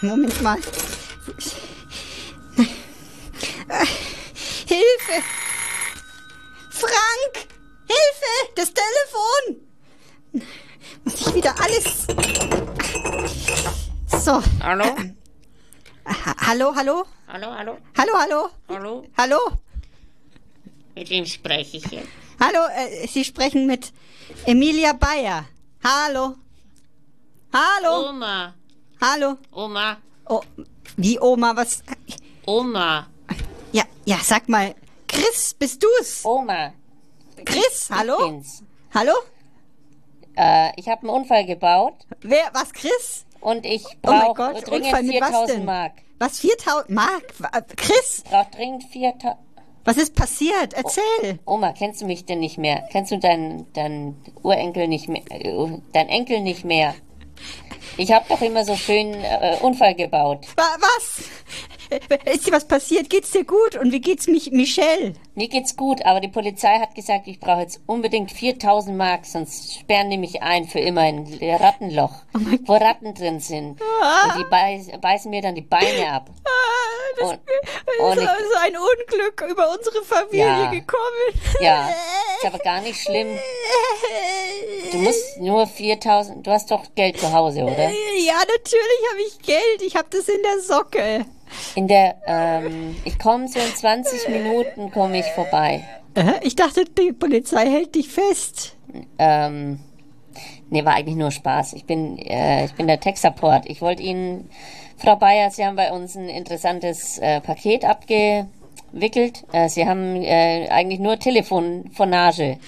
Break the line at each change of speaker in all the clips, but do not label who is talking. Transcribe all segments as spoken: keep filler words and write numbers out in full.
Moment mal. Hilfe! Frank! Hilfe! Das Telefon! Muss ich wieder alles... So.
Hallo?
Äh, ha hallo, hallo?
Hallo, hallo?
Hallo, hallo?
Hallo?
Hallo?
Mit wem spreche ich jetzt?
Hallo, äh, Sie sprechen mit Emilia Bayer. Hallo? Hallo?
Oma.
Hallo?
Oma.
Oh, wie Oma, was...
Oma.
Ja, ja, sag mal, Chris, bist du's?
Oma.
Chris, hallo?
Ich bin's.
Hallo?
Äh, ich habe einen Unfall gebaut
Wer, was, Chris?
und ich
Oh mein
brauche
Gott,
dringend
Unfall mit was
viertausend
denn?
Mark.
Was, viertausend Mark? Wa- Chris,
Ich brauche dringend viertausend...
was ist passiert? Erzähl.
Oma, kennst du mich denn nicht mehr? Kennst du deinen dein Urenkel nicht mehr? Äh, dein Enkel nicht mehr? Ich habe doch immer so schön äh, Unfall gebaut.
Wa- was? Ist dir was passiert? Geht's dir gut? Und wie geht's mich, Michelle?
Mir geht's gut, aber die Polizei hat gesagt, ich brauche jetzt unbedingt viertausend Mark, sonst sperren die mich ein für immer in ein Rattenloch, wo Ratten drin sind. Und die beiß, beißen mir dann die Beine ab.
Ah, das,
Und-
das
und
ist
ich-
also ein Unglück über unsere Familie
Ja.
gekommen.
Ja, ist aber gar nicht schlimm. Du musst nur viertausend, du hast doch Geld zu Hause, oder?
Ja, natürlich habe ich Geld. Ich habe das in der Socke.
In der, ähm, ich komme so in zwanzig Minuten komme ich vorbei.
Äh, Ich dachte, die Polizei hält dich fest.
Ähm, nee, war eigentlich nur Spaß. Ich bin, äh, ich bin der Tech-Support. Ich wollte Ihnen, Frau Bayer, Sie haben bei uns ein interessantes äh, Paket abgewickelt. Äh, Sie haben äh, eigentlich nur Telefonage.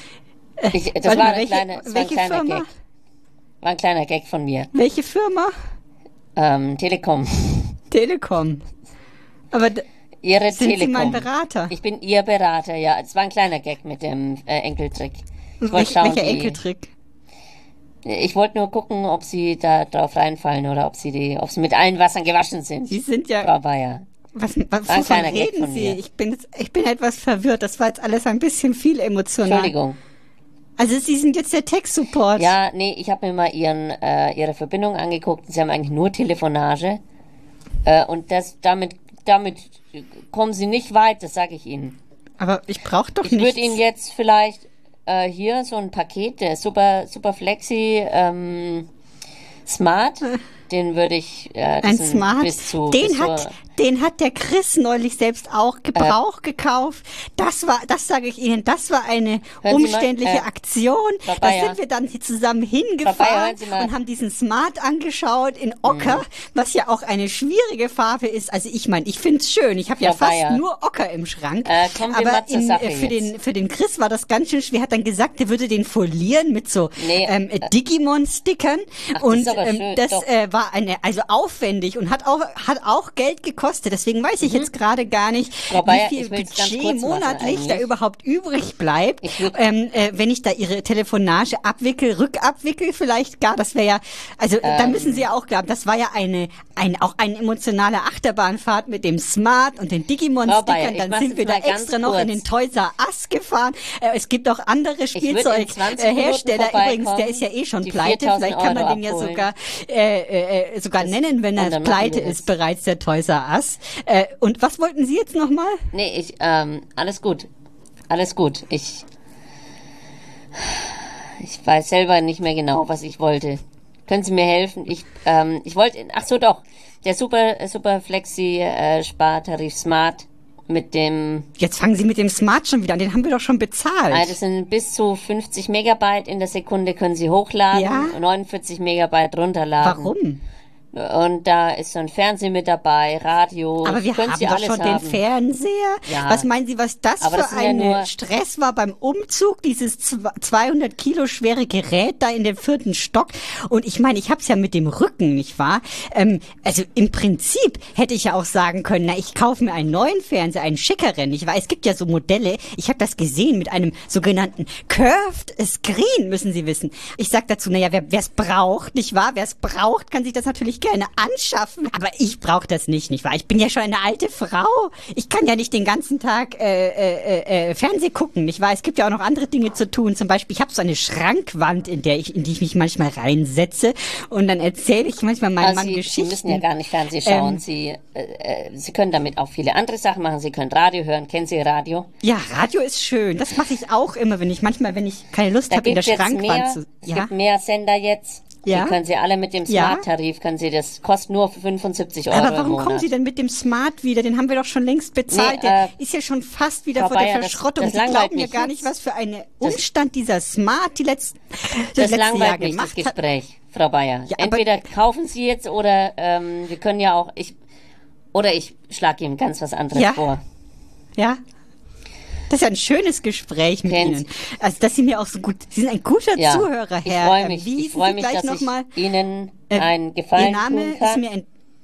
Ich, das
Warte
war,
mal,
ein
welche-
kleiner, das war ein
welche
kleiner
Firma?
Gag. War ein kleiner Gag von mir.
Welche Firma?
Ähm, Telekom.
Telekom. Aber d-
Ihre
sind
Telekom.
Sie mein Berater?
Ich bin Ihr Berater, ja. Es war ein kleiner Gag mit dem äh, Enkeltrick. Ich wollte
Welch,
schauen,
welcher
wie,
Enkeltrick?
Ich wollte nur gucken, ob Sie da drauf reinfallen oder ob Sie die, ob Sie mit allen Wassern gewaschen sind.
Sie sind ja...
Frau Bayer.
Was, was
War ein
wovon
kleiner Gag
reden
von
Sie?
mir.
Ich bin, jetzt, ich bin etwas verwirrt. Das war jetzt alles ein bisschen viel emotional.
Entschuldigung.
Also Sie sind jetzt der Tech-Support.
Ja, nee, ich habe mir mal Ihren, äh, Ihre Verbindung angeguckt. Sie haben eigentlich nur Telefonage. Äh, und das, damit, damit kommen Sie nicht weit, das sage ich Ihnen.
Aber ich brauche doch
Ich
nichts.
würde Ihnen jetzt vielleicht äh, hier so ein Paket, der Super, Super Flexi ähm, Smart, den würde ich äh, das
Ein
sind
Smart,
bis zu
den
bis
hat,
zur,
den hat der Chris neulich selbst auch Gebrauch gekauft. Das war, das sage ich Ihnen, das war eine
Hören Sie mal,
umständliche
äh,
Aktion.
Frau
Da
Bayer.
sind wir dann hier zusammen
Frau Bayer,
hingefahren
hören Sie mal.
und haben diesen Smart angeschaut in Ocker, was ja auch eine schwierige Farbe ist. Also ich meine, ich find's schön. Ich habe ja
Frau
fast
Bayer.
nur Ocker im Schrank.
Äh, kommen wir
aber
mal zur
in,
Sache
äh, für
jetzt.
den für den Chris war das ganz schön schwer. Er hat dann gesagt, er würde den folieren mit so
Nee,
ähm, Digimon-Stickern
das
und
ist aber
ähm,
schön,
das
doch.
äh, war eine also aufwendig und hat auch hat auch Geld gekostet. Deswegen weiß ich jetzt gerade gar nicht,
Mhm. Frau Bayer,
wie viel
ich will's ganz
Budget
kurz machen
monatlich da
eigentlich.
überhaupt übrig bleibt,
Ich würd-
ähm, äh, wenn ich da Ihre Telefonage abwickel, rückabwickel vielleicht gar. Das wäre ja, also da
Ähm.
müssen Sie ja auch glauben, das war ja eine ein auch eine emotionale Achterbahnfahrt mit dem Smart und den
Frau Bayer,
Digimon-Stickern.
ich
Dann
mach's
sind wir
jetzt
da
mal ganz
extra noch in den
kurz.
Toys R Us gefahren. Äh, es gibt auch andere
würd in zwanzig
Spielzeughersteller.
Minuten
Übrigens, der ist ja eh schon
die
pleite.
viertausend
Vielleicht kann man
Euro
den ja
abholen.
sogar äh, äh, äh, sogar nennen, wenn
und
er
dann machen
pleite
wir das.
ist, bereits der Toys R Us. Äh, und was wollten Sie jetzt nochmal?
Nee, ich, ähm, alles gut. Alles gut. Ich, ich weiß selber nicht mehr genau, was ich wollte. Können Sie mir helfen? Ich, ähm, ich wollte, ach so doch, der Super, Super Flexi äh, Spartarif Smart mit dem,
Jetzt fangen Sie mit dem Smart schon wieder an. Den haben wir doch schon bezahlt.
ah, das sind bis zu fünfzig Megabyte in der Sekunde können Sie hochladen,
Ja?
neunundvierzig Megabyte runterladen.
Warum?
Und da ist so ein Fernseher mit dabei, Radio.
Aber wir
können
haben
Sie
doch
alles
schon
haben.
den Fernseher.
Ja.
Was meinen Sie, was das
Aber
für
das sind ja
ein
nur-
Stress war beim Umzug, dieses zw- zweihundert Kilo schwere Gerät da in den vierten Stock? Und ich meine, ich habe es ja mit dem Rücken, nicht wahr? Ähm, also im Prinzip hätte ich ja auch sagen können, na, ich kaufe mir einen neuen Fernseher, einen schickeren. Ich weiß, es gibt ja so Modelle, ich habe das gesehen mit einem sogenannten Curved Screen, müssen Sie wissen. Ich sag dazu, naja, wer es braucht, nicht wahr? Wer es braucht, kann sich das natürlich natürlich gerne anschaffen, aber ich brauche das nicht, nicht wahr? Ich bin ja schon eine alte Frau. Ich kann ja nicht den ganzen Tag äh, äh, äh, Fernseh gucken, nicht wahr? Es gibt ja auch noch andere Dinge zu tun. Zum Beispiel, ich habe so eine Schrankwand, in der ich, in die ich mich manchmal reinsetze und dann erzähle ich manchmal meinem Mann
Sie,
Geschichten.
Sie müssen ja gar nicht Fernsehen schauen. Ähm, Sie, äh, Sie können damit auch viele andere Sachen machen. Sie können Radio hören. Kennen Sie Radio?
Ja, Radio ist schön. Das mache ich auch immer, wenn ich manchmal, wenn ich keine Lust habe, in der Schrankwand
mehr,
zu.
Es
ja?
gibt mehr Sender jetzt.
Ja?
Die können Sie alle mit dem Smart-Tarif, können Sie das, kostet nur fünfundsiebzig Euro
Aber warum
im Monat.
kommen Sie denn mit dem Smart wieder? Den haben wir doch schon längst bezahlt. Nee, äh, der ist ja schon fast wieder
Frau
vor
Bayer,
der Verschrottung.
das, das
Sie glauben ja
mich
gar nicht, was für einen Umstand dieser Smart die letzten, das,
das
letzte
langweilt
Jahr
mich,
gemacht
das Gespräch, hat. Frau Bayer.
Ja,
Entweder kaufen Sie jetzt oder ähm, wir können ja auch, ich oder ich schlage Ihnen ganz was anderes
ja?
vor.
Ja? Das ist ja ein schönes Gespräch mit Kennen Ihnen. Also, dass Sie mir auch so gut, Sie sind ein guter
ja,
Zuhörer, Herr.
Ich freue mich,
Wie
ich freue mich, dass ich mal, Ihnen äh, einen Gefallen Ihr Name tun kann. Ist mir ein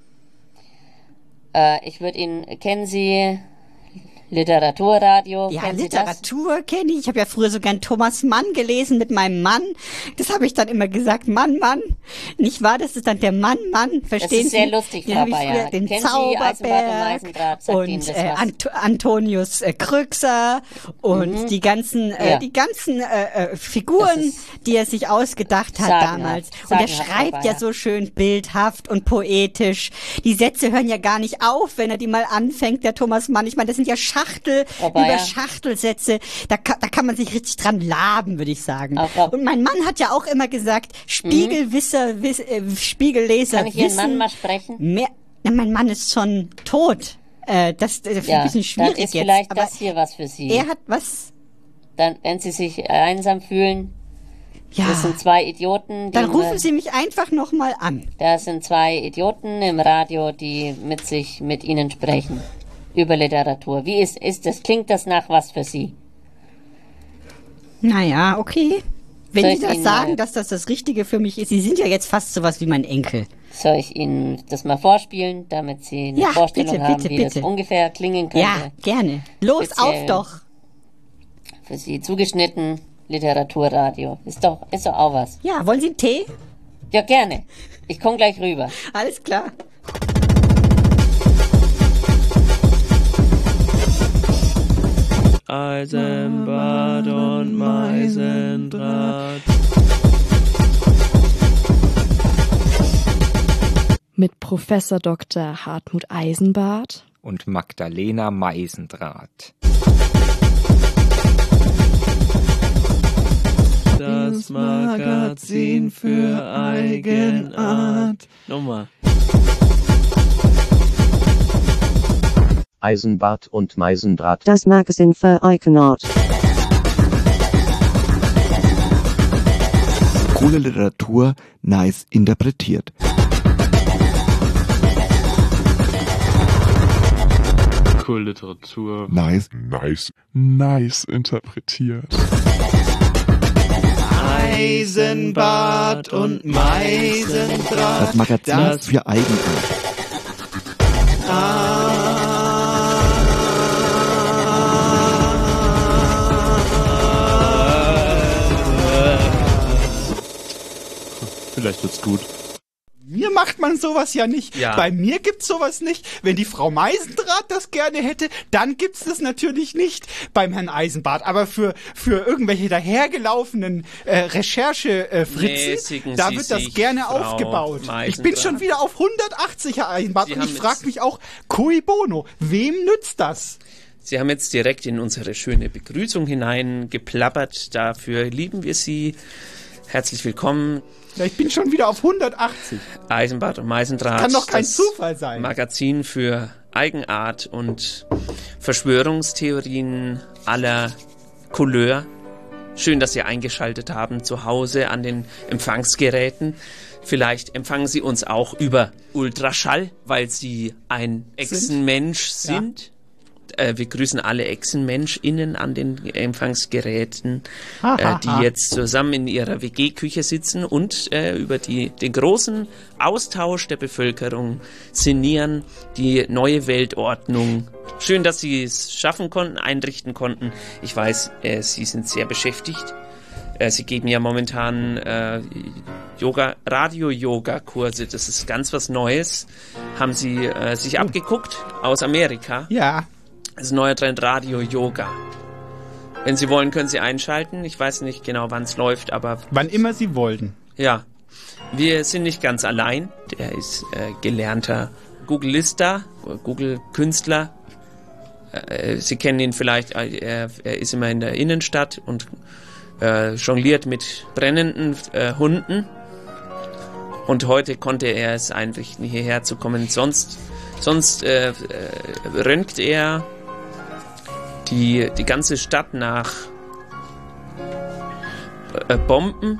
äh, ich würde Ihnen, kennen Sie Literaturradio?
Ja,
kennen
Literatur kenne ich. Ich habe ja früher sogar einen Thomas Mann gelesen mit meinem Mann. Das habe ich dann immer gesagt, Mann, Mann. Nicht wahr? Das ist dann der Mann, Mann. Verstehen Sie?
Das ist sehr lustig, Frau Bayer.
Den
Kennen
Zauberberg
und, und
Ihnen das äh, Ant Antonius äh, Krüxer und mhm. die ganzen, äh, ja. die ganzen äh, äh, Figuren, die er sich ausgedacht hat Sagenhaft. damals. Und er schreibt ja so schön bildhaft und poetisch. Die Sätze hören ja gar nicht auf, wenn er die mal anfängt, der Thomas Mann. Ich meine, das sind ja Schachtel Aber über ja. Schachtelsätze, da kann, da kann man sich richtig dran laben, würde ich sagen.
Aber
und mein Mann hat ja auch immer gesagt, Spiegelwisser, mhm. wiss, äh, Spiegelleser
Kann ich
wissen.
Ihren Mann mal sprechen?
Mehr, na, mein Mann ist schon tot. Äh, das das ist ja, ein bisschen schwierig
dann ist
jetzt.
Vielleicht aber das hier was für Sie.
Er hat was?
Dann, wenn Sie sich einsam fühlen,
ja.
das sind zwei Idioten.
Dann rufen wir, Sie mich einfach nochmal an.
Das sind zwei Idioten im Radio, die mit sich, mit Ihnen sprechen. Über Literatur. Wie ist, ist das? Klingt das nach was für Sie?
Naja, okay. Wenn
Soll
Sie das
Ihnen
sagen,
mal,
dass das das Richtige für mich ist. Sie sind ja jetzt fast sowas wie mein Enkel.
Soll ich Ihnen das mal vorspielen, damit Sie eine
ja,
Vorstellung
bitte,
haben,
bitte,
wie
bitte.
das ungefähr klingen könnte?
Ja, gerne. Los,
Speziell
auf doch.
Für Sie zugeschnitten Literaturradio. Ist doch, ist doch auch was.
Ja, wollen Sie einen Tee?
Ja, gerne. Ich komme gleich rüber.
Alles klar.
Eisenbad und Meisendraht.
Mit Professor Doktor Hartmut Eisenbart
und Magdalena Meisendraht.
Das Magazin für Eigenart. Nochmal.
Eisenbart und Meisendraht.
Das Magazin für Eigenart.
Coole Literatur, nice interpretiert.
Coole Literatur.
Nice, nice, nice interpretiert.
Eisenbart und Meisendraht.
Das Magazin das für Eigenart.
Ah.
Vielleicht wird's gut.
Mir macht man sowas ja nicht.
Ja.
Bei mir gibt's sowas nicht. Wenn die Frau Meisendraht das gerne hätte, dann gibt's das natürlich nicht beim Herrn Eisenbart. Aber für für irgendwelche dahergelaufenen äh, Recherche-Fritzen, da wird das gerne Frau aufgebaut. Meisendraht. Ich bin schon wieder auf hundertachtzig, Herr Eisenbart, Sie und ich frage mich auch, cui bono, wem nützt das?
Sie haben jetzt direkt in unsere schöne Begrüßung hineingeplappert. Dafür lieben wir Sie. Herzlich willkommen.
Ja, ich bin schon wieder auf hundertachtzig.
Eisenbart und Meisendraht.
Das kann doch kein Zufall sein.
Magazin für Eigenart und Verschwörungstheorien aller Couleur. Schön, dass Sie eingeschaltet haben zu Hause an den Empfangsgeräten. Vielleicht empfangen Sie uns auch über Ultraschall, weil Sie ein Echsenmensch sind. Ja. Äh, wir grüßen alle EchsenmenschInnen an den Empfangsgeräten, äh, die jetzt zusammen in ihrer W G-Küche sitzen und äh, über die, den großen Austausch der Bevölkerung sinnieren, die neue Weltordnung. Schön, dass Sie es schaffen konnten, einrichten konnten. Ich weiß, äh, Sie sind sehr beschäftigt. Äh, sie geben ja momentan äh, Yoga, Radio-Yoga-Kurse. Das ist ganz was Neues. Haben Sie äh, sich oh. abgeguckt aus Amerika?
Ja.
Das ist ein neuer Trend, Radio-Yoga. Wenn Sie wollen, können Sie einschalten. Ich weiß nicht genau, wann es läuft, aber...
Wann immer Sie wollten.
Ja. Wir sind nicht ganz allein. Der ist äh, gelernter Googlista, Google-Künstler. Äh, Sie kennen ihn vielleicht, er, er ist immer in der Innenstadt und äh, jongliert mit brennenden äh, Hunden. Und heute konnte er es einrichten, hierher zu kommen. Sonst, sonst äh, äh, röntgt er die, die ganze Stadt nach äh, Bomben.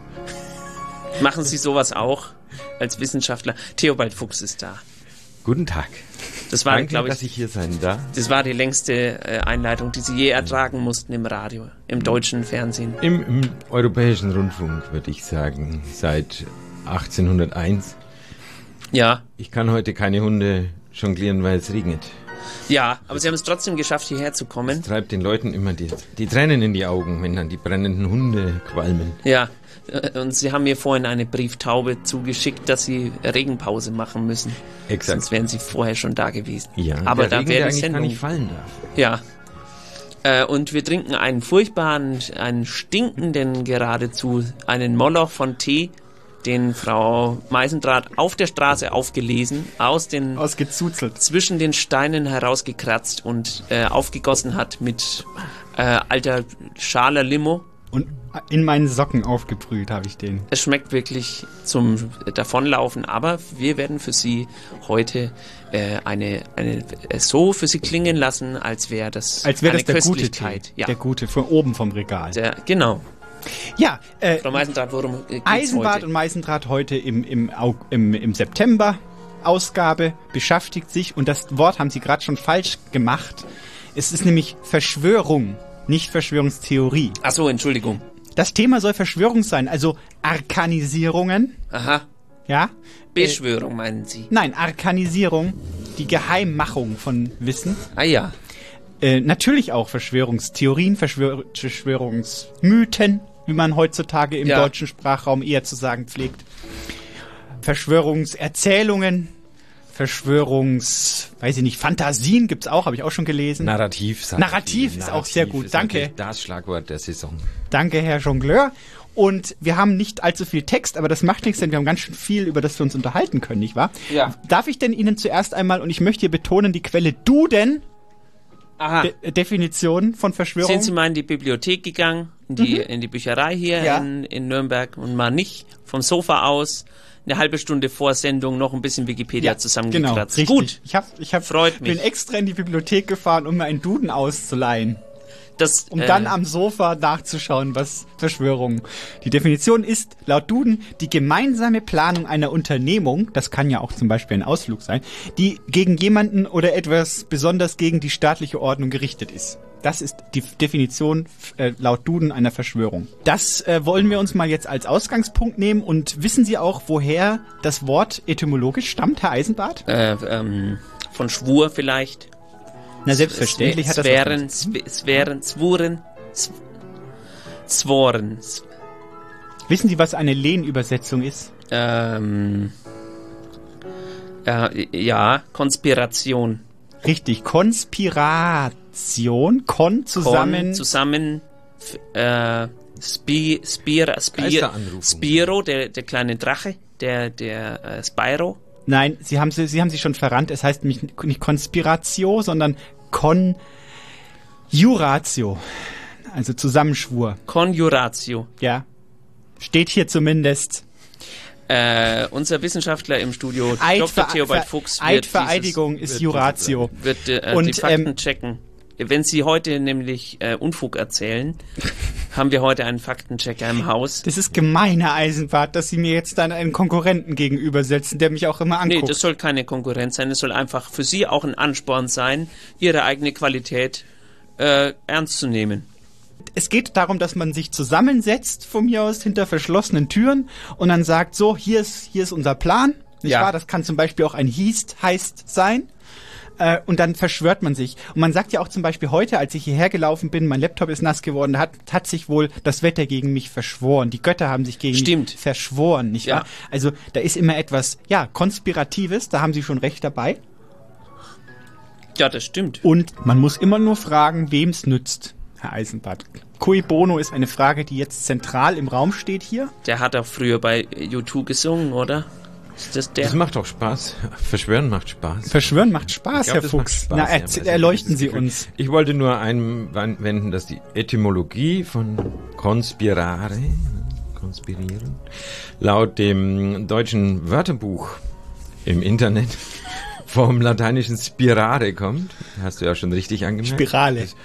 Machen Sie sowas auch als Wissenschaftler? Theobald Fuchs ist da.
Guten Tag.
Das war,
Danke,
glaube ich,
dass ich hier sein darf.
Das war die längste äh, Einleitung, die Sie je ertragen mussten im Radio, im deutschen Fernsehen.
Im, im europäischen Rundfunk, würde ich sagen, seit achtzehnhunderteins.
Ja.
Ich kann heute keine Hunde jonglieren, weil es regnet.
Ja, aber Sie haben es trotzdem geschafft, hierher zu kommen.
Das treibt den Leuten immer die, die Tränen in die Augen, wenn dann die brennenden Hunde qualmen.
Ja, und Sie haben mir vorhin eine Brieftaube zugeschickt, dass Sie Regenpause machen müssen.
Exakt.
Sonst wären Sie vorher schon da gewesen.
Ja,
aber
der
da
Regen,
wäre
der
die
eigentlich
Sendung
gar nicht fallen darf.
Ja. Äh, und wir trinken einen furchtbaren, einen stinkenden geradezu, einen Moloch von Tee, den Frau Meisendrath auf der Straße aufgelesen, aus den
ausgezuzelt,
zwischen den Steinen herausgekratzt und äh, aufgegossen hat mit äh, alter Schaler Limo.
Und in meinen Socken aufgebrüht habe ich den.
Es schmeckt wirklich zum Davonlaufen, aber wir werden für Sie heute äh, eine, eine äh, so für Sie klingen lassen, als wäre das
als wäre
eine
das der
Köstlichkeit.
Gute Tee,
ja.
der Gute, von oben vom Regal.
Der, genau.
Ja, äh,
Frau Meisendrath, worum geht's
Eisenbart
heute?
und Meisendrath heute im, im, im, im September Ausgabe beschäftigt sich, und das Wort haben Sie gerade schon falsch gemacht. Es ist nämlich Verschwörung, nicht Verschwörungstheorie.
Ach so, Entschuldigung.
Das Thema soll Verschwörung sein, also Arkanisierungen.
Aha.
Ja.
Beschwörung, äh, meinen Sie?
Nein, Arkanisierung, die Geheimmachung von Wissen.
Ah ja.
Äh, natürlich auch Verschwörungstheorien, Verschwör- Verschwörungsmythen, wie man heutzutage im
ja.
deutschen Sprachraum eher zu sagen pflegt. Verschwörungserzählungen, Verschwörungs, weiß ich nicht, Fantasien gibt's auch, habe ich auch schon gelesen.
Narrativ. Sagt
Narrativ ist
Narrativ
auch sehr gut,
ist
danke.
Das Schlagwort der Saison.
Danke, Herr Jongleur. Und wir haben nicht allzu viel Text, aber das macht nichts, denn wir haben ganz schön viel, über das wir uns unterhalten können, nicht wahr?
Ja.
Darf ich denn Ihnen zuerst einmal, und ich möchte hier betonen, die Quelle Duden,
Aha.
De- Definition von Verschwörung.
Sind Sie mal in die Bibliothek gegangen, in die,
Mhm.
in die Bücherei hier
Ja.
in, in Nürnberg und mal nicht vom Sofa aus eine halbe Stunde vor Sendung noch ein bisschen Wikipedia
ja,
zusammengekratzt?
Genau,
Gut.
Ich, hab, ich hab,
Freut mich.
bin extra in die Bibliothek gefahren, um mir einen Duden auszuleihen.
Das,
um
äh,
dann am Sofa nachzuschauen, was Verschwörung. Die Definition ist laut Duden die gemeinsame Planung einer Unternehmung, das kann ja auch zum Beispiel ein Ausflug sein, die gegen jemanden oder etwas besonders gegen die staatliche Ordnung gerichtet ist. Das ist die Definition äh, laut Duden einer Verschwörung. Das äh, wollen wir uns mal jetzt als Ausgangspunkt nehmen. Und wissen Sie auch, woher das Wort etymologisch stammt, Herr Eisenbart?
Äh, ähm, von Schwur vielleicht.
Na, selbstverständlich
es,
hat das
wären,
was mit-
es wären, Zwuren, Zworen.
Wissen Sie, was eine Lehnübersetzung ist?
Ähm, äh, ja, Konspiration.
Richtig, Konspiration, Kon zusammen.
Kon, zusammen, f- äh, Spi, Spira, Spir,
Geisteranrufung.
Spiro, der, der kleine Drache, der, der äh, Spyro.
Nein, Sie haben sie, Sie haben sie schon verrannt. Es heißt nämlich nicht Konspiratio, sondern Conjuratio. Also Zusammenschwur.
Conjuratio.
Ja. Steht hier zumindest.
Äh, unser Wissenschaftler im Studio,
Eid,
Doktor
Ver-
Theobald
Ver-
Fuchs, wird
Eidvereidigung
dieses,
ist Juratio.
wird äh,
Und,
die Fakten
ähm,
checken. Wenn Sie heute nämlich äh, Unfug erzählen, haben wir heute einen Faktenchecker im Haus.
Das ist gemein, Herr Eisenbart, dass Sie mir jetzt dann einen Konkurrenten gegenübersetzen, der mich auch immer anguckt.
Nee, das soll keine Konkurrenz sein. Es soll einfach für Sie auch ein Ansporn sein, Ihre eigene Qualität äh, ernst zu nehmen.
Es geht darum, dass man sich zusammensetzt, von mir aus, hinter verschlossenen Türen und dann sagt, so, hier ist, hier ist unser Plan. Nicht
Ja.
wahr? Das kann zum Beispiel auch ein Hiest heißt sein. Äh, und dann verschwört man sich. Und man sagt ja auch zum Beispiel heute, als ich hierher gelaufen bin, mein Laptop ist nass geworden, da hat, hat sich wohl das Wetter gegen mich verschworen. Die Götter haben sich gegen
Stimmt.
mich verschworen, nicht
Ja.
wahr? Also da ist immer etwas, ja, Konspiratives, da haben Sie schon recht dabei.
Ja, das stimmt.
Und man muss immer nur fragen, wem es nützt, Herr Eisenbart. Cui bono ist eine Frage, die jetzt zentral im Raum steht hier.
Der hat auch früher bei U zwei gesungen, oder? Ist das der?
Das macht auch Spaß. Verschwören macht Spaß.
Verschwören macht Spaß,
Ich glaub,
Herr
das
Fuchs.
macht Spaß,
Na,
ja,
erzähl,
also
erleuchten
dieses
Sie
Gefühl.
uns.
Ich wollte nur einwenden, dass die Etymologie von conspirare, konspirieren, laut dem deutschen Wörterbuch im Internet vom lateinischen spirare kommt. Hast du ja schon richtig angemerkt.
Spirale.
Das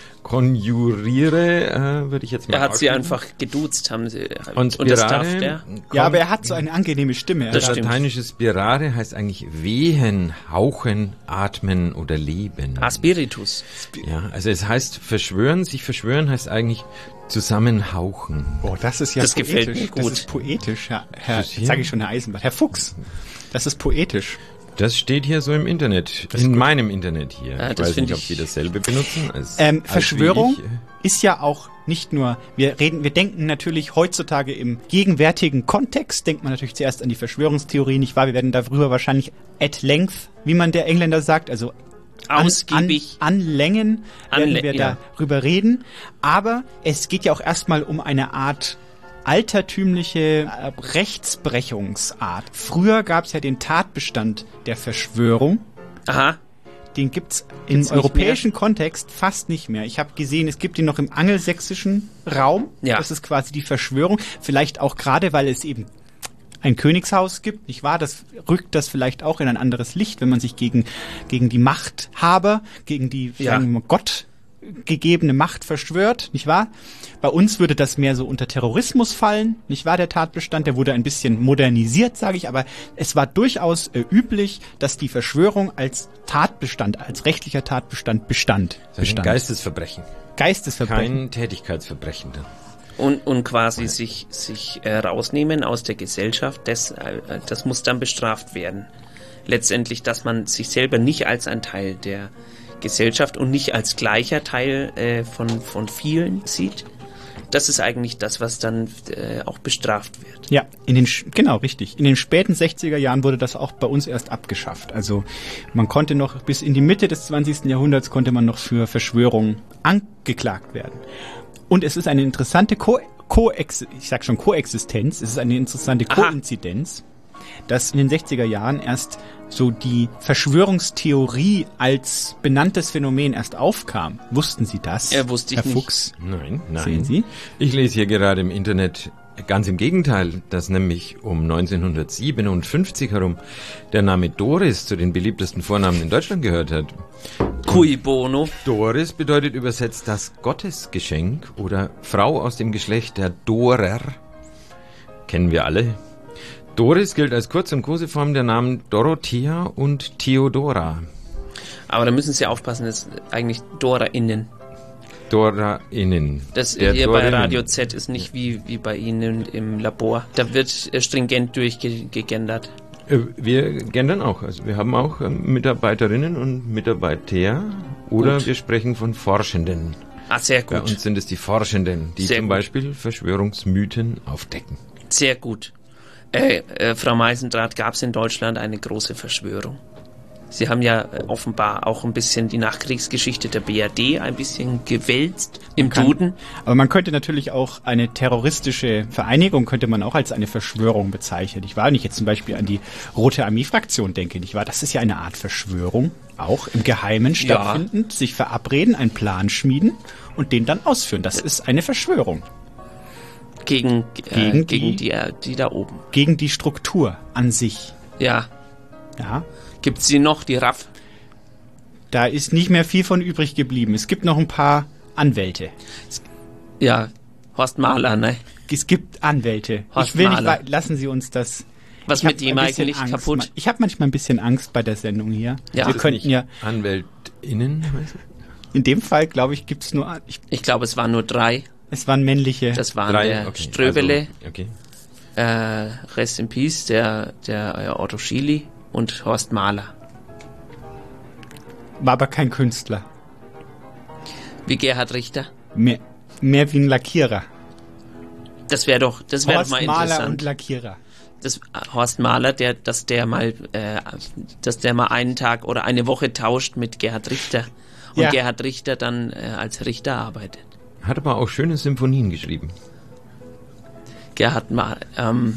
Konjuriere, äh, würde ich jetzt mal
Er hat sie
aussprechen.
einfach geduzt, haben sie.
Und
und das
Spirare
darf der?
Ja, aber er hat so eine angenehme Stimme.
Das
Das
stimmt.
lateinische Spirare heißt eigentlich wehen, hauchen, atmen oder leben.
Ah, Spiritus.
Ja, also es heißt verschwören, sich verschwören heißt eigentlich zusammenhauchen.
Oh, das ist ja
Das
poetisch.
gefällt mir gut.
Das ist poetisch, Herr, Herr
Das hier?
sage ich schon, Herr Eisenbart. Herr Fuchs, das ist poetisch.
Das steht hier so im Internet,
Das ist
in
gut.
meinem Internet hier.
Ah,
ich
das
weiß
find
nicht, ob
ich-
Sie dasselbe benutzen. Als,
Ähm,
als
Verschwörung
wie ich.
ist ja auch nicht nur, wir reden, wir denken natürlich heutzutage im gegenwärtigen Kontext, denkt man natürlich zuerst an die Verschwörungstheorie, nicht wahr? Wir werden darüber wahrscheinlich at length, wie man der Engländer sagt, also an,
Ausgiebig.
An, an Längen werden
Anle-
wir
ja.
darüber reden. Aber es geht ja auch erstmal um eine Art altertümliche äh, Rechtsbrechungsart. Früher gab es ja den Tatbestand der Verschwörung.
Aha.
Den gibt's im
Gibt's nicht
europäischen Kontext fast nicht mehr. Ich habe gesehen, es gibt ihn noch im angelsächsischen Raum.
Ja.
Das ist quasi die Verschwörung. Vielleicht auch gerade, weil es eben ein Königshaus gibt, nicht wahr? Das rückt das vielleicht auch in ein anderes Licht, wenn man sich gegen, gegen die Machthaber, gegen die,
Ja.
sagen wir mal, Gott gegebene Macht verschwört, nicht wahr? Bei uns würde das mehr so unter Terrorismus fallen, nicht wahr, der Tatbestand? Der wurde ein bisschen modernisiert, sage ich, aber es war durchaus äh, üblich, dass die Verschwörung als Tatbestand, als rechtlicher Tatbestand bestand.
Das ist ein
bestand.
Geistesverbrechen.
Geistesverbrechen.
Kein Tätigkeitsverbrechen. Dann.
Und, und quasi sich, sich äh, rausnehmen aus der Gesellschaft, das, äh, das muss dann bestraft werden. Letztendlich, dass man sich selber nicht als ein Teil der Gesellschaft und nicht als gleicher Teil äh, von, von vielen sieht. Das ist eigentlich das, was dann äh, auch bestraft wird.
Ja, in den Sch- genau, richtig. In den späten sechziger Jahren wurde das auch bei uns erst abgeschafft. Also man konnte noch bis in die Mitte des zwanzigsten Jahrhunderts konnte man noch für Verschwörungen angeklagt werden. Und es ist eine interessante Ko Koex ich sag schon Koexistenz, es ist eine interessante
Aha.
Koinzidenz, dass in den sechziger Jahren erst so die Verschwörungstheorie als benanntes Phänomen erst aufkam. Wussten Sie das,
Ja, wusste ich
Herr
nicht.
Fuchs?
Nein, nein.
Sehen Sie?
Ich lese hier gerade im Internet ganz im Gegenteil, dass nämlich um neunzehnhundertsiebenundfünfzig herum der Name Doris zu den beliebtesten Vornamen in Deutschland gehört hat.
Cui bono.
Doris bedeutet übersetzt das Gottesgeschenk oder Frau aus dem Geschlecht der Dorer. Kennen wir alle. Doris gilt als Kurz- und Koseform der Namen Dorothea und Theodora.
Aber da müssen Sie aufpassen, das ist eigentlich DorerInnen.
DorerInnen.
Das
Der
hier bei
Dorerinnen.
Radio Z ist nicht wie, wie bei Ihnen im Labor. Da wird äh, stringent durchgegendert.
Äh, Wir gendern auch. Also wir haben auch ähm, Mitarbeiterinnen und Mitarbeiter oder
Gut.
wir sprechen von Forschenden.
Ah, sehr
Bei
gut.
uns sind es die Forschenden, die
Sehr
zum
gut.
Beispiel Verschwörungsmythen aufdecken.
Sehr gut. Äh, äh, Frau Meisendrath, gab es in Deutschland eine große Verschwörung? Sie haben ja äh, offenbar auch ein bisschen die Nachkriegsgeschichte der B R D ein bisschen gewälzt im
Kann-
Duden.
Aber man könnte natürlich auch eine terroristische Vereinigung könnte man auch als eine Verschwörung bezeichnen. Ich war nicht jetzt zum Beispiel an die Rote Armee-Fraktion denke, nicht wahr? Das ist ja eine Art Verschwörung, auch im Geheimen stattfindend, sich verabreden, einen Plan schmieden und den dann ausführen. Das ist eine Verschwörung
Gegen, äh,
Gegen
gegen,
die-
die, äh, die da oben.
gegen die Struktur an sich.
Ja.
Ja,
Gibt sie noch, die R A F?
da ist nicht mehr viel von übrig geblieben. Es gibt noch ein paar Anwälte.
Ja, Horst Mahler, ne?
Es gibt Anwälte.
Horst
ich will nicht,
Mahler.
wei- lassen Sie uns das.
Was
Ich hab
mit dem
ein bisschen
eigentlich
Angst.
kaputt?
Ich habe manchmal ein bisschen Angst bei der Sendung hier.
Ja.
Wir
Ist
könnten ja,
AnwältInnen, weißt du?
in dem Fall, glaube ich, gibt's nur, ich,
Ich glaube, es waren nur drei.
es waren männliche.
Das waren
Drei,
der
okay,
Ströbele,
Also, okay.
äh, Rest in Peace, der, der äh, Otto Schily und Horst Mahler.
war aber kein Künstler.
Wie Gerhard Richter?
Mehr, mehr wie ein Lackierer.
Das wäre doch, das wäre doch mal interessant.
Maler und Lackierer.
Das Horst Mahler, der, dass der mal, äh, dass der mal einen Tag oder eine Woche tauscht mit Gerhard Richter und
Ja.
Gerhard Richter dann äh, als Richter arbeitet.
Hat aber auch schöne Symphonien geschrieben.
Gerhard Mahler. Ähm,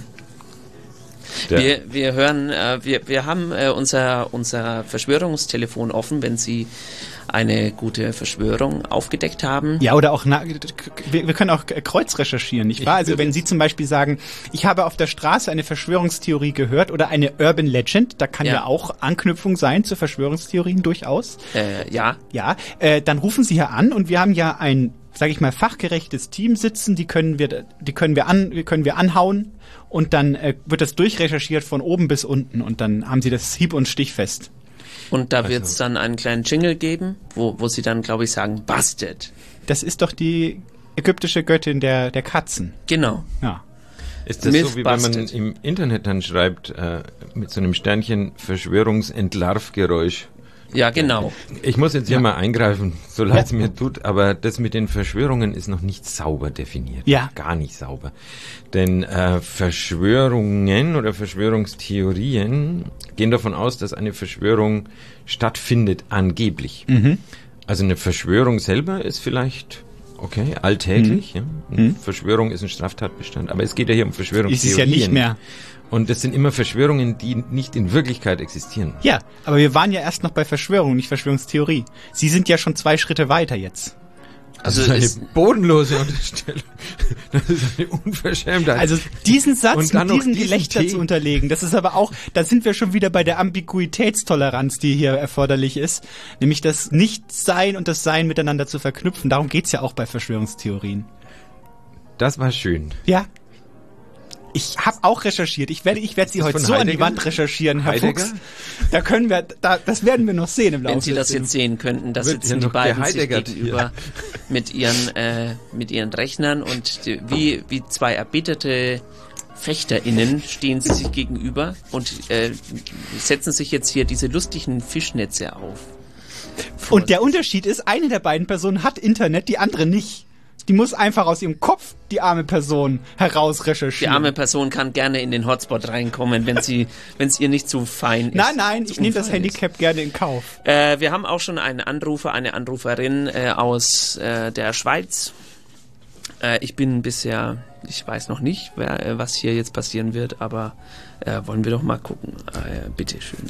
Der-
wir, wir hören, äh, wir, wir haben äh, unser, unser Verschwörungstelefon offen, wenn Sie eine gute Verschwörung aufgedeckt haben.
Ja, oder auch, na, wir, wir können auch Kreuz recherchieren, nicht wahr? Also wenn Sie zum Beispiel sagen, ich habe auf der Straße eine Verschwörungstheorie gehört oder eine Urban Legend, da kann ja,
Ja.
auch Anknüpfung sein zu Verschwörungstheorien durchaus.
Äh, ja.
Ja, äh, dann rufen Sie hier an und wir haben ja ein, sage ich mal, fachgerechtes Team sitzen, die können wir, die können wir an, können wir anhauen und dann äh, wird das durchrecherchiert von oben bis unten und dann haben Sie das hieb- und stichfest.
Und da
Also-
wird es dann einen kleinen Jingle geben, wo, wo Sie dann, glaube ich, sagen, busted.
Das ist doch die ägyptische Göttin der, der Katzen.
Genau.
Ja.
Ist das so, wie wenn man
Mythbusted.
im Internet dann schreibt, äh, mit so einem Sternchen Verschwörungsentlarvgeräusch?
Ja, genau.
Ich muss jetzt hier mal eingreifen, so leid es mir tut, aber das mit den Verschwörungen ist noch nicht sauber definiert.
Ja.
Gar nicht sauber. Denn äh, Verschwörungen oder Verschwörungstheorien gehen davon aus, dass eine Verschwörung stattfindet, angeblich.
Mhm.
Also eine Verschwörung selber ist vielleicht okay, alltäglich.
Mhm.
Ja. Eine Verschwörung ist ein Straftatbestand. Aber es geht ja hier um
Ist
Verschwörungstheorien.
es ja nicht mehr.
Und das sind immer Verschwörungen, die nicht in Wirklichkeit existieren.
Ja, aber wir waren ja erst noch bei Verschwörung, nicht Verschwörungstheorie. Sie sind ja schon zwei Schritte weiter jetzt.
Also
Also
das ist
ist-
eine bodenlose Unterstellung. Das ist eine Unverschämtheit.
Also diesen Satz
Und dann
mit
noch
diesem
diesen
Gelächter
Tee.
zu unterlegen, das ist aber auch, da sind wir schon wieder bei der Ambiguitätstoleranz, die hier erforderlich ist. Nämlich das Nichtsein und das Sein miteinander zu verknüpfen. Darum geht's ja auch bei Verschwörungstheorien.
Das war schön.
Ja. Ich habe auch recherchiert. Ich werde, ich werde Sie
das
heute
von
so an die
Heidegger?
Wand recherchieren, Herr
Heidegger?
Fuchs. Da können wir, da, das werden wir noch sehen im Laufe
Wenn Sie das
des
jetzt sehen könnten, da
Wird ja
sitzen die
noch
beiden sich
geheidegert
gegenüber mit ihren, äh, mit ihren Rechnern und die, wie, wie zwei erbitterte FechterInnen stehen sie sich gegenüber und äh, setzen sich jetzt hier diese lustigen Fischnetze auf.
Und der Unterschied ist, eine der beiden Personen hat Internet, die andere nicht. Die muss einfach aus ihrem Kopf, die arme Person, heraus
Die
recherchieren.
arme Person kann gerne in den Hotspot reinkommen, wenn sie, wenn es ihr nicht zu fein ist.
Nein, nein,
zu
ich nehme das
unfein ist.
Handicap gerne in Kauf.
Äh, wir haben auch schon einen Anrufer, eine Anruferin äh, aus äh, der Schweiz. Äh, ich bin bisher, ich weiß noch nicht, wer, äh, was hier jetzt passieren wird, aber äh, wollen wir doch mal gucken. Äh, bitte schön.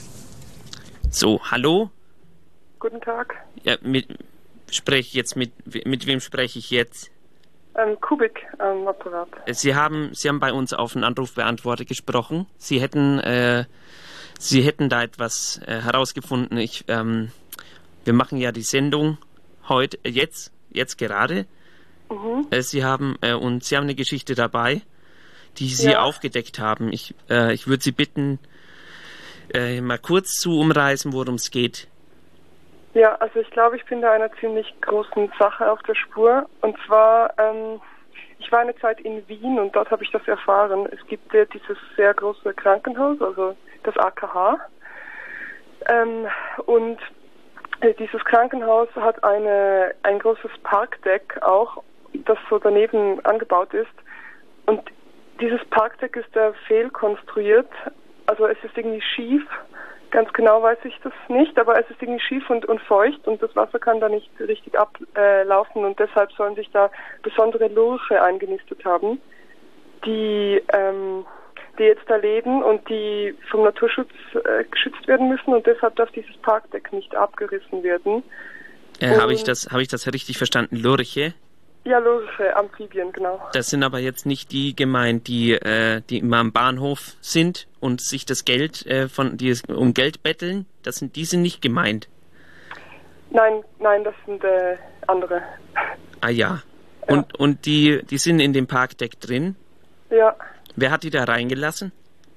So, hallo?
Guten Tag.
Ja, mit, sprech jetzt mit, mit wem spreche ich jetzt?
Ähm, Kubik am Apparat.
Sie haben, Sie haben bei uns auf den Anrufbeantworter gesprochen. Sie hätten, äh, Sie hätten da etwas äh, herausgefunden. Ich, ähm, wir machen ja die Sendung heute, äh, jetzt, jetzt gerade.
Mhm.
Äh, Sie haben äh, und Sie haben eine Geschichte dabei, die Sie
Ja.
aufgedeckt haben. Ich, äh, ich würde Sie bitten, äh, mal kurz zu umreißen, worum es geht.
Ja, also ich glaube, ich bin da einer ziemlich großen Sache auf der Spur. Und zwar, ähm, ich war eine Zeit in Wien und dort habe ich das erfahren. Es gibt ja dieses sehr große Krankenhaus, also das A K H. Ähm, und äh, dieses Krankenhaus hat eine ein großes Parkdeck auch, das so daneben angebaut ist. Und dieses Parkdeck ist da fehlkonstruiert. Also es ist irgendwie schief. Ganz genau weiß ich das nicht, aber es ist irgendwie schief und, und feucht und das Wasser kann da nicht richtig ablaufen und deshalb sollen sich da besondere Lurche eingenistet haben, die, ähm, die jetzt da leben und die vom Naturschutz äh, geschützt werden müssen und deshalb darf dieses Parkdeck nicht abgerissen werden.
Äh, Habe ich
Und-
das, habe ich das richtig verstanden? Lurche?
Ja, Lurche, Amphibien, genau.
Das sind aber jetzt nicht die gemeint, die, äh, die immer am Bahnhof sind und sich das Geld äh, von, die es um Geld betteln. Das sind, die sind nicht gemeint.
Nein, nein, das sind äh, andere.
Ah ja. Und, und die, die sind in dem Parkdeck drin.
Ja.
Wer hat die da reingelassen?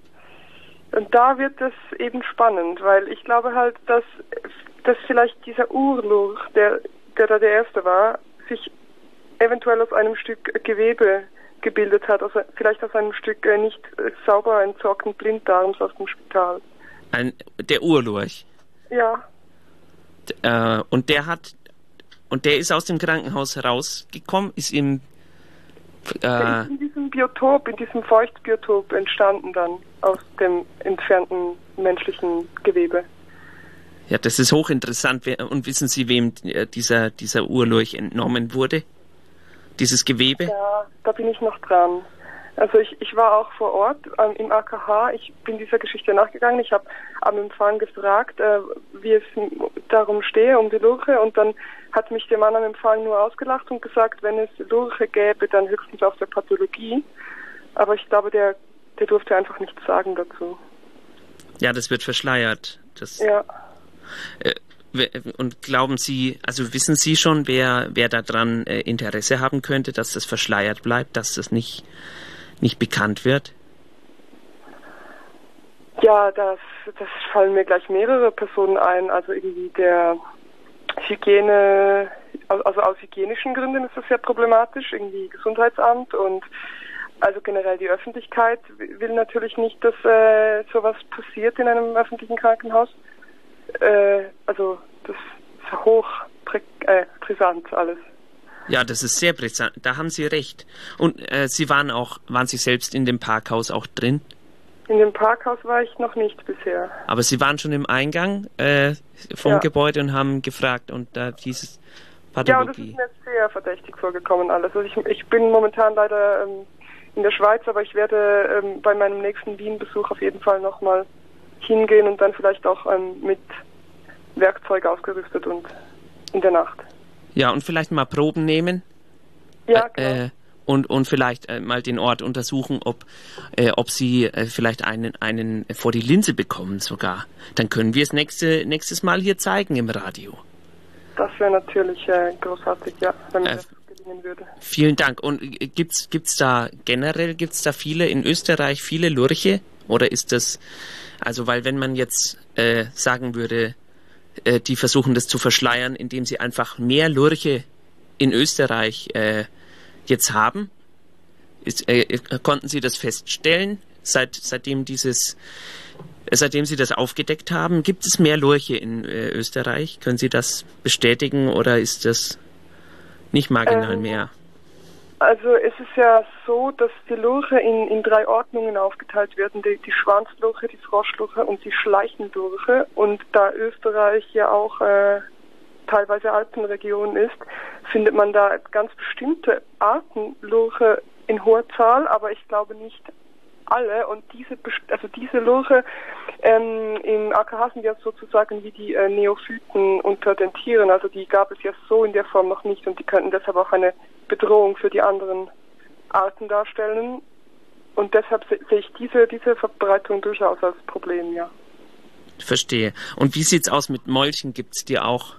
Und da wird es eben spannend, weil ich glaube halt, dass, dass vielleicht dieser Urlurch, der, der da der Erste war, sich eventuell aus einem Stück Gewebe gebildet hat, also vielleicht aus einem Stück äh, nicht äh, sauber entsorgten Blinddarms aus dem Spital.
Ein, der Urlurch.
Ja.
Äh, und der hat, und der ist aus dem Krankenhaus rausgekommen, ist im äh,
Der ist in diesem Biotop, in diesem Feuchtbiotop entstanden dann aus dem entfernten menschlichen Gewebe.
Ja, das ist hochinteressant. Und wissen Sie, wem dieser, dieser Urlurch entnommen wurde? Dieses Gewebe?
Ja, da bin ich noch dran. Also ich, ich war auch vor Ort ähm, im A K H. Ich bin dieser Geschichte nachgegangen. Ich habe am Empfang gefragt, äh, wie es darum stehe, um die Lurche. Und dann hat mich der Mann am Empfang nur ausgelacht und gesagt, wenn es Lurche gäbe, dann höchstens auf der Pathologie. Aber ich glaube, der, der durfte einfach nichts sagen dazu.
Ja, das wird verschleiert. Das,
ja.
Äh, und glauben Sie, also wissen Sie schon, wer, wer daran äh, Interesse haben könnte, dass das verschleiert bleibt, dass das nicht, nicht bekannt wird?
Ja, das, das fallen mir gleich mehrere Personen ein. Also irgendwie der Hygiene, also aus hygienischen Gründen ist das sehr problematisch, irgendwie Gesundheitsamt und also generell die Öffentlichkeit will natürlich nicht, dass äh, sowas passiert in einem öffentlichen Krankenhaus. Äh, also das ist hoch äh, brisant alles.
Ja, das ist sehr brisant. Da haben Sie recht. Und äh, Sie waren auch, waren Sie selbst in dem Parkhaus auch drin?
In dem Parkhaus war ich noch nicht bisher.
Aber Sie waren schon im Eingang äh, vom
ja.
Gebäude und haben gefragt und da hieß es
Pathologie. Ja, und das ist mir sehr verdächtig vorgekommen alles. Also ich, ich bin momentan leider ähm, in der Schweiz, aber ich werde ähm, bei meinem nächsten Wien-Besuch auf jeden Fall nochmal hingehen und dann vielleicht auch ähm, mit Werkzeug ausgerüstet und in der Nacht.
Ja, und vielleicht mal Proben nehmen.
Ja, genau.
Äh, und, und vielleicht äh, mal den Ort untersuchen, ob, äh, ob Sie äh, vielleicht einen, einen vor die Linse bekommen sogar. Dann können wir es nächste, nächstes Mal hier zeigen im Radio.
Das wäre natürlich äh, großartig, ja, wenn mir äh, das gelingen würde.
Vielen Dank. Und äh, gibt's, gibt's da generell, gibt's da viele in Österreich, viele Lurche? Oder ist das, also weil wenn man jetzt äh, sagen würde, äh, die versuchen das zu verschleiern, indem sie einfach mehr Lurche in Österreich äh, jetzt haben, ist, äh, konnten Sie das feststellen, seit, seitdem dieses, äh, seitdem Sie das aufgedeckt haben? Gibt es mehr Lurche in äh, Österreich? Können Sie das bestätigen oder ist das nicht marginal ähm, mehr?
Also es ist ja so, dass die Lurche in, in drei Ordnungen aufgeteilt werden. Die, die Schwanzlurche, die Froschlurche und die Schleichenlurche. Und da Österreich ja auch äh, teilweise Alpenregion ist, findet man da ganz bestimmte Arten Lurche in hoher Zahl, aber ich glaube nicht alle. Und diese, also diese Lurche ähm, im A K H sind ja sozusagen wie die äh, Neophyten unter den Tieren. Also die gab es ja so in der Form noch nicht und die könnten deshalb auch eine Bedrohung für die anderen Arten darstellen. Und deshalb se- sehe ich diese, diese Verbreitung durchaus als Problem, ja.
Verstehe. Und wie sieht's aus mit Molchen? Gibt's die auch?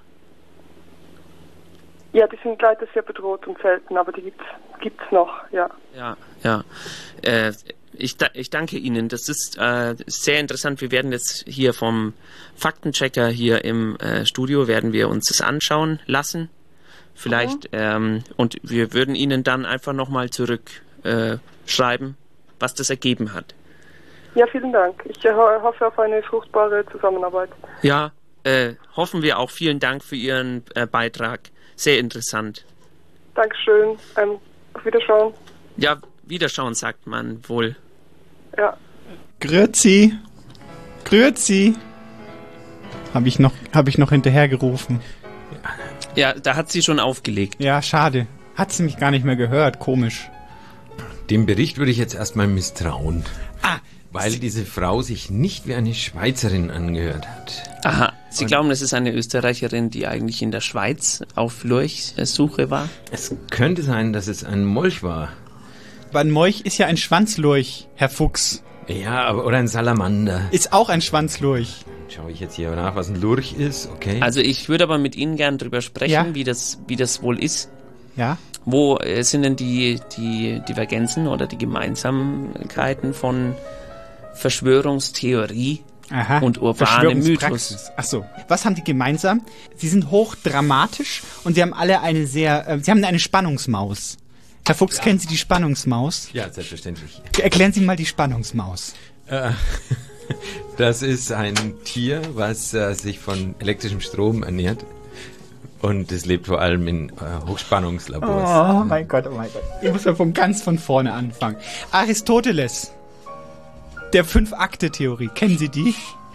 Ja, die sind leider sehr bedroht und selten, aber die gibt's, gibt's noch, ja.
Ja, ja. Äh, ich, ich danke Ihnen. Das ist äh, sehr interessant. Wir werden jetzt hier vom Faktenchecker hier im äh, Studio, werden wir uns das anschauen lassen. Vielleicht, mhm. ähm, und wir würden Ihnen dann einfach nochmal zurück äh, schreiben, was das ergeben hat.
Ja, vielen Dank. Ich äh, hoffe auf eine fruchtbare Zusammenarbeit.
Ja, äh, hoffen wir auch. Vielen Dank für Ihren äh, Beitrag. Sehr interessant.
Dankeschön. Ähm, auf Wiederschauen.
Ja, Wiederschauen sagt man wohl.
Ja.
Grüezi. Grüezi. Habe ich noch, habe ich noch hinterhergerufen.
Ja, da hat sie schon aufgelegt.
Ja, schade. Hat sie mich gar nicht mehr gehört. Komisch.
Dem Bericht würde ich jetzt erstmal misstrauen.
Ah,
weil diese Frau sich nicht wie eine Schweizerin angehört hat.
Aha, Sie Und glauben, das ist eine Österreicherin, die eigentlich in der Schweiz auf Lurchsuche war?
Es könnte sein, dass es ein Molch war.
Aber ein Molch ist ja ein Schwanzlurch, Herr Fuchs.
Ja, aber oder ein Salamander.
Ist auch ein Schwanzlurch.
Schaue ich jetzt hier nach, was ein Lurch ist, okay.
Also ich würde aber mit Ihnen gern drüber sprechen, ja? wie das wie das wohl ist.
Ja.
Wo äh, sind denn die, die Divergenzen oder die Gemeinsamkeiten von Verschwörungstheorie
Aha,
und urbane Mythos?
Ach so. Was haben die gemeinsam? Sie sind hochdramatisch und sie haben alle eine sehr, äh, sie haben eine Spannungsmaus. Herr Fuchs, ja. Kennen Sie die Spannungsmaus?
Ja, selbstverständlich.
Erklären Sie mal die Spannungsmaus.
Äh, Das ist ein Tier, was äh, sich von elektrischem Strom ernährt. Und es lebt vor allem in äh, Hochspannungslabors.
Oh mein Gott, oh mein Gott. Ich muss ja von ganz von vorne anfangen. Aristoteles. Der Fünf-Akte-Theorie. Kennen Sie die?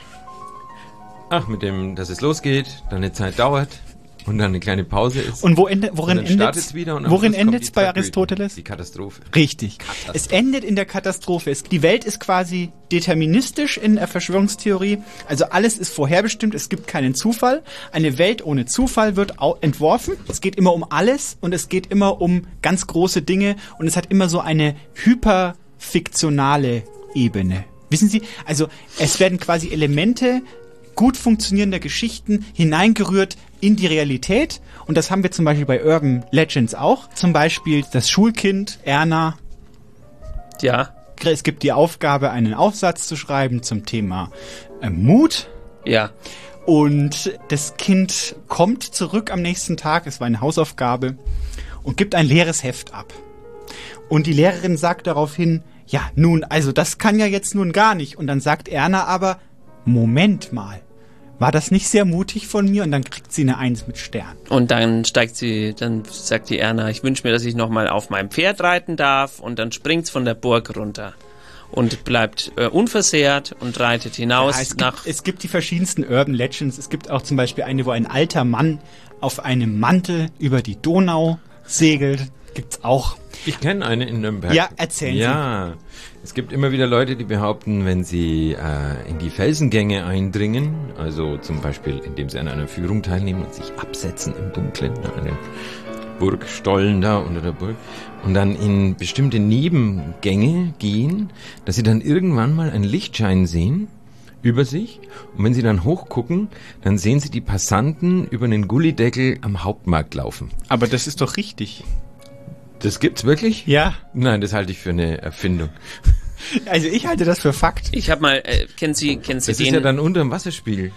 Ach, mit dem, dass es losgeht, dann eine Zeit dauert und dann eine kleine Pause ist.
Und wo ende, worin
und dann
endet es worin endet's bei Aristoteles?
Die Katastrophe.
Richtig.
Katastrophe.
Es endet in der Katastrophe. Es, die Welt ist quasi deterministisch in der Verschwörungstheorie. Also alles ist vorherbestimmt. Es gibt keinen Zufall. Eine Welt ohne Zufall wird au- entworfen. Es geht immer um alles und es geht immer um ganz große Dinge und es hat immer so eine hyperfiktionale Ebene. Wissen Sie, also es werden quasi Elemente gut funktionierender Geschichten hineingerührt in die Realität. Und das haben wir zum Beispiel bei Urban Legends auch. Zum Beispiel das Schulkind Erna.
Ja.
Es gibt die Aufgabe, einen Aufsatz zu schreiben zum Thema äh, Mut.
Ja.
Und das Kind kommt zurück am nächsten Tag, es war eine Hausaufgabe, und gibt ein leeres Heft ab. Und die Lehrerin sagt daraufhin, ja, nun, also das kann ja jetzt nun gar nicht. Und dann sagt Erna aber, Moment mal. War das nicht sehr mutig von mir? Und dann kriegt sie eine Eins mit Stern.
Und dann steigt sie, dann sagt die Erna, ich wünsche mir, dass ich nochmal auf meinem Pferd reiten darf. Und dann springt's von der Burg runter. Und bleibt äh, unversehrt und reitet hinaus
Ja, es,
nach...
gibt, es gibt die verschiedensten Urban Legends. Es gibt auch zum Beispiel eine, wo ein alter Mann auf einem Mantel über die Donau segelt. Gibt's auch.
Ich kenne eine in Nürnberg.
Ja, erzählen Sie.
Ja, es gibt immer wieder Leute, die behaupten, wenn sie äh, in die Felsengänge eindringen, also zum Beispiel, indem sie an einer Führung teilnehmen und sich absetzen im Dunkeln, an den Burgstollen da unter der Burg, und dann in bestimmte Nebengänge gehen, dass sie dann irgendwann mal einen Lichtschein sehen über sich, und wenn sie dann hochgucken, dann sehen sie die Passanten über einen Gullideckel am Hauptmarkt laufen.
Aber das ist doch richtig.
Das gibt's wirklich?
Ja.
Nein, das halte ich für eine Erfindung.
Also ich halte das für Fakt.
Ich habe mal, äh, kennen Sie, kennen Sie
das
den?
Das ist ja dann unterm Wasserspiegel.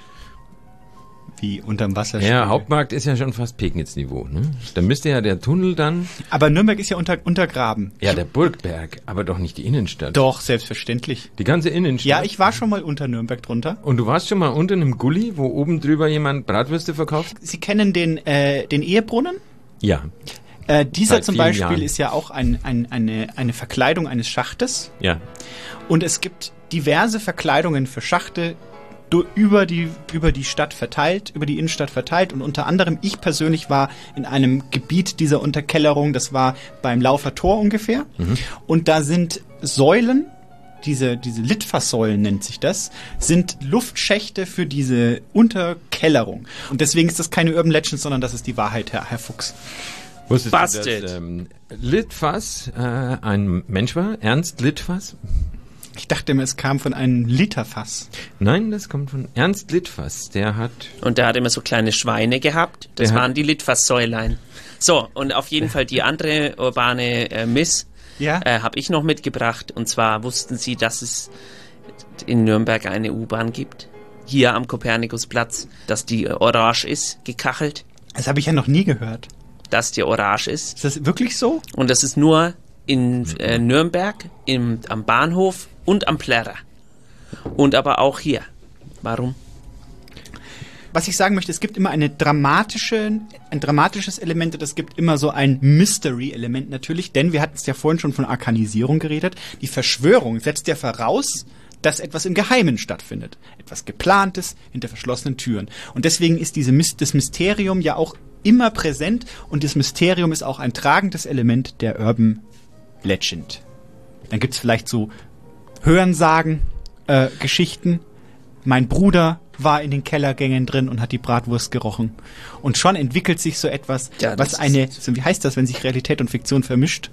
Wie unterm Wasserspiegel?
Ja, Hauptmarkt ist ja schon fast Pegnitz-Niveau, ne? Da müsste ja der Tunnel dann...
Aber Nürnberg ist ja unter, untergraben.
Ja, der Burgberg, aber doch nicht die Innenstadt.
Doch, selbstverständlich.
Die ganze Innenstadt?
Ja, ich war schon mal unter Nürnberg drunter.
Und du warst schon mal unter einem Gully, wo oben drüber jemand Bratwürste verkauft?
Sie kennen den, äh, den Ehebrunnen?
Ja.
Äh, dieser
Seit
zum
vielen
Beispiel
Jahren.
ist ja auch ein, ein, eine, eine Verkleidung eines Schachtes.
Ja.
Und es gibt diverse Verkleidungen für Schachte du, über die, über die Stadt verteilt, über die Innenstadt verteilt. Und unter anderem, ich persönlich war in einem Gebiet dieser Unterkellerung, das war beim Laufer Tor ungefähr.
Mhm.
Und da sind Säulen, diese, diese Litfaßsäulen nennt sich das, sind Luftschächte für diese Unterkellerung. Und deswegen ist das keine Urban Legend, sondern das ist die Wahrheit, Herr, Herr Fuchs.
Wusstest
Busted.
du, dass ähm, Litfaß äh, ein Mensch war? Ernst Litfaß?
Ich dachte immer, es kam von einem Literfass.
Nein, das kommt von Ernst Litfaß. Der hat...
Und der hat immer so kleine Schweine gehabt. Das
Der
waren
hat-
die Litfaßsäulein. So, und auf jeden Fall die andere urbane äh, Miss
Ja.
äh, habe ich noch mitgebracht. Und zwar wussten Sie, dass es in Nürnberg eine U-Bahn gibt? Hier am Kopernikusplatz, dass die äh, orange ist, gekachelt.
Das habe ich ja noch nie gehört.
Dass die orange ist.
Ist das wirklich so?
Und das ist nur in äh, Nürnberg, im, am Bahnhof und am Plärrer. Und aber auch hier. Warum?
Was ich sagen möchte, es gibt immer eine dramatische, ein dramatisches Element und es gibt immer so ein Mystery-Element natürlich, denn wir hatten es ja vorhin schon von Arkanisierung geredet. Die Verschwörung setzt ja voraus, dass etwas im Geheimen stattfindet. Etwas Geplantes hinter verschlossenen Türen. Und deswegen ist diese, Mys- das Mysterium ja auch immer präsent und das Mysterium ist auch ein tragendes Element der Urban Legend. Dann gibt's vielleicht so Hörensagen, äh, Geschichten. Mein Bruder war in den Kellergängen drin und hat die Bratwurst gerochen. Und schon entwickelt sich so etwas,
Ja,
was
das
eine, so, wie heißt das, wenn sich Realität und Fiktion vermischt?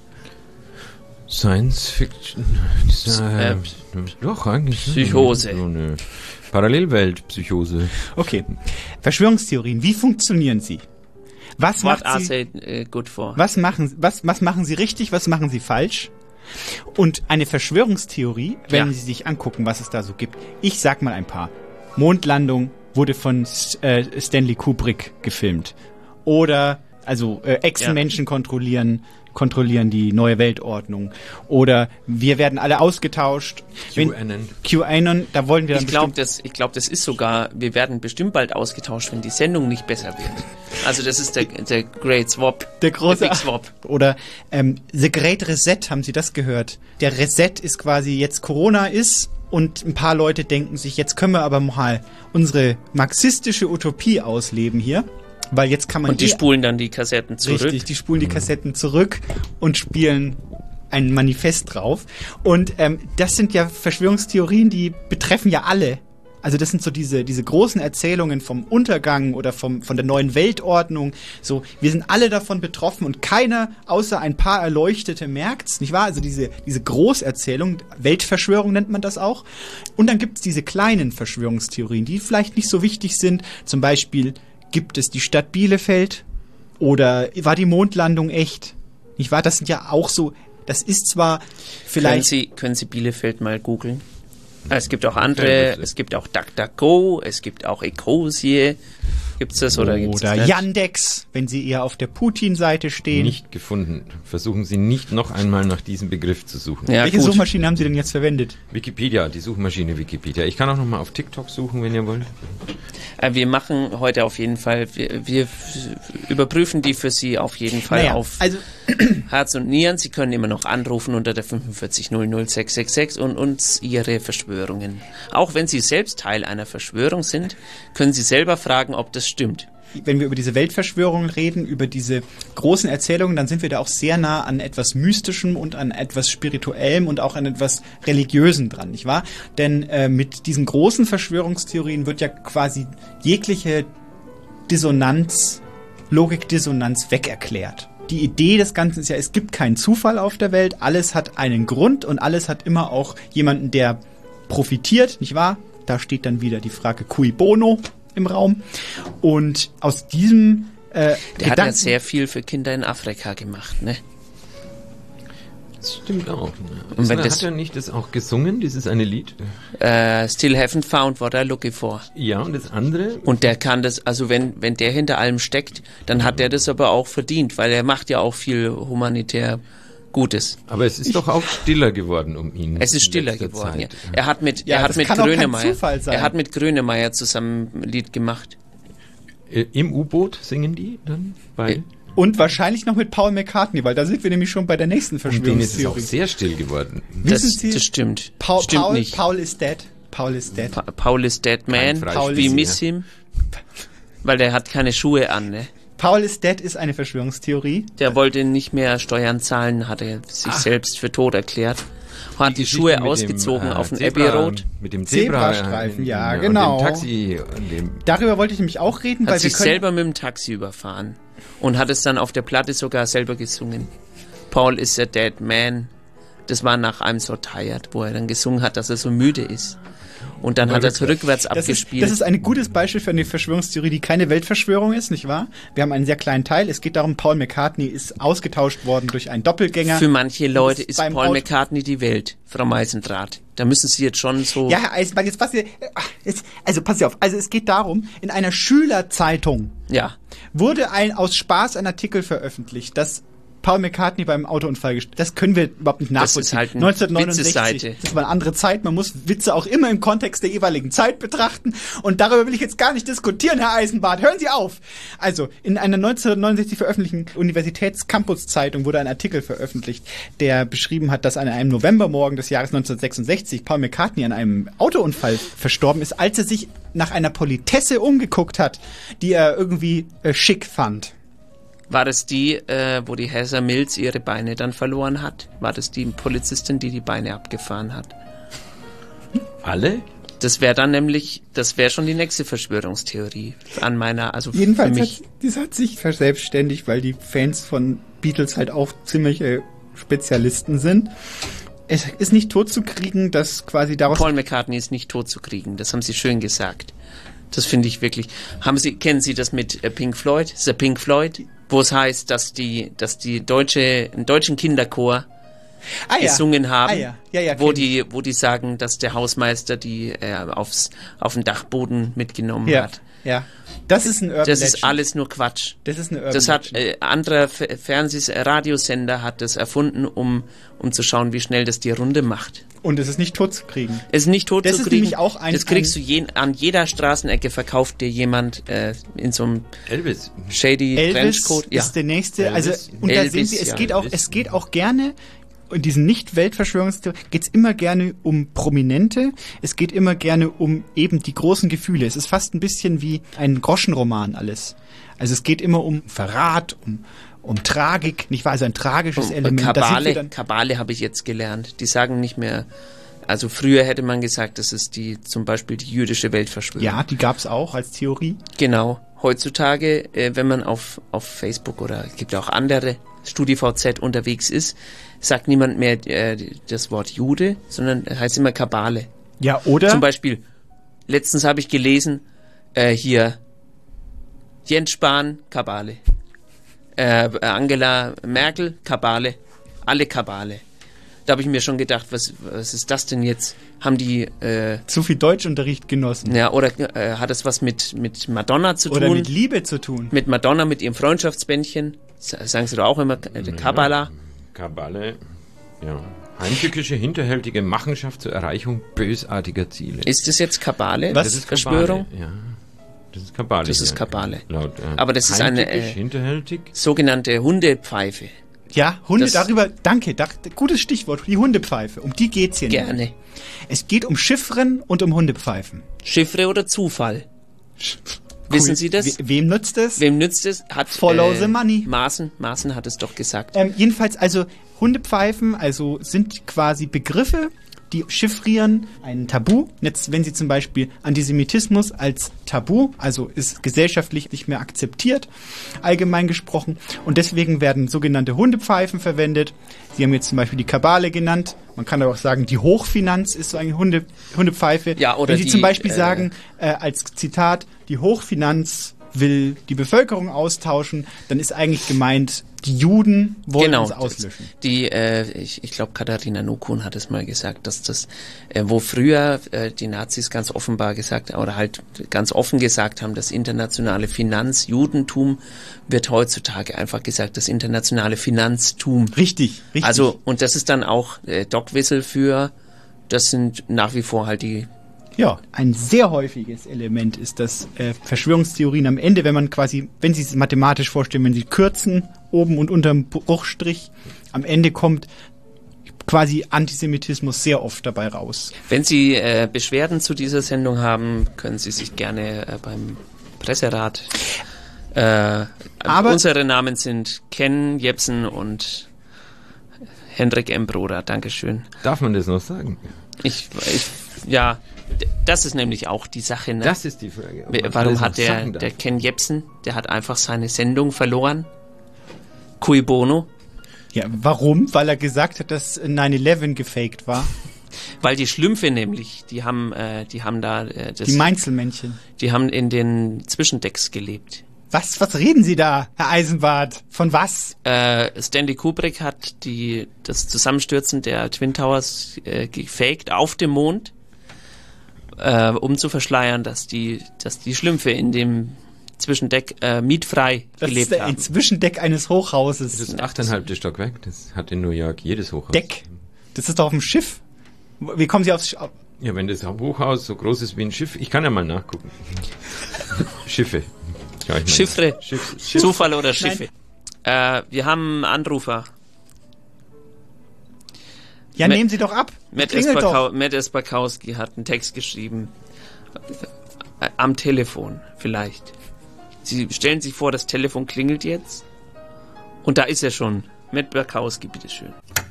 Science Fiction. Das, äh,
Äh,
doch, eigentlich.
Psychose.
So eine Parallelwelt-Psychose.
Okay. Verschwörungstheorien, wie funktionieren sie? Was
What
macht
are
sie,
they äh, good for?
was machen, was, was machen sie richtig, was machen sie falsch? Und eine Verschwörungstheorie, wenn
Ja.
Sie sich angucken, was es da so gibt. Ich sag mal ein paar. Mondlandung wurde von äh, Stanley Kubrick gefilmt. Oder Also äh, Echsenmenschen ja. kontrollieren kontrollieren die neue Weltordnung. Oder wir werden alle ausgetauscht.
QAnon.
QAnon, da wollen wir dann
Ich glaube, das, ich glaub, das ist sogar, wir werden bestimmt bald ausgetauscht, wenn die Sendung nicht besser wird. Also das ist der, der Great Swap.
Der große
der Big Swap.
Oder ähm, The Great Reset, haben Sie das gehört? Der Reset ist quasi jetzt Corona ist und ein paar Leute denken sich, jetzt können wir aber mal unsere marxistische Utopie ausleben hier. Weil jetzt kann man
und die, die spulen dann die Kassetten zurück.
Richtig, die spulen die Kassetten zurück und spielen ein Manifest drauf. Und ähm, das sind ja Verschwörungstheorien, die betreffen ja alle. Also das sind so diese diese großen Erzählungen vom Untergang oder vom von der neuen Weltordnung. So, wir sind alle davon betroffen und keiner außer ein paar Erleuchtete merkt's, nicht wahr? Also diese diese Großerzählung, Weltverschwörung nennt man das auch. Und dann gibt's diese kleinen Verschwörungstheorien, die vielleicht nicht so wichtig sind. Zum Beispiel gibt es die Stadt Bielefeld oder war die Mondlandung echt? Nicht wahr? Das sind ja auch so, das ist zwar vielleicht...
Können Sie, können Sie Bielefeld mal googeln? Es gibt auch andere, es gibt auch DuckDuckGo, es gibt auch Ecosia. Gibt's das oder gibt's
Oder
das
Yandex, wenn Sie eher auf der Putin-Seite stehen.
Nicht gefunden. Versuchen Sie nicht noch einmal nach diesem Begriff zu suchen.
Ja, welche gut. Suchmaschine haben Sie denn jetzt verwendet?
Wikipedia, die Suchmaschine Wikipedia. Ich kann auch noch mal auf TikTok suchen, wenn ihr wollt.
Wir machen heute auf jeden Fall, wir, wir überprüfen die für Sie auf jeden Fall naja, auf
also
Herz und Nieren. Sie können immer noch anrufen unter der fünfundvierzig null null sechs sechs sechs und uns Ihre Verschwörungen. Auch wenn Sie selbst Teil einer Verschwörung sind, können Sie selber fragen, ob das stimmt.
Wenn wir über diese Weltverschwörungen reden, über diese großen Erzählungen, dann sind wir da auch sehr nah an etwas Mystischem und an etwas Spirituellem und auch an etwas Religiösem dran, nicht wahr? Denn äh, mit diesen großen Verschwörungstheorien wird ja quasi jegliche Dissonanz, Logikdissonanz wegerklärt. Die Idee des Ganzen ist ja, es gibt keinen Zufall auf der Welt, alles hat einen Grund und alles hat immer auch jemanden, der profitiert, nicht wahr? Da steht dann wieder die Frage cui bono im Raum. Und aus diesem äh,
Der
Gedanken
hat ja sehr viel für Kinder in Afrika gemacht, ne?
Das stimmt auch.
Und
Und
wenn
hat
das-
er nicht das auch gesungen, dieses eine Lied?
Äh, Still haven't found what I'm looking for.
Ja, und das andere?
Und der kann das, also wenn, wenn der hinter allem steckt, dann hat der das aber auch verdient, weil er macht ja auch viel humanitär Gutes.
Aber es ist doch auch stiller geworden um ihn.
Es ist
in
stiller
letzter
geworden, ja.
Zeit.
Er hat mit,
Ja,
er hat
das
mit
kann auch kein
Grönemeyer,
Zufall sein.
er hat mit Grönemeyer zusammen ein Lied gemacht.
Äh, Im U-Boot singen die dann? Bei
und wahrscheinlich noch mit Paul McCartney, weil da sind wir nämlich schon bei der nächsten
um den ist es auch
Verschwörungstheorie.
sehr still geworden.
Das,
Wissen Sie-
das stimmt.
Paul,
stimmt
Paul,
nicht.
Paul is dead. Paul is dead.
Pa Paul is dead man.
Freispiel
We
mehr.
miss him. Weil der hat keine Schuhe an, ne?
Paul is dead ist eine Verschwörungstheorie.
Der wollte nicht mehr Steuern zahlen, hat er sich
Ach.
selbst für tot erklärt. Hat die,
Geschichte
Schuhe
mit dem,
ausgezogen
äh,
auf den
Zebra-
Abbey Road.
Mit dem Zebra,
Zebrastreifen,
äh,
ja,
und
genau.
dem Taxi und dem
Darüber wollte ich nämlich auch reden,
Hat
weil wir
sich
können...
selber mit dem Taxi überfahren. Und hat es dann auf der Platte sogar selber gesungen. Paul is a dead man. Das war nach I'm so tired, wo er dann gesungen hat, dass er so müde ist. Und dann
Aber
hat er es rückwärts
Das ist,
abgespielt.
das ist ein gutes Beispiel für eine Verschwörungstheorie, die keine Weltverschwörung ist, nicht wahr? Wir haben einen sehr kleinen Teil. Es geht darum, Paul McCartney ist ausgetauscht worden durch einen Doppelgänger.
Für manche Leute ist
beim
Paul
Auto-
McCartney die Welt, Frau Meisendrath. Da müssen Sie jetzt schon so...
Ja, Herr Eisenbahn, jetzt pass, jetzt, also pass auf. Also es geht darum, in einer Schülerzeitung
Ja.
wurde ein aus Spaß ein Artikel veröffentlicht, dass Paul McCartney beim Autounfall gestorben. Das können wir überhaupt nicht
Das
nachvollziehen.
ist halt ein
neunzehnhundertneunundsechzig,
Witzeseite.
das war eine andere Zeit. Man muss Witze auch immer im Kontext der jeweiligen Zeit betrachten. Und darüber will ich jetzt gar nicht diskutieren, Herr Eisenbart. Hören Sie auf! Also, in einer neunzehnhundertneunundsechzig veröffentlichten Universitäts-Campus-Zeitung wurde ein Artikel veröffentlicht, der beschrieben hat, dass an einem Novembermorgen des Jahres neunzehnhundertsechsundsechzig Paul McCartney an einem Autounfall verstorben ist, als er sich nach einer Politesse umgeguckt hat, die er irgendwie äh, schick fand.
War das die, äh, wo die Heather Mills ihre Beine dann verloren hat? War das die Polizistin, die die Beine abgefahren hat?
alle?
Das wäre dann nämlich, das wäre schon die nächste Verschwörungstheorie an meiner, also
Jedenfalls
für
hat,
mich.
das hat sich verselbstständigt, weil die Fans von Beatles halt auch ziemliche Spezialisten sind. Es ist nicht totzukriegen, dass quasi daraus...
Paul McCartney ist nicht totzukriegen, das haben Sie schön gesagt. Das finde ich wirklich. Haben Sie, kennen Sie das mit äh, Pink Floyd? The Pink Floyd? Wo es heißt, dass die, dass die deutsche, einen deutschen Kinderchor
Ah, ja.
gesungen haben,
Ah, ja. Ja, ja,
wo
kenn
die, wo die sagen, dass der Hausmeister die äh, aufs, auf den Dachboden mitgenommen
Ja.
hat.
Ja, das ist ein Urban
Das
Legend.
ist alles nur Quatsch.
Das ist eine Urban
Das hat
Legend.
äh, anderer F- Fernsehs-, äh, Radiosender hat das erfunden, um, um zu schauen, wie schnell das die Runde macht.
Und es ist nicht tot zu kriegen.
Es ist nicht tot
Das
zu
ist
kriegen.
nämlich auch ein-
das kriegst
ein-
du je, an jeder Straßenecke, verkauft dir jemand äh, in so einem
Elvis.
shady
Elvis
Trenchcoat.
ist der nächste. Also
Elvis.
und da
Elvis,
sehen Sie, es
ja.
geht auch, es geht auch gerne. In diesen Nicht-Weltverschwörungstheorien geht es immer gerne um Prominente. Es geht immer gerne um eben die großen Gefühle. Es ist fast ein bisschen wie ein Groschenroman alles. Also es geht immer um Verrat, um um Tragik, nicht wahr? Also ein tragisches
Und
Element. Da sind wir
Kabale,
dann-
Kabale habe ich jetzt gelernt. Die sagen nicht mehr, also früher hätte man gesagt, das ist die zum Beispiel die jüdische Weltverschwörung.
Ja, die gab es auch als Theorie.
Genau. Heutzutage, äh, wenn man auf, auf Facebook oder es gibt auch andere StudiVZ unterwegs ist, sagt niemand mehr äh, das Wort Jude, sondern heißt immer Kabale.
Ja, oder?
Zum Beispiel, letztens habe ich gelesen, äh, hier Jens Spahn, Kabale. Äh, Angela Merkel, Kabale. Alle Kabale. Da habe ich mir schon gedacht, was, was ist das denn jetzt? Haben die äh,
zu viel Deutschunterricht genossen?
Ja, oder äh, hat es was mit, mit Madonna zu
Oder
tun?
mit Liebe zu tun?
Mit Madonna, mit ihrem Freundschaftsbändchen. Sa- Sagen sie doch auch immer, äh, Kabbala.
Kabbale, ja. Heimtückische, hinterhältige Machenschaft zur Erreichung bösartiger Ziele.
Ist das jetzt Kabale?
Das ist
Verschwörung?
Kabale, ja. Das ist Kabale.
Das ist
hier.
Kabale.
Laut, äh,
Aber das ist eine
heimtückisch,
äh,
hinterhältig.
sogenannte Hundepfeife.
Ja, Hunde,
Das-
darüber, danke, da, gutes Stichwort, die Hundepfeife. Um die geht's hier
Gerne.
nämlich. Es geht um Chiffren und um Hundepfeifen.
Chiffre oder Zufall? Wissen
Cool.
Sie das?
We wem nützt es?
Wem nützt es? Hat,
Follow the money.
Maaßen, Maaßen hat es doch gesagt.
Ähm, jedenfalls, also Hundepfeifen, also sind quasi Begriffe, die chiffrieren ein Tabu. Jetzt, wenn Sie zum Beispiel Antisemitismus als Tabu, also ist gesellschaftlich nicht mehr akzeptiert, allgemein gesprochen, und deswegen werden sogenannte Hundepfeifen verwendet. Sie haben jetzt zum Beispiel die Kabale genannt. Man kann aber auch sagen, die Hochfinanz ist so eine Hunde, Hundepfeife.
Ja, oder
wenn Sie
die,
zum Beispiel
äh,
sagen, äh, als Zitat, die Hochfinanz will die Bevölkerung austauschen, dann ist eigentlich gemeint, die Juden wollen
Genau,
uns auslöschen.
Die, äh, ich, ich glaube, Katharina Nukun hat es mal gesagt, dass das, äh, wo früher äh, die Nazis ganz offenbar gesagt, oder halt ganz offen gesagt haben, das internationale Finanzjudentum, wird heutzutage einfach gesagt, das internationale Finanztum.
Richtig, richtig.
Also, und das ist dann auch äh, Dogwissel für, das sind nach wie vor halt die.
Ja, ein sehr häufiges Element ist das äh, Verschwörungstheorien am Ende, wenn man quasi, wenn Sie es mathematisch vorstellen, wenn Sie kürzen, oben und unterm Bruchstrich, am Ende kommt quasi Antisemitismus sehr oft dabei raus.
Wenn Sie äh, Beschwerden zu dieser Sendung haben, können Sie sich gerne äh, beim Presserat. Äh,
Aber
unsere Namen sind Ken Jepsen und Hendrik M. Broder. Dankeschön.
Darf man das noch sagen?
Ich, ich ja, d- das ist nämlich auch die Sache. Ne?
Das ist die Frage. ob
We-
man
Warum
alles
hat
noch
der,
sagen darf.
der Ken Jepsen, der hat einfach seine Sendung verloren? Cui bono?
Ja, warum? Weil er gesagt hat, dass nine eleven gefaked war.
Weil die Schlümpfe nämlich, die haben, äh, die haben da, äh, das,
Die Mainzelmännchen.
die haben in den Zwischendecks gelebt.
Was, was reden Sie da, Herr Eisenbart? Von was?
Äh, Stanley Kubrick hat die, das Zusammenstürzen der Twin Towers äh, gefaked auf dem Mond, äh, um zu verschleiern, dass die, dass die Schlümpfe in dem Zwischendeck äh, mietfrei
Das
gelebt
ist ein
haben.
Zwischendeck eines Hochhauses.
Das ist achteinhalbte Stockwerk. Das hat in New York jedes Hochhaus.
Deck. Das ist doch auf dem Schiff. Wie kommen Sie aufs Sch
Ja, wenn das Hochhaus so groß ist wie ein Schiff, ich kann ja mal nachgucken. Schiffe. Ja, ich meine,
Chiffre,
Schiff, Schiff.
Zufall oder Schiffe. Äh, wir haben einen Anrufer.
Ja,
Matt-
nehmen Sie doch ab.
Matt,
Klingelt
Espakau
doch.
Matt Espakowski hat einen Text geschrieben. Äh, am Telefon, vielleicht. Sie stellen sich vor, das Telefon klingelt jetzt. Und da ist er schon. Matt Espakowski, bitteschön.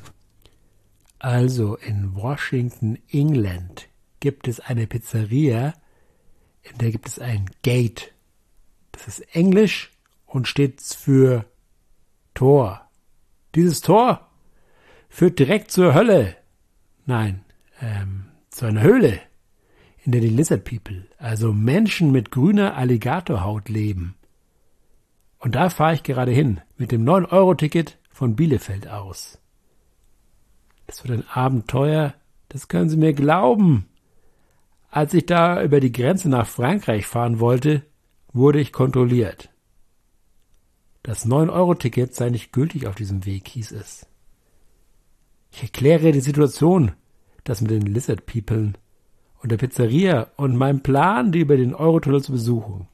Also in Washington, England, gibt es eine Pizzeria, in der gibt es ein Gate. Das ist Englisch und steht für Tor. Dieses Tor führt direkt zur Hölle. Nein, ähm, zu einer Höhle, in der die Lizard People, also Menschen mit grüner Alligatorhaut leben. Und da fahre ich gerade hin, mit dem neun Euro Ticket von Bielefeld aus. Das wird ein Abenteuer, das können Sie mir glauben. Als ich da über die Grenze nach Frankreich fahren wollte, wurde ich kontrolliert. Das neun Euro Ticket sei nicht gültig auf diesem Weg, hieß es. Ich erkläre die Situation, das mit den Lizard People und der Pizzeria und meinem Plan, die über den Eurotunnel zu besuchen.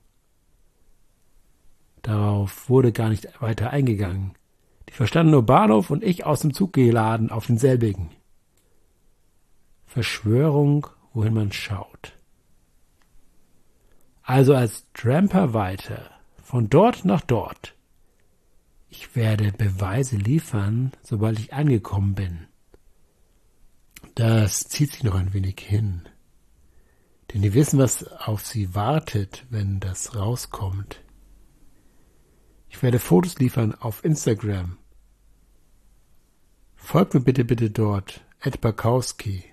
Darauf wurde gar nicht weiter eingegangen. Die verstanden nur Bahnhof und ich aus dem Zug geladen auf denselbigen. Verschwörung, wohin man schaut. Also als Tramper weiter, von dort nach dort. Ich werde Beweise liefern, sobald ich angekommen bin. Das zieht sich noch ein wenig hin. Denn die wissen, was auf sie wartet, wenn das rauskommt. Ich werde Fotos liefern auf Instagram. Folgt mir bitte, bitte dort, Ed Bakowski.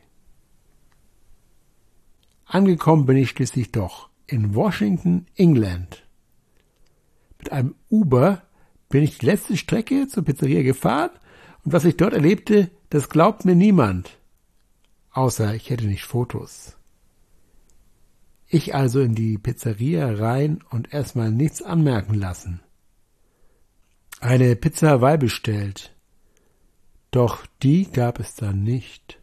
Angekommen bin ich schließlich doch in Washington, England. Mit einem Uber bin ich die letzte Strecke zur Pizzeria gefahren und was ich dort erlebte, das glaubt mir niemand. Außer ich hätte nicht Fotos. Ich also in die Pizzeria rein und erstmal nichts anmerken lassen. Eine Pizza Hawaii bestellt. Doch die gab es dann nicht.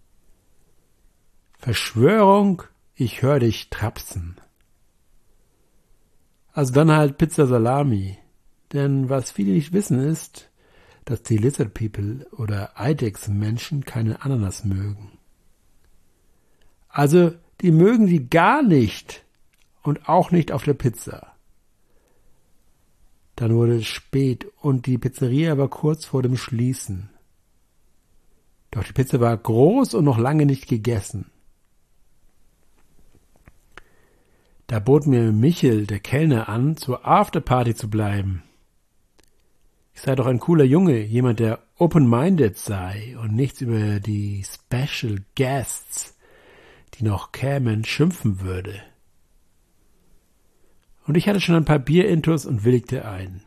Verschwörung, ich hör dich trapsen. Also dann halt Pizza Salami. Denn was viele nicht wissen ist, dass die Lizard People oder Eidechsenmenschen keine Ananas mögen. Also die mögen die gar nicht und auch nicht auf der Pizza. Dann wurde es spät und die Pizzeria war kurz vor dem Schließen. Doch die Pizza war groß und noch lange nicht gegessen. Da bot mir Michel, der Kellner, an, zur Afterparty zu bleiben. Ich sei doch ein cooler Junge, jemand, der open-minded sei und nichts über die Special Guests, die noch kämen, schimpfen würde. Und ich hatte schon ein paar Bierintus und willigte ein.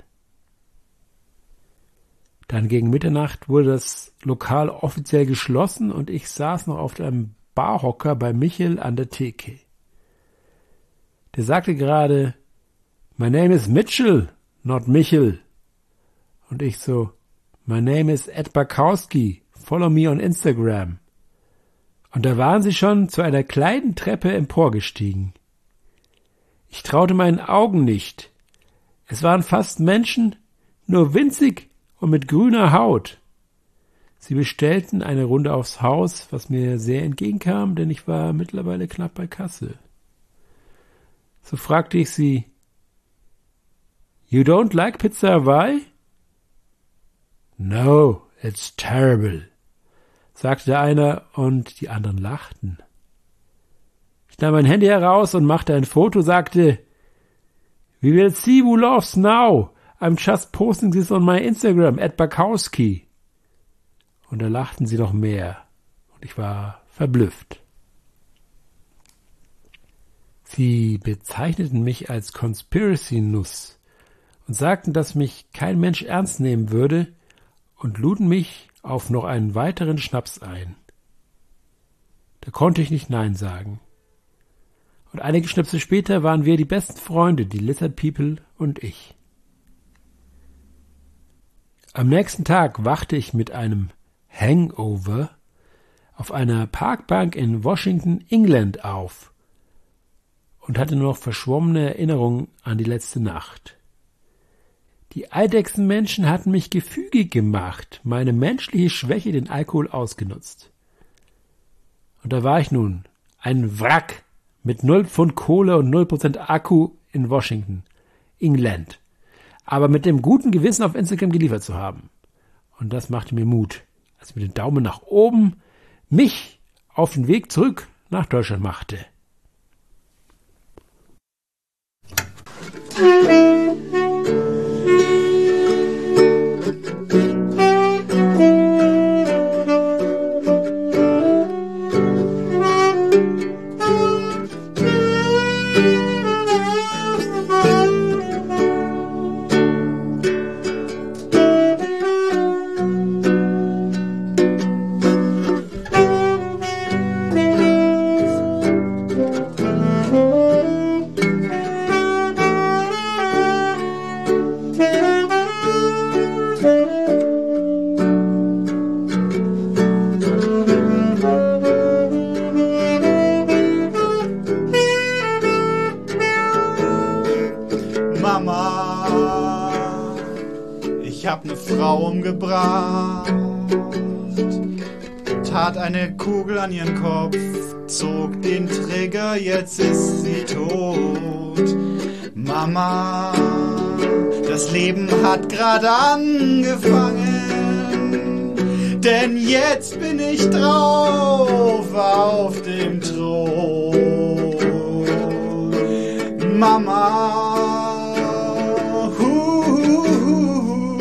Dann gegen Mitternacht wurde das Lokal offiziell geschlossen und ich saß noch auf einem Barhocker bei Michel an der Theke. Der sagte gerade, My name is Mitchell, not Michel. Und ich so, My name is Ed Bakowski, follow me on Instagram. Und da waren sie schon zu einer kleinen Treppe emporgestiegen. Ich traute meinen Augen nicht. Es waren fast Menschen, nur winzig und mit grüner Haut. Sie bestellten eine Runde aufs Haus, was mir sehr entgegenkam, denn ich war mittlerweile knapp bei Kasse. So fragte ich sie, You don't like Pizza Hawaii? No, it's terrible, sagte der eine und die anderen lachten. Ich nahm mein Handy heraus und machte ein Foto, sagte, We will see who loves now. I'm just posting this on my Instagram, at Bakowski. Und da lachten sie noch mehr und ich war verblüfft. Sie bezeichneten mich als Conspiracy-Nuss und sagten, dass mich kein Mensch ernst nehmen würde und luden mich auf noch einen weiteren Schnaps ein. Da konnte ich nicht Nein sagen. Und einige Schnäpse später waren wir die besten Freunde, die Lizard People und ich. Am nächsten Tag wachte ich mit einem Hangover auf einer Parkbank in Washington, England auf und hatte nur noch verschwommene Erinnerungen an die letzte Nacht. Die Eidechsenmenschen hatten mich gefügig gemacht, meine menschliche Schwäche den Alkohol ausgenutzt. Und da war ich nun, ein Wrack mit null Pfund Kohle und null Prozent Akku in Washington, England, aber mit dem guten Gewissen auf Instagram geliefert zu haben. Und das machte mir Mut, als ich mit dem Daumen nach oben mich auf den Weg zurück nach Deutschland machte.
Mama, ich hab ne Frau umgebracht, tat eine Kugel an ihren Kopf, zog den Trigger, jetzt ist sie tot. Mama, das Leben hat grad angefangen, denn jetzt bin ich drauf auf dem Thron. Mama, hu, hu, hu,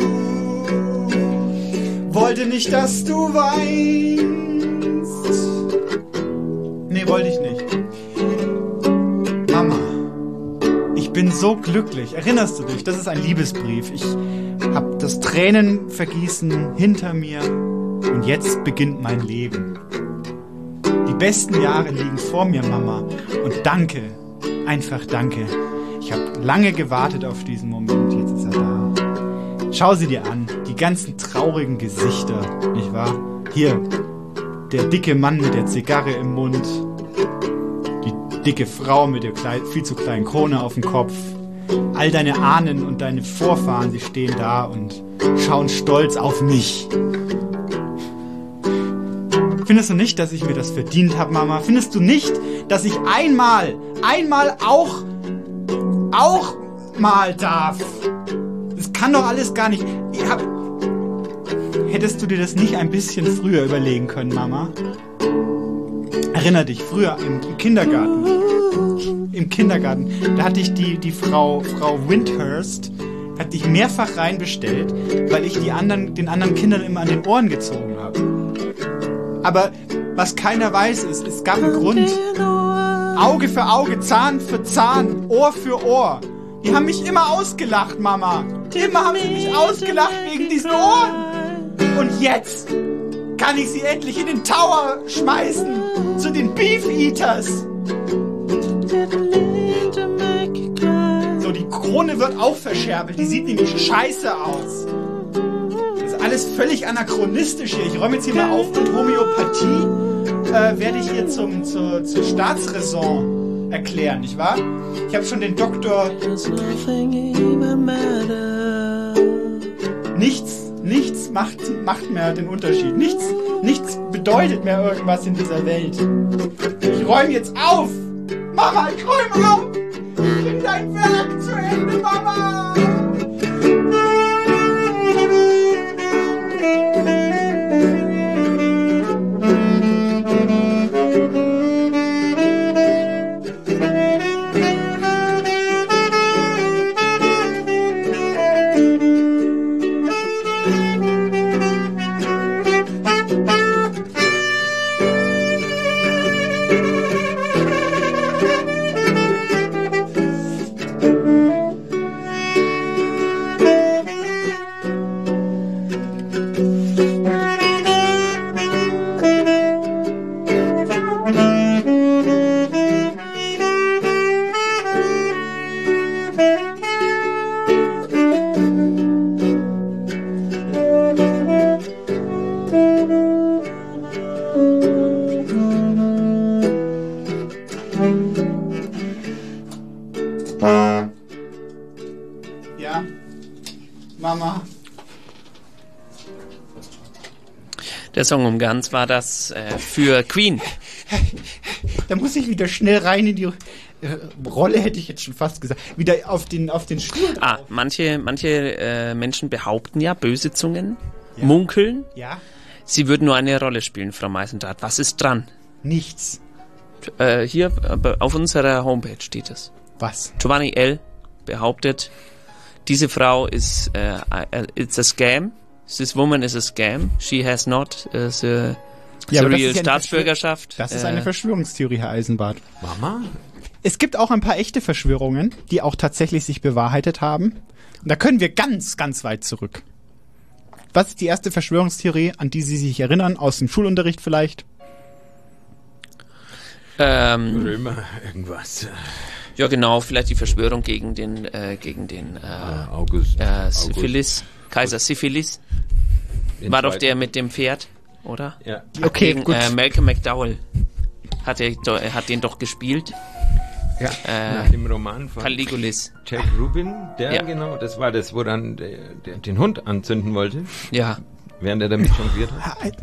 wollte nicht, dass du weinst. Nee, wollte ich nicht. Mama, ich bin so glücklich. Erinnerst du dich? Das ist ein Liebesbrief. Ich hab das Tränenvergießen hinter mir und jetzt beginnt mein Leben. Die besten Jahre liegen vor mir, Mama. Und danke, einfach danke. Ich habe lange gewartet auf diesen Moment. Jetzt ist er da. Schau sie dir an. Die ganzen traurigen Gesichter, nicht wahr? Hier, der dicke Mann mit der Zigarre im Mund. Die dicke Frau mit der klein, viel zu kleinen Krone auf dem Kopf. All deine Ahnen und deine Vorfahren, sie stehen da und schauen stolz auf mich. Findest du nicht, dass ich mir das verdient habe, Mama? Findest du nicht, dass ich einmal, einmal auch, auch mal darf? Das kann doch alles gar nicht. Ich hab, hättest du dir das nicht ein bisschen früher überlegen können, Mama? Erinner dich, früher im, im Kindergarten. Im Kindergarten, da hatte ich die, die Frau, Frau Windhurst, hat dich mehrfach reinbestellt, weil ich die anderen, den anderen Kindern immer an den Ohren gezogen habe. Aber was keiner weiß ist, es gab einen Grund. Auge für Auge, Zahn für Zahn, Ohr für Ohr. Die haben mich immer ausgelacht, Mama. Immer haben sie mich ausgelacht wegen diesen Ohren. Und jetzt kann ich sie endlich in den Tower schmeißen. Zu den Beef Eaters. So, die Krone wird auch verscherbelt. Die sieht nämlich scheiße aus. Das ist alles völlig anachronistisch hier. Ich räume jetzt hier mal auf und Homöopathie äh, werde ich hier zum, zur, zur Staatsräson erklären, nicht wahr? Ich habe schon den Doktor... Nichts, nichts macht, macht mehr den Unterschied. Nichts, nichts bedeutet mehr irgendwas in dieser Welt. Ich räume jetzt auf! Mama, ich räume auf! Bring dein Werk zu Ende, Mama! Ja, Mama.
Der Song um Ganz war das äh, für Queen.
Da muss ich wieder schnell rein in die äh, Rolle, hätte ich jetzt schon fast gesagt. Wieder auf den, auf den Stuhl drauf.
Ah, manche, manche äh, Menschen behaupten ja, böse Zungen, ja. munkeln.
Ja.
Sie würden nur eine Rolle spielen, Frau Meisendrath. Was ist dran?
Nichts.
Äh, hier äh, auf unserer Homepage steht es.
Was?
Giovanni L. behauptet, diese Frau ist äh, uh, it's a scam. This woman is a scam. She has not uh, the, the
ja,
real Staatsbürgerschaft.
Das ist eine
äh,
Verschwörungstheorie, Herr Eisenbart.
Mama?
Es gibt auch ein paar echte Verschwörungen, die auch tatsächlich sich bewahrheitet haben. Und da können wir ganz, ganz weit zurück. Was ist die erste Verschwörungstheorie, an die Sie sich erinnern, aus dem Schulunterricht vielleicht?
Ähm,
Römer, irgendwas.
Ja, genau, vielleicht die Verschwörung gegen den, äh, gegen den äh,
August,
äh, Syphilis. Kaiser Syphilis.
Den
War doch
zweiten.
der mit dem Pferd, oder?
Ja.
Okay,
Gegen,
gut.
Äh, Malcolm McDowell hat, er, do- er hat den doch gespielt.
Ja,
Äh,
nach dem Roman von
Caligulis.
Jack Rubin, der
Ja.
genau, das war das, wo dann der, der den Hund anzünden wollte.
Ja.
Während er damit jongliert hat.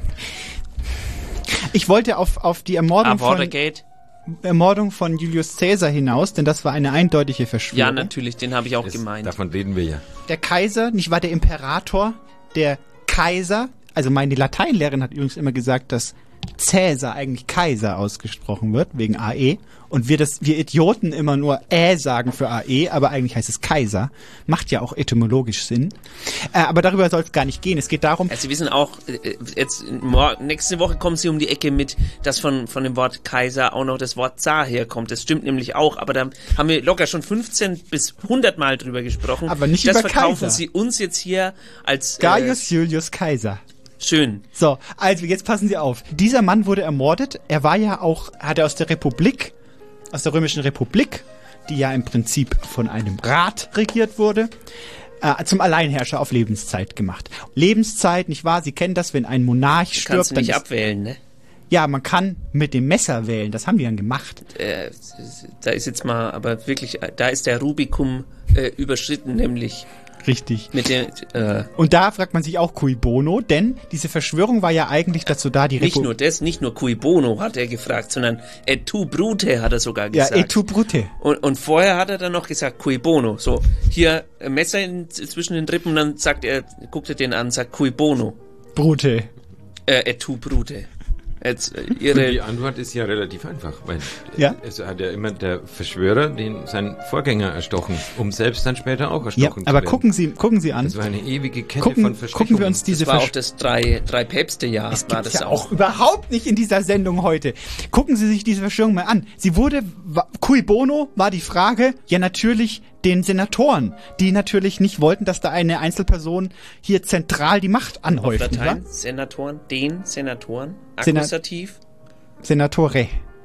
Ich wollte auf, auf die Ermordung
Ah,
von,
Watergate.
Ermordung von Julius Caesar hinaus, denn das war eine eindeutige Verschwörung.
Ja, natürlich, den habe ich auch
Das,
gemeint.
davon reden wir ja.
Der Kaiser, nicht wahr, der Imperator, der Kaiser, also meine Lateinlehrerin hat übrigens immer gesagt, dass Cäsar eigentlich Kaiser ausgesprochen wird, wegen A E. Und wir das, wir Idioten immer nur Ä sagen für A E, aber eigentlich heißt es Kaiser. Macht ja auch etymologisch Sinn. Äh, aber darüber soll es gar nicht gehen. Es geht darum.
Also Sie wissen auch, äh, jetzt morgen, nächste Woche kommen Sie um die Ecke mit, dass von, von dem Wort Kaiser auch noch das Wort Zar herkommt. Das stimmt nämlich auch, aber da haben wir locker schon fünfzehn bis hundert Mal drüber gesprochen.
Aber nicht
das
über
verkaufen
Kaiser.
Sie uns jetzt hier als äh,
Gaius Julius Kaiser.
schön.
So, also jetzt passen Sie auf. Dieser Mann wurde ermordet. Er war ja auch, hat er aus der Republik, aus der Römischen Republik, die ja im Prinzip von einem Rat regiert wurde, äh, zum Alleinherrscher auf Lebenszeit gemacht. Lebenszeit, nicht wahr? Sie kennen das, wenn ein Monarch
Du
stirbt.
kannst
dann
nicht
ist,
abwählen, ne?
ja, man kann mit dem Messer wählen. Das haben die dann gemacht.
Äh, da ist jetzt mal, aber wirklich, äh, da ist der Rubikum äh, überschritten, nämlich
Richtig.
mit der, äh,
Und da fragt man sich auch cui bono, denn diese Verschwörung war ja eigentlich dazu da, die
nicht
Repu-
nur das, nicht nur cui bono hat er gefragt, sondern et tu brute hat er sogar
Ja,
gesagt.
et tu brute.
Und, und vorher hat er dann noch gesagt, cui bono. So, hier äh, Messer in, zwischen den Rippen, dann sagt er, guckt er den an, sagt cui bono.
Brute.
Äh, et tu brute. Jetzt, äh,
Und
ihre,
die Antwort ist ja relativ einfach, weil
Ja?
es hat ja immer der Verschwörer den seinen Vorgänger erstochen, um selbst dann später auch
Ja,
erstochen zu
aber
werden.
gucken Sie, gucken Sie an.
Das war eine ewige Kette
Gucken,
von Versprechungen.
gucken wir uns diese
das war auch
Versch-
das drei, drei Päpste-Jahr,
Es
war
gibt's
das
ja
auch.
auch überhaupt nicht in dieser Sendung heute. Gucken Sie sich diese Verschwörung mal an. Sie wurde, wa- cui bono war die Frage, ja natürlich den Senatoren, die natürlich nicht wollten, dass da eine Einzelperson hier zentral die Macht
Auf
anhäuft. nicht
Latein,
wahr?
Senatoren, den Senatoren,
Sena-
Akkusativ,
Senatore.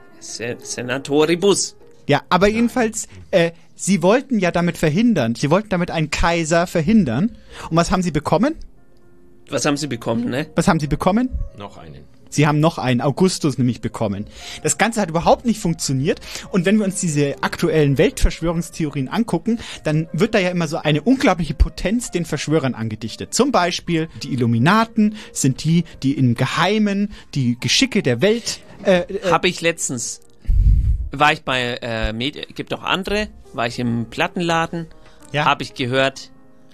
Se Senatoribus.
Ja, aber jedenfalls, äh, sie wollten ja damit verhindern, sie wollten damit einen Kaiser verhindern. Und was haben sie bekommen?
Was haben sie bekommen, ne?
Was haben sie bekommen?
Noch einen.
Sie haben noch einen, Augustus nämlich bekommen. Das Ganze hat überhaupt nicht funktioniert. Und wenn wir uns diese aktuellen Weltverschwörungstheorien angucken, dann wird da ja immer so eine unglaubliche Potenz den Verschwörern angedichtet. Zum Beispiel die Illuminaten sind die, die im Geheimen die Geschicke der Welt... Äh, äh,
Habe ich letztens, war ich bei, äh, Medi gibt auch andere, war ich im Plattenladen,
Ja.
habe ich gehört,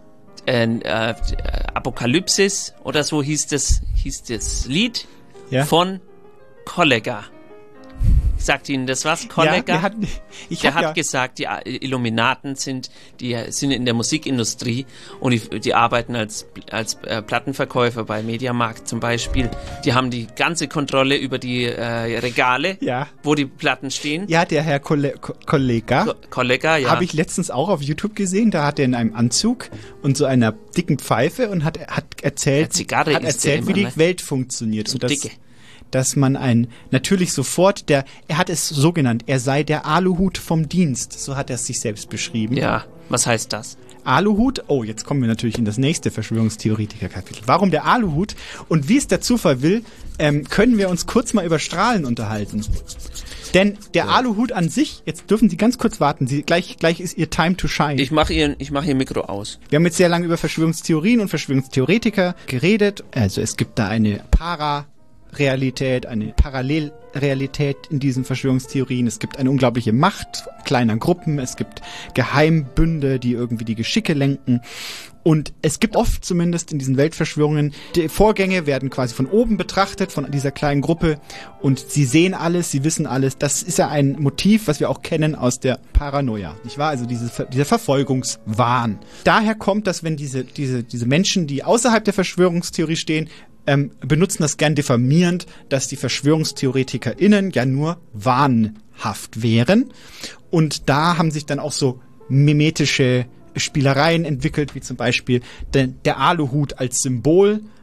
äh, äh, Apokalypsis oder so hieß das, hieß das Lied
Ja.
von Kollega. Sagt Ihnen das was,
ja,
Kollega?
wir hatten, ich
Der
hab
hat
ja,
gesagt, die Illuminaten sind, die sind in der Musikindustrie und die, die arbeiten als, als äh, Plattenverkäufer bei Mediamarkt zum Beispiel. Die haben die ganze Kontrolle über die äh, Regale,
Ja.
wo die Platten stehen.
ja, der Herr Kolle Ko Kollega,
Ko Kollega, ja.
habe ich letztens auch auf YouTube gesehen, da hat er in einem Anzug und so einer dicken Pfeife und hat, hat erzählt,
Ja, Zigarre
hat
isst
erzählt
er
wie
immer,
die
ne?
Welt funktioniert.
Zu
und das,
dicke.
dass man ein, natürlich sofort, der, er hat es so genannt, er sei der Aluhut vom Dienst, so hat er es sich selbst beschrieben.
Ja, was heißt das?
Aluhut, oh, jetzt kommen wir natürlich in das nächste Verschwörungstheoretiker-Kapitel. Warum der Aluhut und wie es der Zufall will, ähm, können wir uns kurz mal über Strahlen unterhalten. Denn der Aluhut an sich, jetzt dürfen Sie ganz kurz warten, Sie, gleich, gleich ist Ihr Time to shine.
Ich mache ihr, ich mach ihr Mikro aus.
Wir haben jetzt sehr lange über Verschwörungstheorien und Verschwörungstheoretiker geredet. Also es gibt da eine Para-Realität, eine Parallelrealität in diesen Verschwörungstheorien. Es gibt eine unglaubliche Macht kleiner Gruppen. Es gibt Geheimbünde, die irgendwie die Geschicke lenken. Und es gibt oft zumindest in diesen Weltverschwörungen, die Vorgänge werden quasi von oben betrachtet, von dieser kleinen Gruppe. Und sie sehen alles, sie wissen alles. Das ist ja ein Motiv, was wir auch kennen aus der Paranoia, nicht wahr? Also diese, dieser Verfolgungswahn. Daher kommt, dass wenn diese, diese, diese Menschen, die außerhalb der Verschwörungstheorie stehen, ähm, benutzen das gern diffamierend, dass die VerschwörungstheoretikerInnen ja nur wahnhaft wären. Und da haben sich dann auch so mimetische Spielereien entwickelt, wie zum Beispiel der, der Aluhut als Symbol,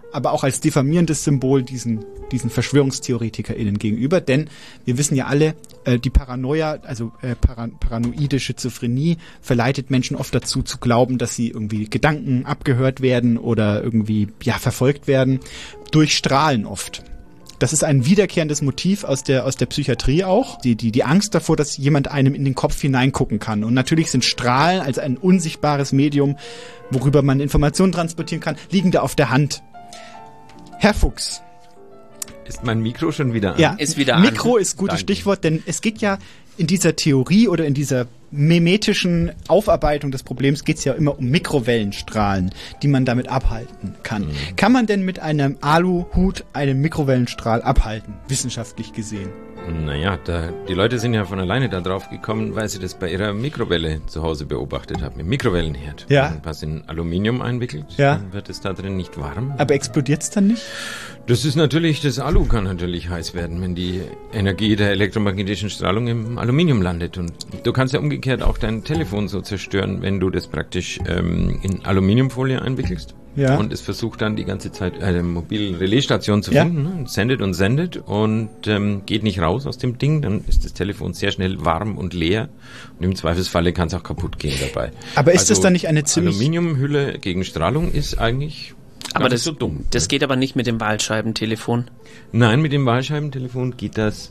aber auch als diffamierendes Symbol diesen, diesen VerschwörungstheoretikerInnen gegenüber, denn wir wissen ja alle, äh, die Paranoia, also äh, para, paranoide Schizophrenie verleitet Menschen oft dazu zu glauben, dass sie irgendwie Gedanken abgehört werden oder irgendwie, ja, verfolgt werden durch Strahlen oft. Das ist ein wiederkehrendes Motiv aus der, aus der Psychiatrie auch. Die, die, die Angst davor, dass jemand einem in den Kopf hineingucken kann. Und natürlich sind Strahlen als ein unsichtbares Medium, worüber man Informationen transportieren kann, liegen da auf der Hand. Herr Fuchs.
Ist mein Mikro schon wieder an?
Ja,
ist wieder an.
Mikro ist gutes
Danke.
Stichwort, denn es geht ja in dieser Theorie oder in dieser memetischen Aufarbeitung des Problems geht es ja immer um Mikrowellenstrahlen, die man damit abhalten kann. Mhm. Kann man denn mit einem Aluhut einen Mikrowellenstrahl abhalten, wissenschaftlich gesehen?
Naja, da, die Leute sind ja von alleine da drauf gekommen, weil sie das bei ihrer Mikrowelle zu Hause beobachtet haben, im Mikrowellenherd.
Ja.
Wenn man was in Aluminium einwickelt,
ja.
dann wird es da drin nicht warm.
Aber explodiert es dann nicht?
Das ist natürlich, das Alu kann natürlich heiß werden, wenn die Energie der elektromagnetischen Strahlung im Aluminium landet. Und du kannst ja umgekehrt auch dein Telefon so zerstören, wenn du das praktisch ähm, in Aluminiumfolie einwickelst.
Ja.
Und es versucht dann die ganze Zeit eine mobile Relaisstation zu
Ja.
finden, ne? Und sendet und sendet und ähm, geht nicht raus aus dem Ding. Dann ist das Telefon sehr schnell warm und leer. Und im Zweifelsfalle kann es auch kaputt gehen dabei.
Aber ist
also,
das dann nicht eine ziemlich...
Aluminiumhülle gegen Strahlung ist eigentlich...
Aber das,
so dumm.
das geht aber nicht mit dem Wahlscheibentelefon.
Nein, mit dem Wahlscheibentelefon geht das.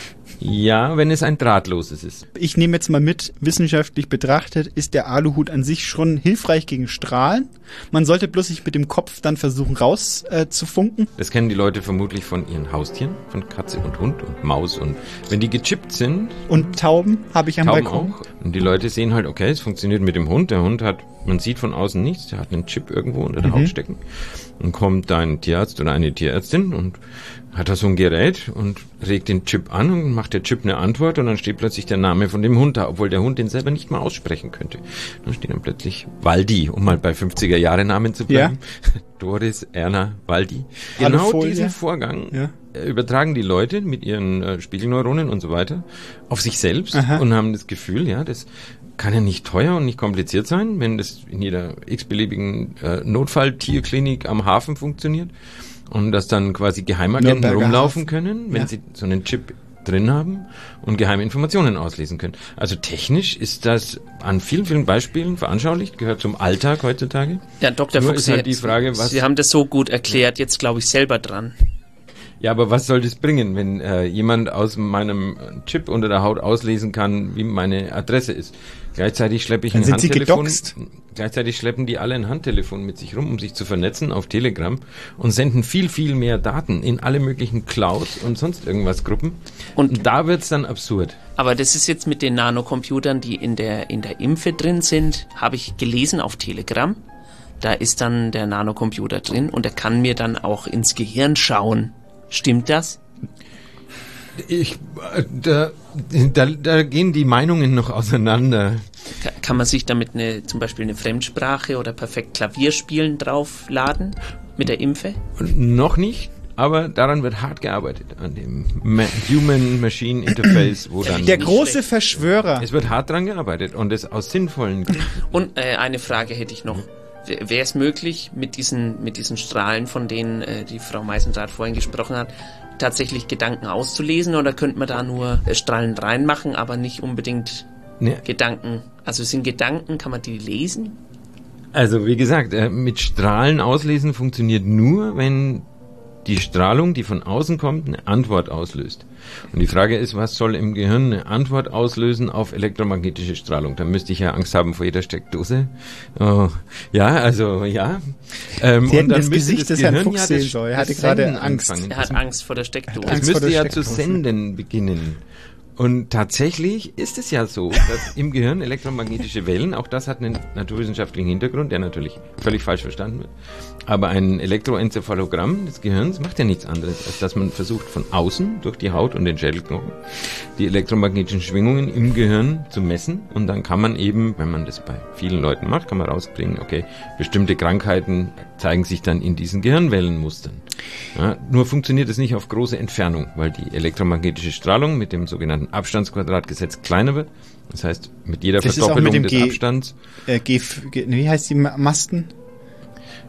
Ja, wenn es ein drahtloses ist.
Ich nehme jetzt mal mit, wissenschaftlich betrachtet ist der Aluhut an sich schon hilfreich gegen Strahlen. Man sollte bloß sich mit dem Kopf dann versuchen raus äh, zu funken.
Das kennen die Leute vermutlich von ihren Haustieren, von Katze und Hund und Maus. Und wenn die gechippt sind...
Und Tauben habe ich am
Tauben
Balkon.
auch. Und die Leute sehen halt, okay, es funktioniert mit dem Hund. Der Hund hat, man sieht von außen nichts, der hat einen Chip irgendwo unter der
Mhm.
Haut stecken. Und kommt ein Tierarzt oder eine Tierärztin und hat da so ein Gerät und regt den Chip an und macht der Chip eine Antwort und dann steht plötzlich der Name von dem Hund da, obwohl der Hund den selber nicht mal aussprechen könnte. Dann steht dann plötzlich Waldi, um mal bei fünfziger-Jahre-Namen zu bleiben. Ja. Doris, Erna, Waldi. Genau
Alufolie.
diesen Vorgang
Ja.
äh, übertragen die Leute mit ihren äh, Spiegelneuronen und so weiter auf sich selbst.
Aha.
Und haben das Gefühl, ja, das kann ja nicht teuer und nicht kompliziert sein, wenn das in jeder x-beliebigen äh, Notfalltierklinik am Hafen funktioniert. Und dass dann quasi Geheimagenten
Nürnberger
rumlaufen
Hafen.
können, wenn
Ja.
sie so einen Chip drin haben und geheime Informationen auslesen können. Also technisch ist das an vielen, vielen Beispielen veranschaulicht, gehört zum Alltag heutzutage.
Ja, Doktor
Nur
Fuchs,
ist halt
Sie-
die Frage, was...
Sie haben das so gut erklärt, jetzt glaube ich selber dran.
Ja, aber was soll das bringen, wenn äh, jemand aus meinem Chip unter der Haut auslesen kann, wie meine Adresse ist? Gleichzeitig schleppe ich
Dann
ein
sind Sie
Handtelefon.
gedoxt.
Gleichzeitig schleppen die alle ein Handtelefon mit sich rum, um sich zu vernetzen auf Telegram und senden viel, viel mehr Daten in alle möglichen Clouds und sonst irgendwas Gruppen. Und, und da wird's dann absurd.
Aber das ist jetzt mit den Nanocomputern, die in der, in der Impfe drin sind, habe ich gelesen auf Telegram. Da ist dann der Nanocomputer drin und er kann mir dann auch ins Gehirn schauen. Stimmt das?
Ich, äh, da, da, da gehen die Meinungen noch auseinander.
Ka- Kann man sich damit eine, zum Beispiel eine Fremdsprache oder perfekt Klavier spielen draufladen mit der Impfe?
Noch nicht, aber daran wird hart gearbeitet, an dem Ma- Human-Machine Interface, wo dann...
Der große Verschwörer.
Es wird hart dran gearbeitet und es aus sinnvollen Gründen.
Und äh, eine Frage hätte ich noch. Wäre es möglich, mit diesen, mit diesen Strahlen, von denen äh, die Frau Meisendrath vorhin gesprochen hat, tatsächlich Gedanken auszulesen, oder könnte man da nur äh, Strahlen reinmachen, aber nicht unbedingt
Nee.
Gedanken? Also sind Gedanken, kann man die lesen?
Also wie gesagt, äh, mit Strahlen auslesen funktioniert nur, wenn die Strahlung, die von außen kommt, eine Antwort auslöst. Und die Frage ist, was soll im Gehirn eine Antwort auslösen auf elektromagnetische Strahlung? Da müsste ich ja Angst haben vor jeder Steckdose. Oh, ja, also ja. Ähm,
Sie hätten
und dann
das
müsste
Gesicht des Herrn
Gehirn
Fuchs
ja das-
sehen sollen. Er hatte
das
gerade
Senden
Angst.
anfangen.
Er hat Angst vor der Steckdose.
Es
Angst vor
müsste
der
ja zu
Steckdose.
senden beginnen. Und tatsächlich ist es ja so, dass im Gehirn elektromagnetische Wellen, auch das hat einen naturwissenschaftlichen Hintergrund, der natürlich völlig falsch verstanden wird, aber ein Elektroenzephalogramm des Gehirns macht ja nichts anderes, als dass man versucht von außen durch die Haut und den Schädelknochen die elektromagnetischen Schwingungen im Gehirn zu messen, und dann kann man eben, wenn man das bei vielen Leuten macht, kann man rausbringen, okay, bestimmte Krankheiten zeigen sich dann in diesen Gehirnwellenmustern. Ja, nur funktioniert es nicht auf große Entfernung, weil die elektromagnetische Strahlung mit dem sogenannten Abstandsquadratgesetz kleiner wird. Das heißt, mit jeder
Das ist auch
Verdoppelung
mit dem
des
G-
Abstands.
Äh, G, G, wie heißt die Ma- Masten?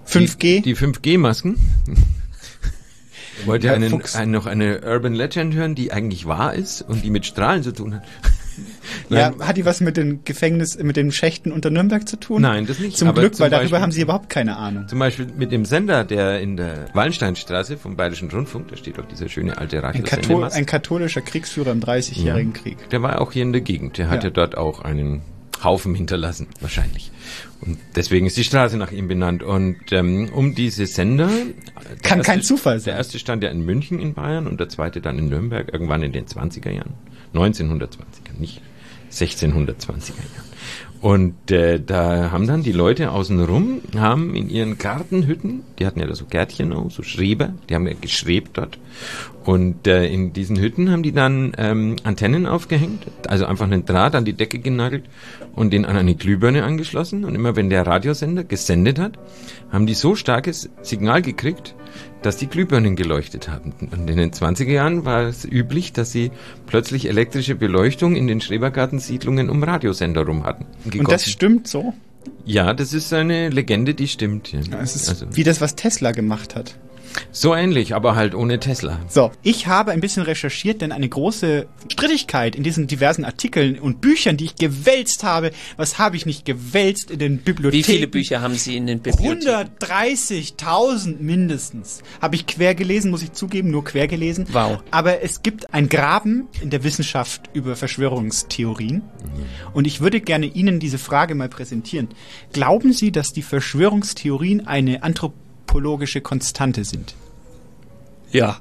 fünf G?
Die, die fünf G-Masken. Wollt ihr einen, einen, noch eine Urban Legend hören, die eigentlich wahr ist und die mit Strahlen zu tun hat?
Ja, hat die was mit den Gefängnis, mit den Schächten unter Nürnberg zu tun?
Nein, das nicht.
Zum
aber
Glück,
zum
weil darüber
Beispiel,
haben sie überhaupt keine Ahnung.
Zum Beispiel mit dem Sender, der in der Wallensteinstraße vom Bayerischen Rundfunk, da steht doch dieser schöne alte
Ein, Kathol ein katholischer Kriegsführer im dreißigjährigen ja. Krieg.
Der war auch hier in der Gegend. Der hatte ja. dort auch einen Haufen hinterlassen, wahrscheinlich. Und deswegen ist die Straße nach ihm benannt. Und ähm, um diese Sender...
Kann
erste,
kein Zufall sein.
Der erste stand ja in München in Bayern und der zweite dann in Nürnberg, irgendwann in den zwanziger Jahren. neunzehnhundertzwanziger, nicht sechzehnhundertzwanziger Jahren. Und äh, da haben dann die Leute außenrum, haben in ihren Gartenhütten, die hatten ja da so Gärtchen auch, so Schreber, die haben ja geschrebt dort. Und äh, in diesen Hütten haben die dann ähm, Antennen aufgehängt, also einfach einen Draht an die Decke genagelt und den an eine Glühbirne angeschlossen. Und immer wenn der Radiosender gesendet hat, haben die so starkes Signal gekriegt, dass die Glühbirnen geleuchtet haben. Und in den zwanziger Jahren war es üblich, dass sie plötzlich elektrische Beleuchtung in den Schrebergartensiedlungen um Radiosender rum hatten.
Gegossen. Und das stimmt so?
Ja, das ist eine Legende, die stimmt. Ja.
Ja, es ist also wie das, was Tesla gemacht hat.
So ähnlich, aber halt ohne Tesla.
So, ich habe ein bisschen recherchiert, denn eine große Strittigkeit in diesen diversen Artikeln und Büchern, die ich gewälzt habe, was habe ich nicht gewälzt in den Bibliotheken?
Wie viele Bücher haben Sie in den Bibliotheken?
hundertdreißigtausend mindestens. Habe ich quer gelesen, muss ich zugeben, nur quer gelesen.
Wow.
Aber es gibt ein Graben in der Wissenschaft über Verschwörungstheorien. Mhm. Und ich würde gerne Ihnen diese Frage mal präsentieren. Glauben Sie, dass die Verschwörungstheorien eine Anthropologie Konstante sind?
Ja.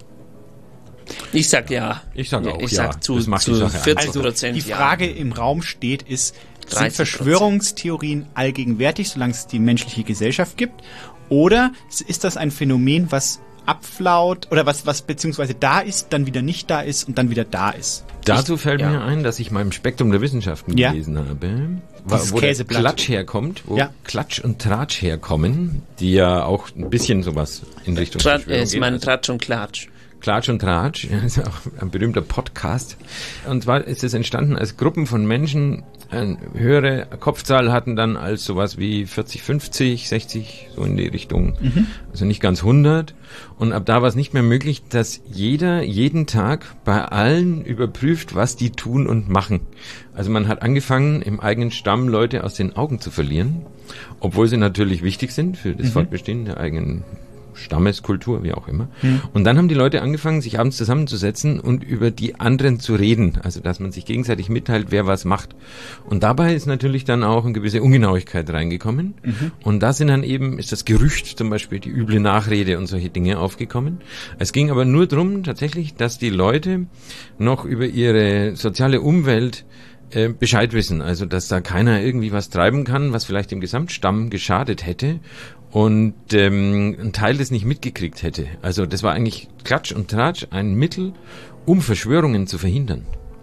Ich sag ja.
Ich sag auch
ich
ja.
Sag zu,
das macht
zu
die Sache
vierzig
also
Prozent
die Frage ja. im Raum steht, ist, sind Verschwörungstheorien allgegenwärtig, solange es die menschliche Gesellschaft gibt? Oder ist das ein Phänomen, was abflaut oder was, was beziehungsweise da ist, dann wieder nicht da ist und dann wieder da ist?
Dazu
ich,
fällt
ja.
mir ein, dass ich mal im Spektrum der Wissenschaften
ja.
gelesen habe,
Dieses
wo der Klatsch herkommt, wo ja. Klatsch und Tratsch herkommen, die ja auch ein bisschen sowas in Richtung
Tra
Verschwörung
ist
gehen.
mein Tratsch und Klatsch.
Klatsch und Tratsch, ja, ist auch ein berühmter Podcast. Und zwar ist es entstanden, als Gruppen von Menschen eine höhere Kopfzahl hatten dann als sowas wie vierzig, fünfzig, sechzig, so in die Richtung. Mhm. Also nicht ganz hundert. Und ab da war es nicht mehr möglich, dass jeder jeden Tag bei allen überprüft, was die tun und machen. Also man hat angefangen, im eigenen Stamm Leute aus den Augen zu verlieren, obwohl sie natürlich wichtig sind für das mhm. Fortbestehen der eigenen Stammeskultur, wie auch immer. Mhm. Und dann haben die Leute angefangen, sich abends zusammenzusetzen und über die anderen zu reden. Also, dass man sich gegenseitig mitteilt, wer was macht. Und dabei ist natürlich dann auch eine gewisse Ungenauigkeit reingekommen. Mhm. Und da sind dann eben, ist das Gerücht, zum Beispiel die üble Nachrede und solche Dinge aufgekommen. Es ging aber nur darum, tatsächlich, dass die Leute noch über ihre soziale Umwelt äh, Bescheid wissen. Also, dass da keiner irgendwie was treiben kann, was vielleicht dem Gesamtstamm geschadet hätte. Und ähm, ein Teil das nicht mitgekriegt hätte. Also das war eigentlich Klatsch und Tratsch ein Mittel, um Verschwörungen zu verhindern.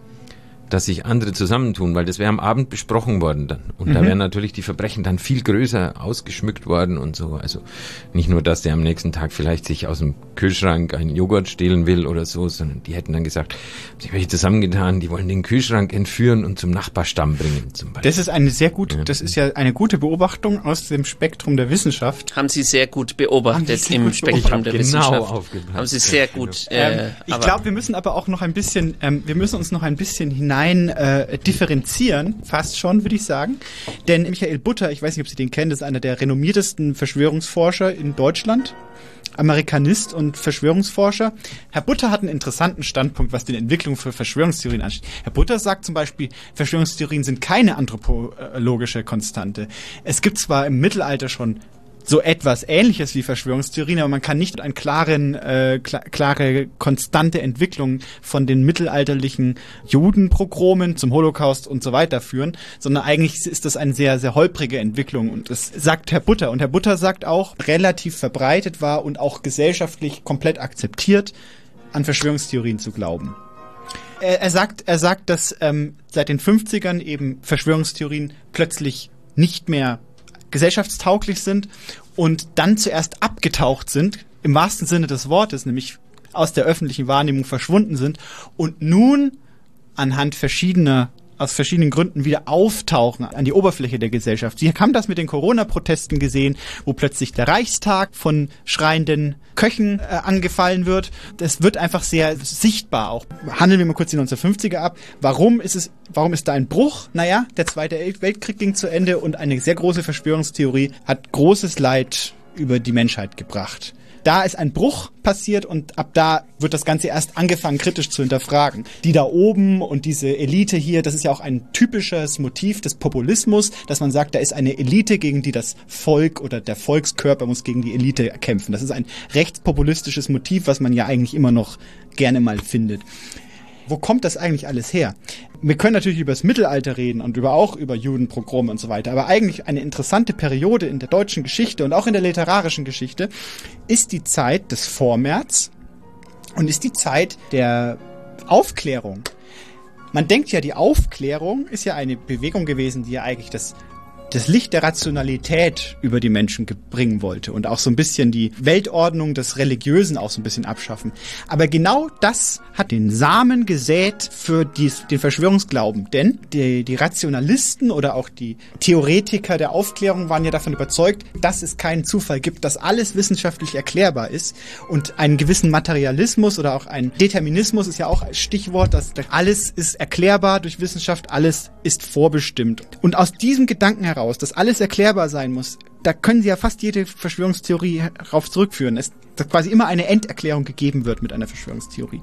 Dass sich andere zusammentun, weil das wäre am Abend besprochen worden dann. Und mhm. da wären natürlich die Verbrechen dann viel größer ausgeschmückt worden und so. Also nicht nur, dass der am nächsten Tag vielleicht sich aus dem Kühlschrank einen Joghurt stehlen will oder so, sondern die hätten dann gesagt, sich welche zusammengetan, die wollen den Kühlschrank entführen und zum Nachbarstamm bringen zum Beispiel.
Das ist eine sehr gute, ja. das ist ja eine gute Beobachtung aus dem Spektrum der Wissenschaft.
Haben Sie sehr gut beobachtet sehr im gut Spektrum der
genau
Wissenschaft.
Aufgepasst.
Haben Sie sehr gut.
Äh,
äh,
ich glaube, wir müssen aber auch noch ein bisschen, ähm, wir müssen uns noch ein bisschen hinein äh, differenzieren, fast schon, würde ich sagen. Denn Michael Butter, ich weiß nicht, ob Sie den kennen, das ist einer der renommiertesten Verschwörungsforscher in Deutschland. Amerikanist und Verschwörungsforscher. Herr Butter hat einen interessanten Standpunkt, was die Entwicklung für Verschwörungstheorien ansteht. Herr Butter sagt zum Beispiel, Verschwörungstheorien sind keine anthropologische Konstante. Es gibt zwar im Mittelalter schon so etwas Ähnliches wie Verschwörungstheorien, aber man kann nicht eine klaren, äh, kla klare, konstante Entwicklung von den mittelalterlichen Judenpogromen zum Holocaust und so weiter führen, sondern eigentlich ist das eine sehr, sehr holprige Entwicklung und das sagt Herr Butter. Und Herr Butter sagt auch, relativ verbreitet war und auch gesellschaftlich komplett akzeptiert, an Verschwörungstheorien zu glauben. Er, er sagt, er sagt, dass ähm, seit den fünfzigern eben Verschwörungstheorien plötzlich nicht mehr gesellschaftstauglich sind und dann zuerst abgetaucht sind, im wahrsten Sinne des Wortes, nämlich aus der öffentlichen Wahrnehmung verschwunden sind und nun anhand verschiedener aus verschiedenen Gründen wieder auftauchen an die Oberfläche der Gesellschaft. Sie haben das mit den Corona-Protesten gesehen, wo plötzlich der Reichstag von schreienden Köchen äh, angefallen wird. Das wird einfach sehr sichtbar auch. Handeln wir mal kurz die neunzehnhundertfünfziger ab. Warum ist es, warum ist da ein Bruch? Naja, der Zweite Weltkrieg ging zu Ende und eine sehr große Verschwörungstheorie hat großes Leid über die Menschheit gebracht. Da ist ein Bruch passiert und ab da wird das Ganze erst angefangen, kritisch zu hinterfragen. Die da oben und diese Elite hier, das ist ja auch ein typisches Motiv des Populismus, dass man sagt, da ist eine Elite, gegen die das Volk oder der Volkskörper muss gegen die Elite kämpfen. Das ist ein rechtspopulistisches Motiv, was man ja eigentlich immer noch gerne mal findet. Wo kommt das eigentlich alles her? Wir können natürlich über das Mittelalter reden und über auch über Judenpogrome und so weiter, aber eigentlich eine interessante Periode in der deutschen Geschichte und auch in der literarischen Geschichte ist die Zeit des Vormärz und ist die Zeit der Aufklärung. Man denkt ja, die Aufklärung ist ja eine Bewegung gewesen, die ja eigentlich das das Licht der Rationalität über die Menschen bringen wollte und auch so ein bisschen die Weltordnung des Religiösen auch so ein bisschen abschaffen. Aber genau das hat den Samen gesät für die, den Verschwörungsglauben. Denn die, die Rationalisten oder auch die Theoretiker der Aufklärung waren ja davon überzeugt, dass es keinen Zufall gibt, dass alles wissenschaftlich erklärbar ist. Und einen gewissen Materialismus oder auch ein Determinismus ist ja auch ein Stichwort, dass alles ist erklärbar durch Wissenschaft, alles ist vorbestimmt. Und aus diesem Gedanken heraus, dass alles erklärbar sein muss, da können Sie ja fast jede Verschwörungstheorie darauf zurückführen. Es dass quasi immer eine Enderklärung gegeben wird mit einer Verschwörungstheorie.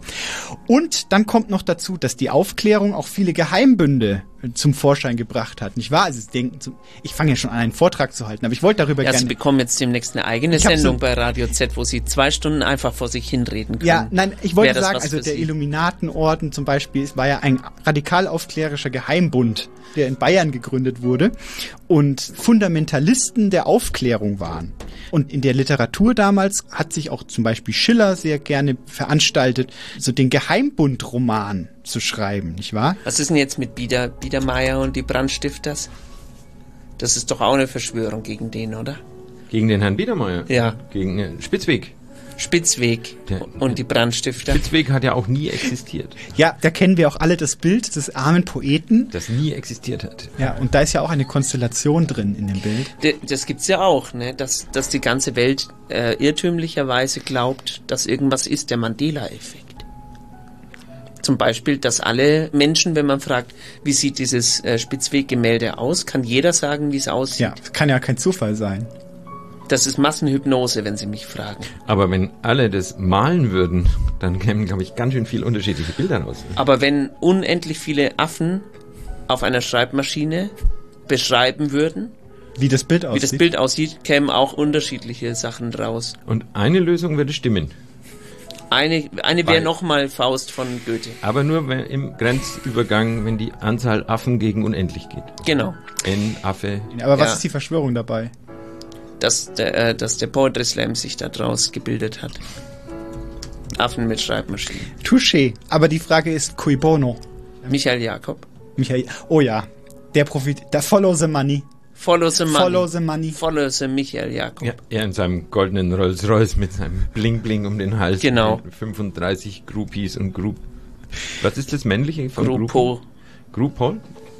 Und dann kommt noch dazu, dass die Aufklärung auch viele Geheimbünde zum Vorschein gebracht hat, nicht wahr? Also Sie denken, ich fange ja schon an, einen Vortrag zu halten, aber ich wollte darüber
ja,
gerne...
Sie bekommen jetzt demnächst eine eigene Sendung so bei Radio Z, wo Sie zwei Stunden einfach vor sich hinreden können.
Ja, nein, ich wollte sagen, also der Illuminatenorden zum Beispiel war ja ein radikal-aufklärischer Geheimbund, der in Bayern gegründet wurde und Fundamentalisten der Aufklärung waren. Und in der Literatur damals hat sich auch zum Beispiel Schiller sehr gerne veranstaltet, so den Geheimbund-Roman zu schreiben, nicht wahr?
Was ist denn jetzt mit Bieder, Biedermeier und die Brandstifters? Das ist doch auch eine Verschwörung gegen den, oder?
Gegen den Herrn Biedermeier?
Ja.
Gegen äh, Spitzweg?
Spitzweg der, und die Brandstifter.
Spitzweg hat ja auch nie existiert.
Ja, da kennen wir auch alle das Bild des armen Poeten.
Das nie existiert hat.
Ja, und da ist ja auch eine Konstellation drin in dem Bild.
De, das gibt's ja auch, ne? dass, dass die ganze Welt äh, irrtümlicherweise glaubt, dass irgendwas ist, der Mandela-Effekt. Zum Beispiel, dass alle Menschen, wenn man fragt, wie sieht dieses äh, Spitzweg-Gemälde aus, kann jeder sagen, wie es aussieht.
Ja, das kann ja kein Zufall sein.
Das ist Massenhypnose, wenn Sie mich fragen.
Aber wenn alle das malen würden, dann kämen, glaube ich, ganz schön viele unterschiedliche Bilder raus.
Aber wenn unendlich viele Affen auf einer Schreibmaschine beschreiben würden,
wie das Bild aussieht,
wie das Bild aussieht, kämen auch unterschiedliche Sachen raus.
Und eine Lösung würde stimmen.
Eine, eine wäre nochmal Faust von Goethe.
Aber nur wenn, im Grenzübergang, wenn die Anzahl Affen gegen unendlich geht.
Genau.
N, Affe.
Aber was
ja.
ist die Verschwörung dabei?
Dass der, äh, dass der Poetry Slam sich da draus gebildet hat. Affen mit Schreibmaschinen.
Touché. Aber die Frage ist, cui bono?
Michael Jakob.
Michael, oh ja. Der Profit, der Follow the Money.
Follow the Money.
Follow the Money.
Follow the Michael Jakob.
Ja, er in seinem goldenen Rolls-Royce mit seinem Bling-Bling um den Hals.
Genau.
fünfunddreißig Groupies und Group... Was ist das männliche von
Gruppo?
Gruppo?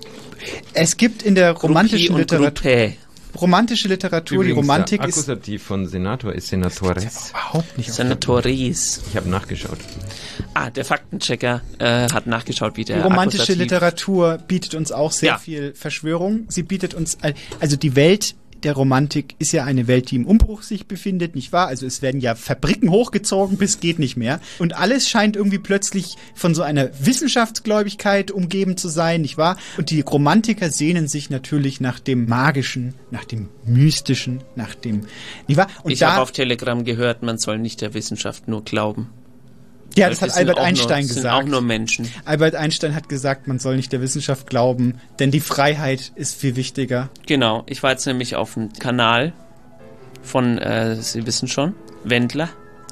Es gibt in der romantischen Literatur... Romantische Literatur,
Übrigens,
die Romantik
der
ist...
Akkusativ von Senator ist Senatores.
Überhaupt nicht.
Senatoris.
Ich habe nachgeschaut.
Ah, der Faktenchecker äh, hat nachgeschaut, wie der
Die romantische
Akkusativ
Literatur bietet uns auch sehr ja. viel Verschwörung. Sie bietet uns... Also die Welt der Romantik ist ja eine Welt, die im Umbruch sich befindet, nicht wahr? Also es werden ja Fabriken hochgezogen, bis geht nicht mehr. Und alles scheint irgendwie plötzlich von so einer Wissenschaftsgläubigkeit umgeben zu sein, nicht wahr? Und die Romantiker sehnen sich natürlich nach dem Magischen, nach dem Mystischen, nach dem, nicht wahr? Und
ich habe auf Telegram gehört, man soll nicht der Wissenschaft nur glauben.
Ja, das, das hat Albert Einstein
nur,
gesagt.
Sind auch nur Menschen.
Albert Einstein hat gesagt, man soll nicht der Wissenschaft glauben, denn die Freiheit ist viel wichtiger.
Genau, ich war jetzt nämlich auf dem Kanal von, äh, Sie wissen schon, Wendler.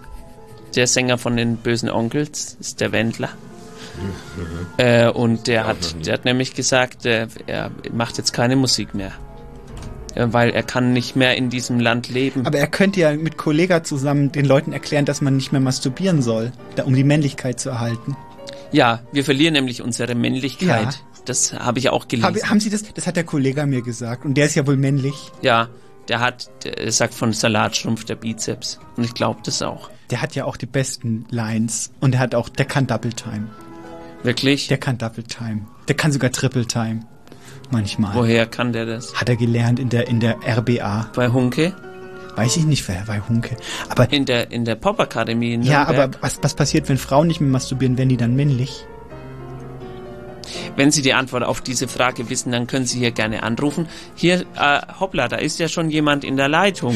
Der Sänger von den Bösen Onkels ist der Wendler. Mhm. Äh, und der hat, der hat nämlich gesagt, äh, er macht jetzt keine Musik mehr. Weil er kann nicht mehr in diesem Land leben.
Aber er könnte ja mit Kollega zusammen den Leuten erklären, dass man nicht mehr masturbieren soll, um die Männlichkeit zu erhalten.
Ja, wir verlieren nämlich unsere Männlichkeit.
Ja,
Das habe ich auch gelesen.
Hab, haben Sie das? Das hat der Kollege mir gesagt. Und der ist ja wohl männlich.
Ja, der hat, der sagt von Salatschrumpf der Bizeps. Und ich glaube das auch.
Der hat ja auch die besten Lines. Und der hat auch, der kann Double Time.
Wirklich?
Der kann Double Time. Der kann sogar Triple Time. Manchmal.
Woher kann der das?
Hat er gelernt in der, in der R B A.
Bei Hunke?
Weiß ich nicht, wer bei Hunke. Aber
in der, in der Pop-Akademie in
Ja,
Nürnberg.
aber was, was passiert, wenn Frauen nicht mehr masturbieren? Werden die dann männlich?
Wenn Sie die Antwort auf diese Frage wissen, dann können Sie hier gerne anrufen. Hier, äh, hoppla, da ist ja schon jemand in der Leitung.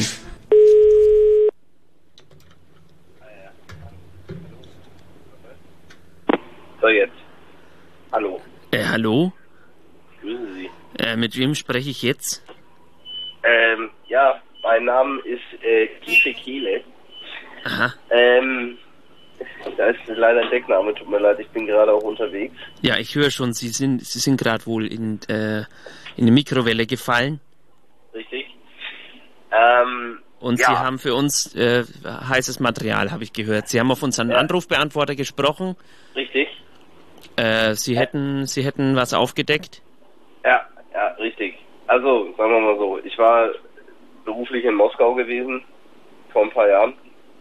So, jetzt. Hallo.
Äh, hallo?
Grüße Sie.
Äh, mit wem spreche ich jetzt?
Ähm, ja, mein Name ist äh, Kiefe Kehle.
Aha.
Ähm, da ist leider ein Deckname, tut mir leid, ich bin gerade auch unterwegs.
Ja, ich höre schon, Sie sind, Sie sind gerade wohl in, äh, in die Mikrowelle gefallen.
Richtig. Ähm,
Und
ja.
Sie haben für uns äh, heißes Material, habe ich gehört. Sie haben auf unseren
Ja.
Anrufbeantworter gesprochen.
Richtig.
Äh, Sie
Ja.
hätten, Sie hätten was aufgedeckt?
Ja, ja, richtig. Also, sagen wir mal so, ich war beruflich in Moskau gewesen, vor ein paar Jahren.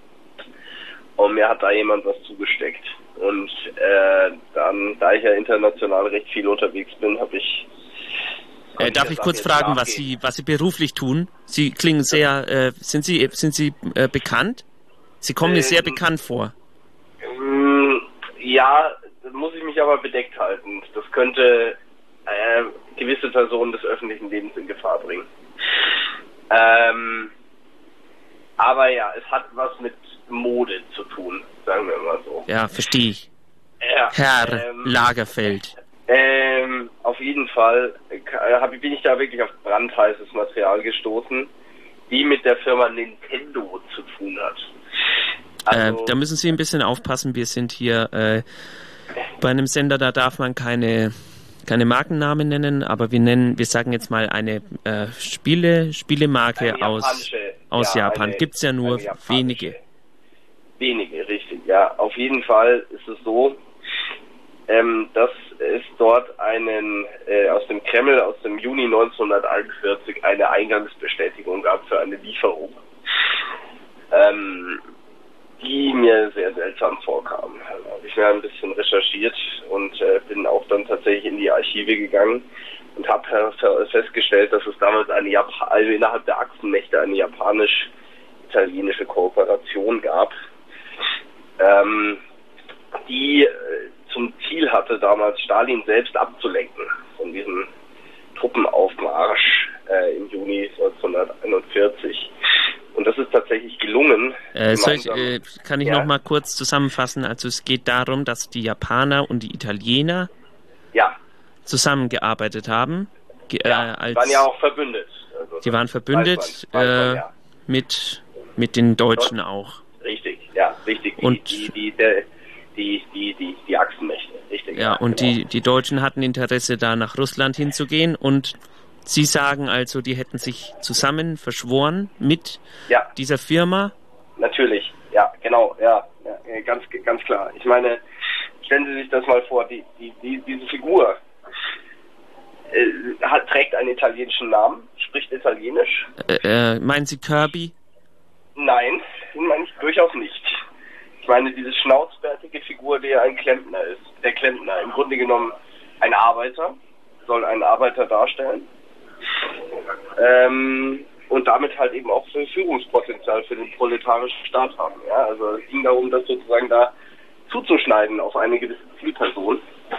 Und mir hat da jemand was zugesteckt. Und äh, dann, da ich ja international recht viel unterwegs bin, habe ich...
Äh, darf ich kurz fragen, was Sie, was Sie beruflich tun? Sie klingen sehr, äh, sind Sie, sind Sie äh, bekannt? Sie kommen mir sehr
Ähm,
bekannt vor.
Mm, Ja, da muss ich mich aber bedeckt halten. Das könnte äh, gewisse Personen des öffentlichen Lebens in Gefahr bringen. Ähm, aber ja, es hat was mit Mode zu tun, sagen wir mal so.
Ja, verstehe ich.
Ja,
Herr
ähm,
Lagerfeld.
Ähm, auf jeden Fall äh, hab, bin ich da wirklich auf brandheißes Material gestoßen, die mit der Firma Nintendo zu tun hat. Also,
äh, da müssen Sie ein bisschen aufpassen. Wir sind hier äh, bei einem Sender, da darf man keine keine Markennamen nennen, aber wir nennen, wir sagen jetzt mal eine äh, Spiele Spielemarke
Eine
aus
japanische,
aus
ja,
Japan.
eine-
Gibt's ja nur
eine japanische.
wenige.
Wenige, richtig, ja. Auf jeden Fall ist es so, ähm, dass es dort einen, äh, aus dem Kreml, aus dem Juni neunzehnhunderteinundvierzig, eine Eingangsbestätigung gab für eine Lieferung, ähm, die mir sehr seltsam vorkam. Also habe ich mir ein bisschen recherchiert und äh, bin auch dann tatsächlich in die Archive gegangen und habe festgestellt, dass es damals eine Jap- also innerhalb der Achsenmächte eine japanisch-italienische Kooperation gab, ähm, die äh, zum Ziel hatte, damals Stalin selbst abzulenken von diesem Truppenaufmarsch äh, im Juni neunzehnhunderteinundvierzig. Und das ist tatsächlich gelungen.
Äh, soll ich,
gemeinsam-
äh, kann ich
ja,
noch mal kurz zusammenfassen? Also es geht darum, dass die Japaner und die Italiener
ja,
zusammengearbeitet haben. Ge
ja,
äh, als,
waren ja auch verbündet. Also
die waren verbündet
weiß man, weiß man,
äh,
ja.
mit, mit den Deutschen auch.
Richtig, ja, richtig. Die,
Und-
die, die, der, die, die, die, die Achsenmächte, richtig.
Ja, und
genau.
die, die Deutschen hatten Interesse, da nach Russland hinzugehen. Und Sie sagen also, die hätten sich zusammen verschworen mit
Ja.
dieser Firma.
Natürlich, ja, genau, ja, ja, ganz, ganz klar. Ich meine, stellen Sie sich das mal vor, die, die, die, diese Figur äh, hat, trägt einen italienischen Namen, spricht Italienisch.
Äh, äh, meinen Sie Kirby?
Nein, meine ich durchaus nicht. Ich meine, diese schnauzbärtige Figur, der ein Klempner ist, der Klempner, im Grunde genommen ein Arbeiter, soll einen Arbeiter darstellen. Ähm, und damit halt eben auch für Führungspotenzial für den proletarischen Staat haben. Ja? Also es ging darum, das sozusagen da zuzuschneiden auf eine gewisse Zielperson.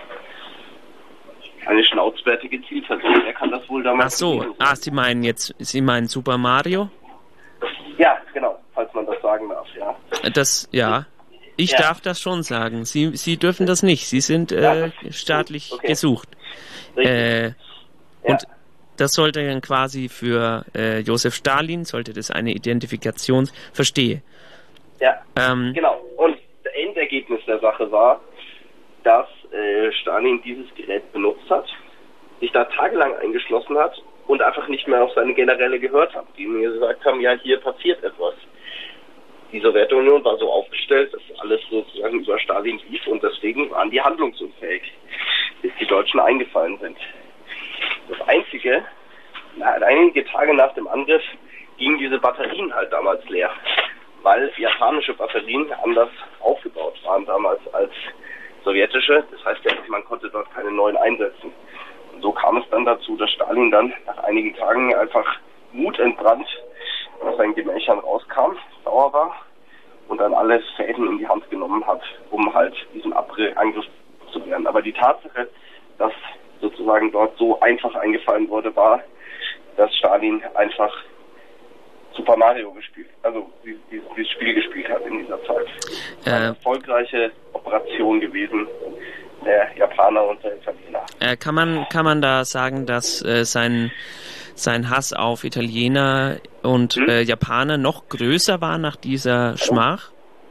Eine schnauzbärtige Zielperson. Wer kann das wohl
Ach
damals
so,
gewesen
ah, Sie meinen jetzt, Sie meinen Super Mario?
Ja, genau, falls man das sagen darf, ja.
Das, ja. Ich
Ja.
darf das schon sagen. Sie, Sie dürfen das nicht. Sie sind äh, staatlich
okay.
gesucht.
Richtig.
Äh, und das sollte dann quasi für äh, Josef Stalin, sollte das eine Identifikation, verstehe.
Ja,
Ähm,
genau. Und das Endergebnis der Sache war, dass äh, Stalin dieses Gerät benutzt hat, sich da tagelang eingeschlossen hat und einfach nicht mehr auf seine Generäle gehört hat, die mir gesagt haben, ja, hier passiert etwas. Die Sowjetunion war so aufgestellt, dass alles sozusagen über Stalin lief und deswegen waren die handlungsunfähig. bis die Deutschen eingefallen sind. Das Einzige, einige Tage nach dem Angriff gingen diese Batterien halt damals leer, weil japanische Batterien anders aufgebaut waren damals als sowjetische. Das heißt, man konnte dort keine neuen einsetzen. Und so kam es dann dazu, dass Stalin dann nach einigen Tagen einfach wutentbrannt aus seinen Gemächern rauskam, sauer war und dann alle Fäden in die Hand genommen hat, um halt diesen Angriff zu wehren. Aber die Tatsache, dass sozusagen dort so einfach eingefallen wurde, war, dass Stalin einfach Super Mario gespielt, also dieses, dieses Spiel gespielt hat in dieser Zeit. Äh, Eine erfolgreiche Operation gewesen, der Japaner und der Italiener.
Äh, kann man kann man da sagen, dass äh, sein sein Hass auf Italiener und hm? äh, Japaner noch größer war nach dieser Schmach?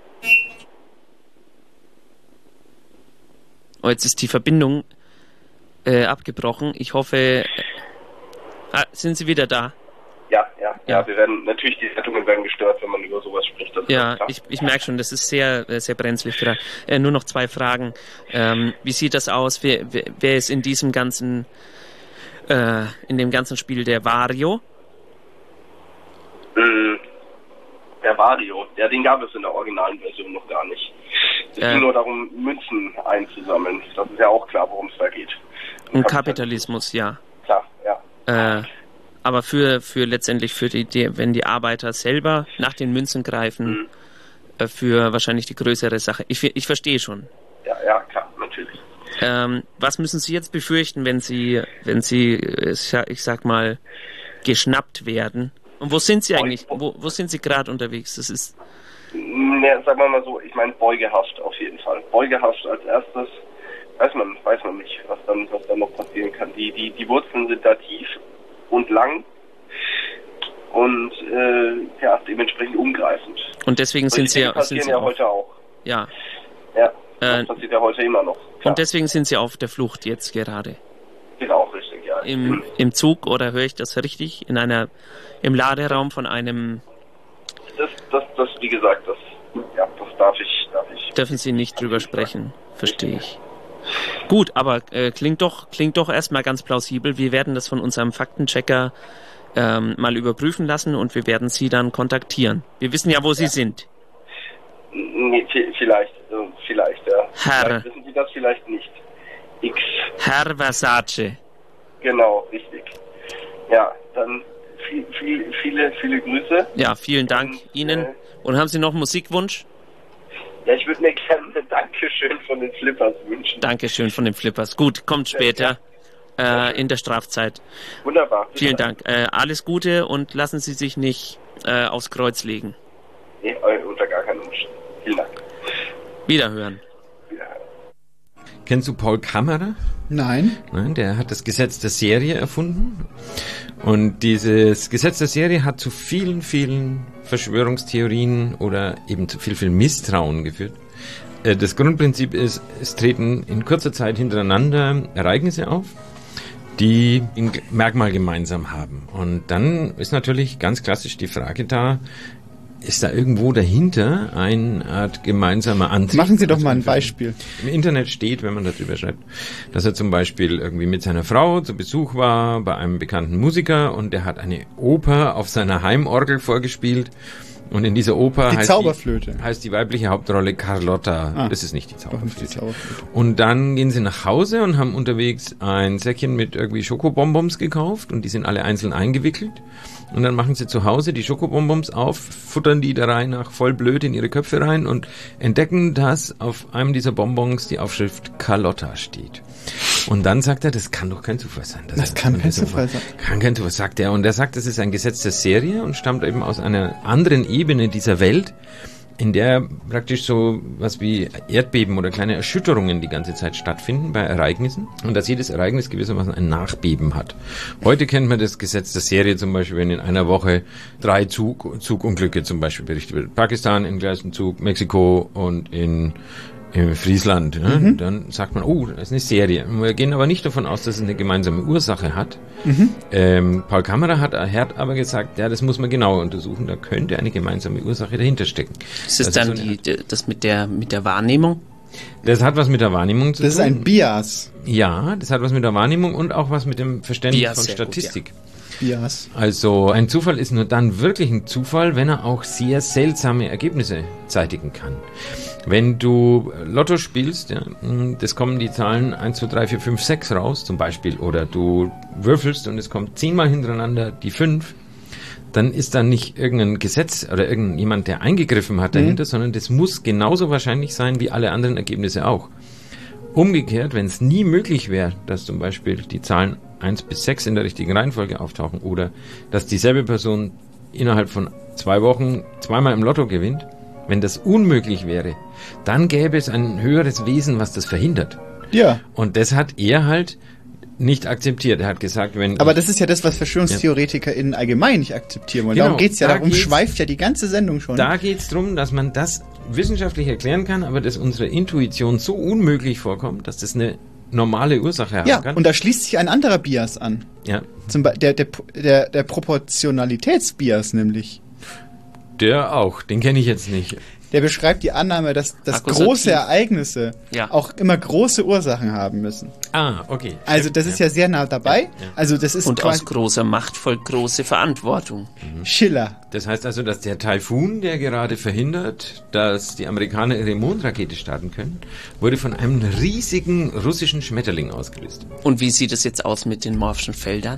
Oh, jetzt ist die Verbindung äh, abgebrochen. Ich hoffe, äh, ah, sind Sie wieder da?
Ja, ja, ja, ja, wir werden, natürlich, die Leitungen werden gestört, wenn man über sowas spricht. Das
ja, ich, ich merke schon, das ist sehr, sehr brenzlig. Äh, nur noch zwei Fragen. Ähm, wie sieht das aus? Wer, wer, wer ist in diesem ganzen, äh, in dem ganzen Spiel der Wario?
Mm, der Wario, ja, den gab es in der originalen Version noch gar nicht. Es
äh,
ging nur darum, Münzen einzusammeln. Das ist ja auch klar, worum es da geht.
Und um Kapitalismus, ja.
Klar, ja.
Äh, Aber für, für letztendlich für die, die, wenn die Arbeiter selber nach den Münzen greifen, mhm. äh, für wahrscheinlich die größere Sache. Ich, ich verstehe schon.
Ja, ja, klar, natürlich.
Ähm, was müssen Sie jetzt befürchten, wenn Sie, wenn Sie, ich sag mal, geschnappt werden? Und wo sind Sie eigentlich? Wo, wo sind Sie gerade unterwegs? Das ist.
Ne, sagen wir mal so, ich meine Beugehaft auf jeden Fall. Beugehaft als erstes. Weiß man, weiß man nicht, was dann, was dann noch passieren kann. Die, die, die Wurzeln sind da tief und lang und äh, ja, dementsprechend umgreifend.
Und deswegen sind Sie,
ja,
sind Sie
ja
auf,
heute auch.
Ja.
Ja, das äh, passiert ja heute immer noch. Klar.
Und deswegen sind Sie auf der Flucht jetzt gerade.
Genau, richtig, ja.
Im, im Zug, oder höre ich das richtig? In einer, im Laderaum von einem...
Das, das, das, wie gesagt, das, ja, das darf ich, darf ich.
Dürfen Sie nicht drüber sprechen, verstehe ich. Gut, aber äh, klingt doch klingt doch erstmal ganz plausibel. Wir werden das von unserem Faktenchecker ähm, mal überprüfen lassen und wir werden Sie dann kontaktieren. Wir wissen ja, wo Sie ja. sind.
Nee, vielleicht, vielleicht, ja.
Herr.
Vielleicht wissen Sie das, vielleicht nicht. X.
Herr Versace.
Genau, richtig. Ja, dann viel, viel, viele, viele Grüße.
Ja, vielen Dank und, Ihnen. Äh, und haben Sie noch einen Musikwunsch?
Ja, ich würde mir gerne ein Dankeschön von den Flippers wünschen.
Dankeschön von den Flippers. Gut, kommt später ja. äh, in der Strafzeit.
Wunderbar.
Vielen Dank. Äh, alles Gute und lassen Sie sich nicht äh, aufs Kreuz legen.
Nee, unter gar keinen Umständen. Vielen Dank.
Wiederhören.
Wiederhören.
Kennst du Paul Kammerer?
Nein.
Nein, der hat das Gesetz der Serie erfunden. Und dieses Gesetz der Serie hat zu vielen, vielen Verschwörungstheorien oder eben zu viel, viel Misstrauen geführt. Das Grundprinzip ist, es treten in kurzer Zeit hintereinander Ereignisse auf, die ein Merkmal gemeinsam haben. Und dann ist natürlich ganz klassisch die Frage da, ist da irgendwo dahinter eine Art gemeinsamer Antrieb?
Machen Sie doch mal ein Beispiel.
Im Internet steht, wenn man darüber schreibt, dass er zum Beispiel irgendwie mit seiner Frau zu Besuch war bei einem bekannten Musiker und der hat eine Oper auf seiner Heimorgel vorgespielt. Und in dieser Oper
die
heißt,
Zauberflöte.
Die, heißt die weibliche Hauptrolle Carlotta.
Ah,
das ist nicht die Zauberflöte.
Nicht die Zauberflöte.
Und dann gehen sie nach Hause und haben unterwegs ein Säckchen mit irgendwie Schokobonbons gekauft und die sind alle einzeln eingewickelt. Und dann machen sie zu Hause die Schokobonbons auf, futtern die der Reihe nach voll blöd in ihre Köpfe rein und entdecken, dass auf einem dieser Bonbons die Aufschrift Carlotta steht. Und dann sagt er, das kann doch kein Zufall sein.
Das, das kann kein Zufall sein.
Kann kein Zufall, sagt er. Und er sagt, das ist ein Gesetz der Serie und stammt eben aus einer anderen Ebene dieser Welt, in der praktisch so was wie Erdbeben oder kleine Erschütterungen die ganze Zeit stattfinden bei Ereignissen und dass jedes Ereignis gewissermaßen ein Nachbeben hat. Heute kennt man das Gesetz der Serie zum Beispiel, wenn in einer Woche drei Zug, Zugunglücke zum Beispiel berichtet wird. Pakistan im gleichen Zug, Mexiko und in in Friesland, ne? Mhm. Dann sagt man, oh, das ist eine Serie. Wir gehen aber nicht davon aus, dass es eine gemeinsame Ursache hat. Mhm. Ähm, Paul Kammerer hat, hat aber gesagt, ja, das muss man genauer untersuchen, da könnte eine gemeinsame Ursache dahinter stecken.
Ist es dann so die, das mit der, mit der Wahrnehmung?
Das hat was mit der Wahrnehmung zu
das
tun.
Das ist ein Bias.
Ja, das hat was mit der Wahrnehmung und auch was mit dem Verständnis
Bias,
von
sehr
Statistik.
Gut,
ja. Bias.
Also ein Zufall ist nur dann wirklich ein Zufall, wenn er auch sehr seltsame Ergebnisse zeitigen kann. Wenn du Lotto spielst, ja, das kommen die Zahlen eins, zwei, drei, vier, fünf, sechs raus zum Beispiel, oder du würfelst und es kommt zehnmal hintereinander die fünf, dann ist da nicht irgendein Gesetz oder irgendjemand, der eingegriffen hat dahinter, mhm. sondern das muss genauso wahrscheinlich sein wie alle anderen Ergebnisse auch. Umgekehrt, wenn es nie möglich wäre, dass zum Beispiel die Zahlen eins bis sechs in der richtigen Reihenfolge auftauchen oder dass dieselbe Person innerhalb von zwei Wochen zweimal im Lotto gewinnt, wenn das unmöglich wäre, dann gäbe es ein höheres Wesen, was das verhindert.
Ja.
Und das hat er halt nicht akzeptiert. Er hat gesagt, wenn...
Aber das ist ja das, was VerschwörungstheoretikerInnen ja. allgemein nicht akzeptieren wollen. Genau, darum geht's ja, da darum geht's, schweift ja die ganze Sendung schon.
Da geht's drum, dass man das wissenschaftlich erklären kann, aber dass unsere Intuition so unmöglich vorkommt, dass das eine normale Ursache haben
ja,
kann.
Ja, und da schließt sich ein anderer Bias an.
Ja.
Zum Be- der, der, der, der Proportionalitätsbias nämlich.
Der auch, den kenne ich jetzt nicht.
Der beschreibt die Annahme, dass, dass große Ereignisse ja. auch immer große Ursachen haben müssen.
Ah, okay.
Also das
ja.
ist ja sehr nah dabei. Ja, ja. Also das ist
und aus großer Macht folgt große Verantwortung.
Mhm. Schiller.
Das heißt also, dass der Taifun, der gerade verhindert, dass die Amerikaner ihre Mondrakete starten können, wurde von einem riesigen russischen Schmetterling ausgelöst.
Und wie sieht es jetzt aus mit den Morphschen Feldern?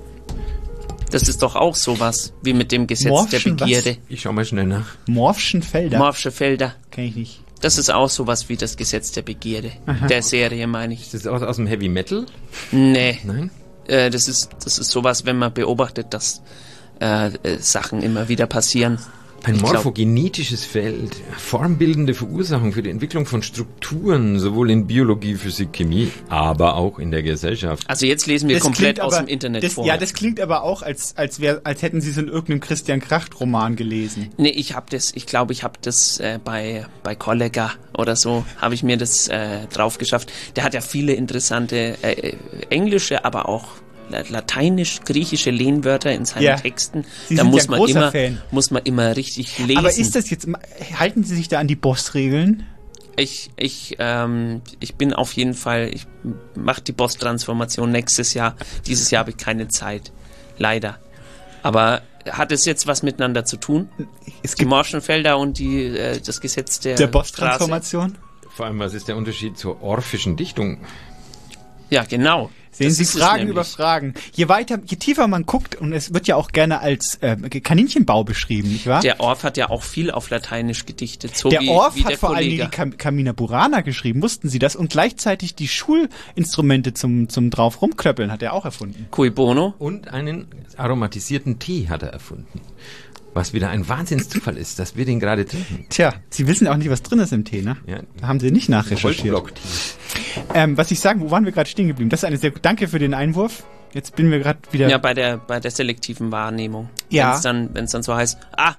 Das ist doch auch sowas wie mit dem Gesetz Morphschen, der Begierde.
Was? Ich schau mal schnell nach.
Morphschen Felder?
Morphsche Felder.
Kenn ich nicht.
Das ist auch sowas wie das Gesetz der Begierde. Aha. Der Serie, meine ich.
Ist das aus, aus dem Heavy Metal?
Nee.
Nein?
Äh, das ist, das ist sowas, wenn man beobachtet, dass äh, äh, Sachen immer wieder passieren.
Ein
ich
morphogenetisches Feld, formbildende Verursachung für die Entwicklung von Strukturen, sowohl in Biologie, Physik, Chemie, aber auch in der Gesellschaft.
Also jetzt lesen wir
das
komplett
aber,
aus dem Internet
das,
vor.
Ja, das klingt aber auch, als, als, wär, als hätten Sie es in irgendeinem Christian Kracht-Roman gelesen.
Nee, ich habe das, ich glaube, ich habe das äh, bei, bei Kollega oder so, habe ich mir das äh, drauf geschafft. Der hat ja viele interessante äh, englische, aber auch lateinisch-griechische Lehnwörter in seinen
ja.
Texten.
Sie
da
sind
muss
ja
man immer,
Fan.
muss man immer richtig lesen.
Aber ist das jetzt, halten Sie sich da an die Boss-Regeln?
Ich, ich, ähm, ich bin auf jeden Fall, ich mache die Boss-Transformation nächstes Jahr. Dieses Jahr habe ich keine Zeit. Leider. Aber hat es jetzt was miteinander zu tun?
Es
die Morschenfelder und die, äh, das Gesetz der,
der Boss-Transformation?
Vor allem, was ist der Unterschied zur orphischen Dichtung?
Ja, genau.
Sehen Sie Fragen über Fragen. Je weiter, je tiefer man guckt, und es wird ja auch gerne als äh, Kaninchenbau beschrieben, nicht wahr?
Der Orff hat ja auch viel auf Lateinisch gedichtet. So
der
wie,
Orff
wie
hat
der
vor allem
Kollege.
die Cam- Carmina Burana geschrieben, wussten Sie das? Und gleichzeitig die Schulinstrumente zum, zum drauf rumklöppeln hat er auch erfunden.
Cui bono.
Und einen aromatisierten Tee hat er erfunden. Was wieder ein Wahnsinnszufall ist, dass wir den gerade trinken.
Tja, Sie wissen auch nicht, was drin ist im Tee, ne?
Ja.
Da haben Sie nicht nachrecherchiert. Ähm, was ich sagen, wo waren wir gerade stehen geblieben? Das ist eine sehr gut. Danke für den Einwurf. Jetzt bin wir gerade wieder.
Ja, bei der bei der selektiven Wahrnehmung.
Ja.
Wenn es dann, wenn es dann so heißt, ah,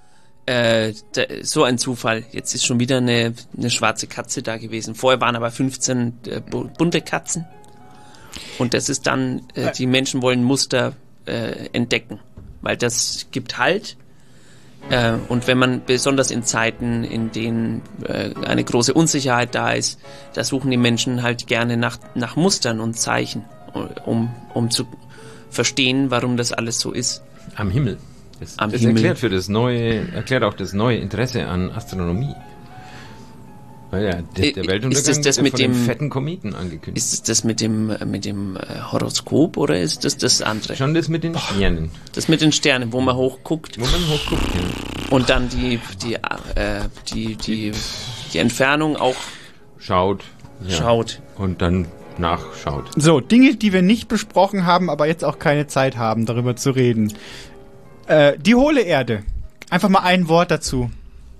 äh, da, so ein Zufall. Jetzt ist schon wieder eine, eine schwarze Katze da gewesen. Vorher waren aber fünfzehn äh, bunte Katzen. Und das ist dann, äh, die Menschen wollen Muster äh, entdecken, weil das gibt Halt. Äh, und wenn man besonders in Zeiten, in denen äh, eine große Unsicherheit da ist, da suchen die Menschen halt gerne nach, nach Mustern und Zeichen, um, um zu verstehen, warum das alles so ist.
Am Himmel. Das,
Am
das
Himmel.
erklärt für das neue, erklärt auch das neue Interesse an Astronomie. Weil ja, der, der Weltuntergang
ist das, das
wird
mit
von
dem
dem fetten Kometen angekündigt.
Ist das mit dem mit dem Horoskop oder ist das das andere?
Schon das mit den Sternen.
Das mit den Sternen, wo man hochguckt.
Wo man hochguckt, ja.
Und dann die die äh, die die die Entfernung auch
schaut. Ja.
Schaut.
Und dann nachschaut.
So, Dinge, die wir nicht besprochen haben, aber jetzt auch keine Zeit haben, darüber zu reden. Äh, die hohle Erde. Einfach mal ein Wort dazu.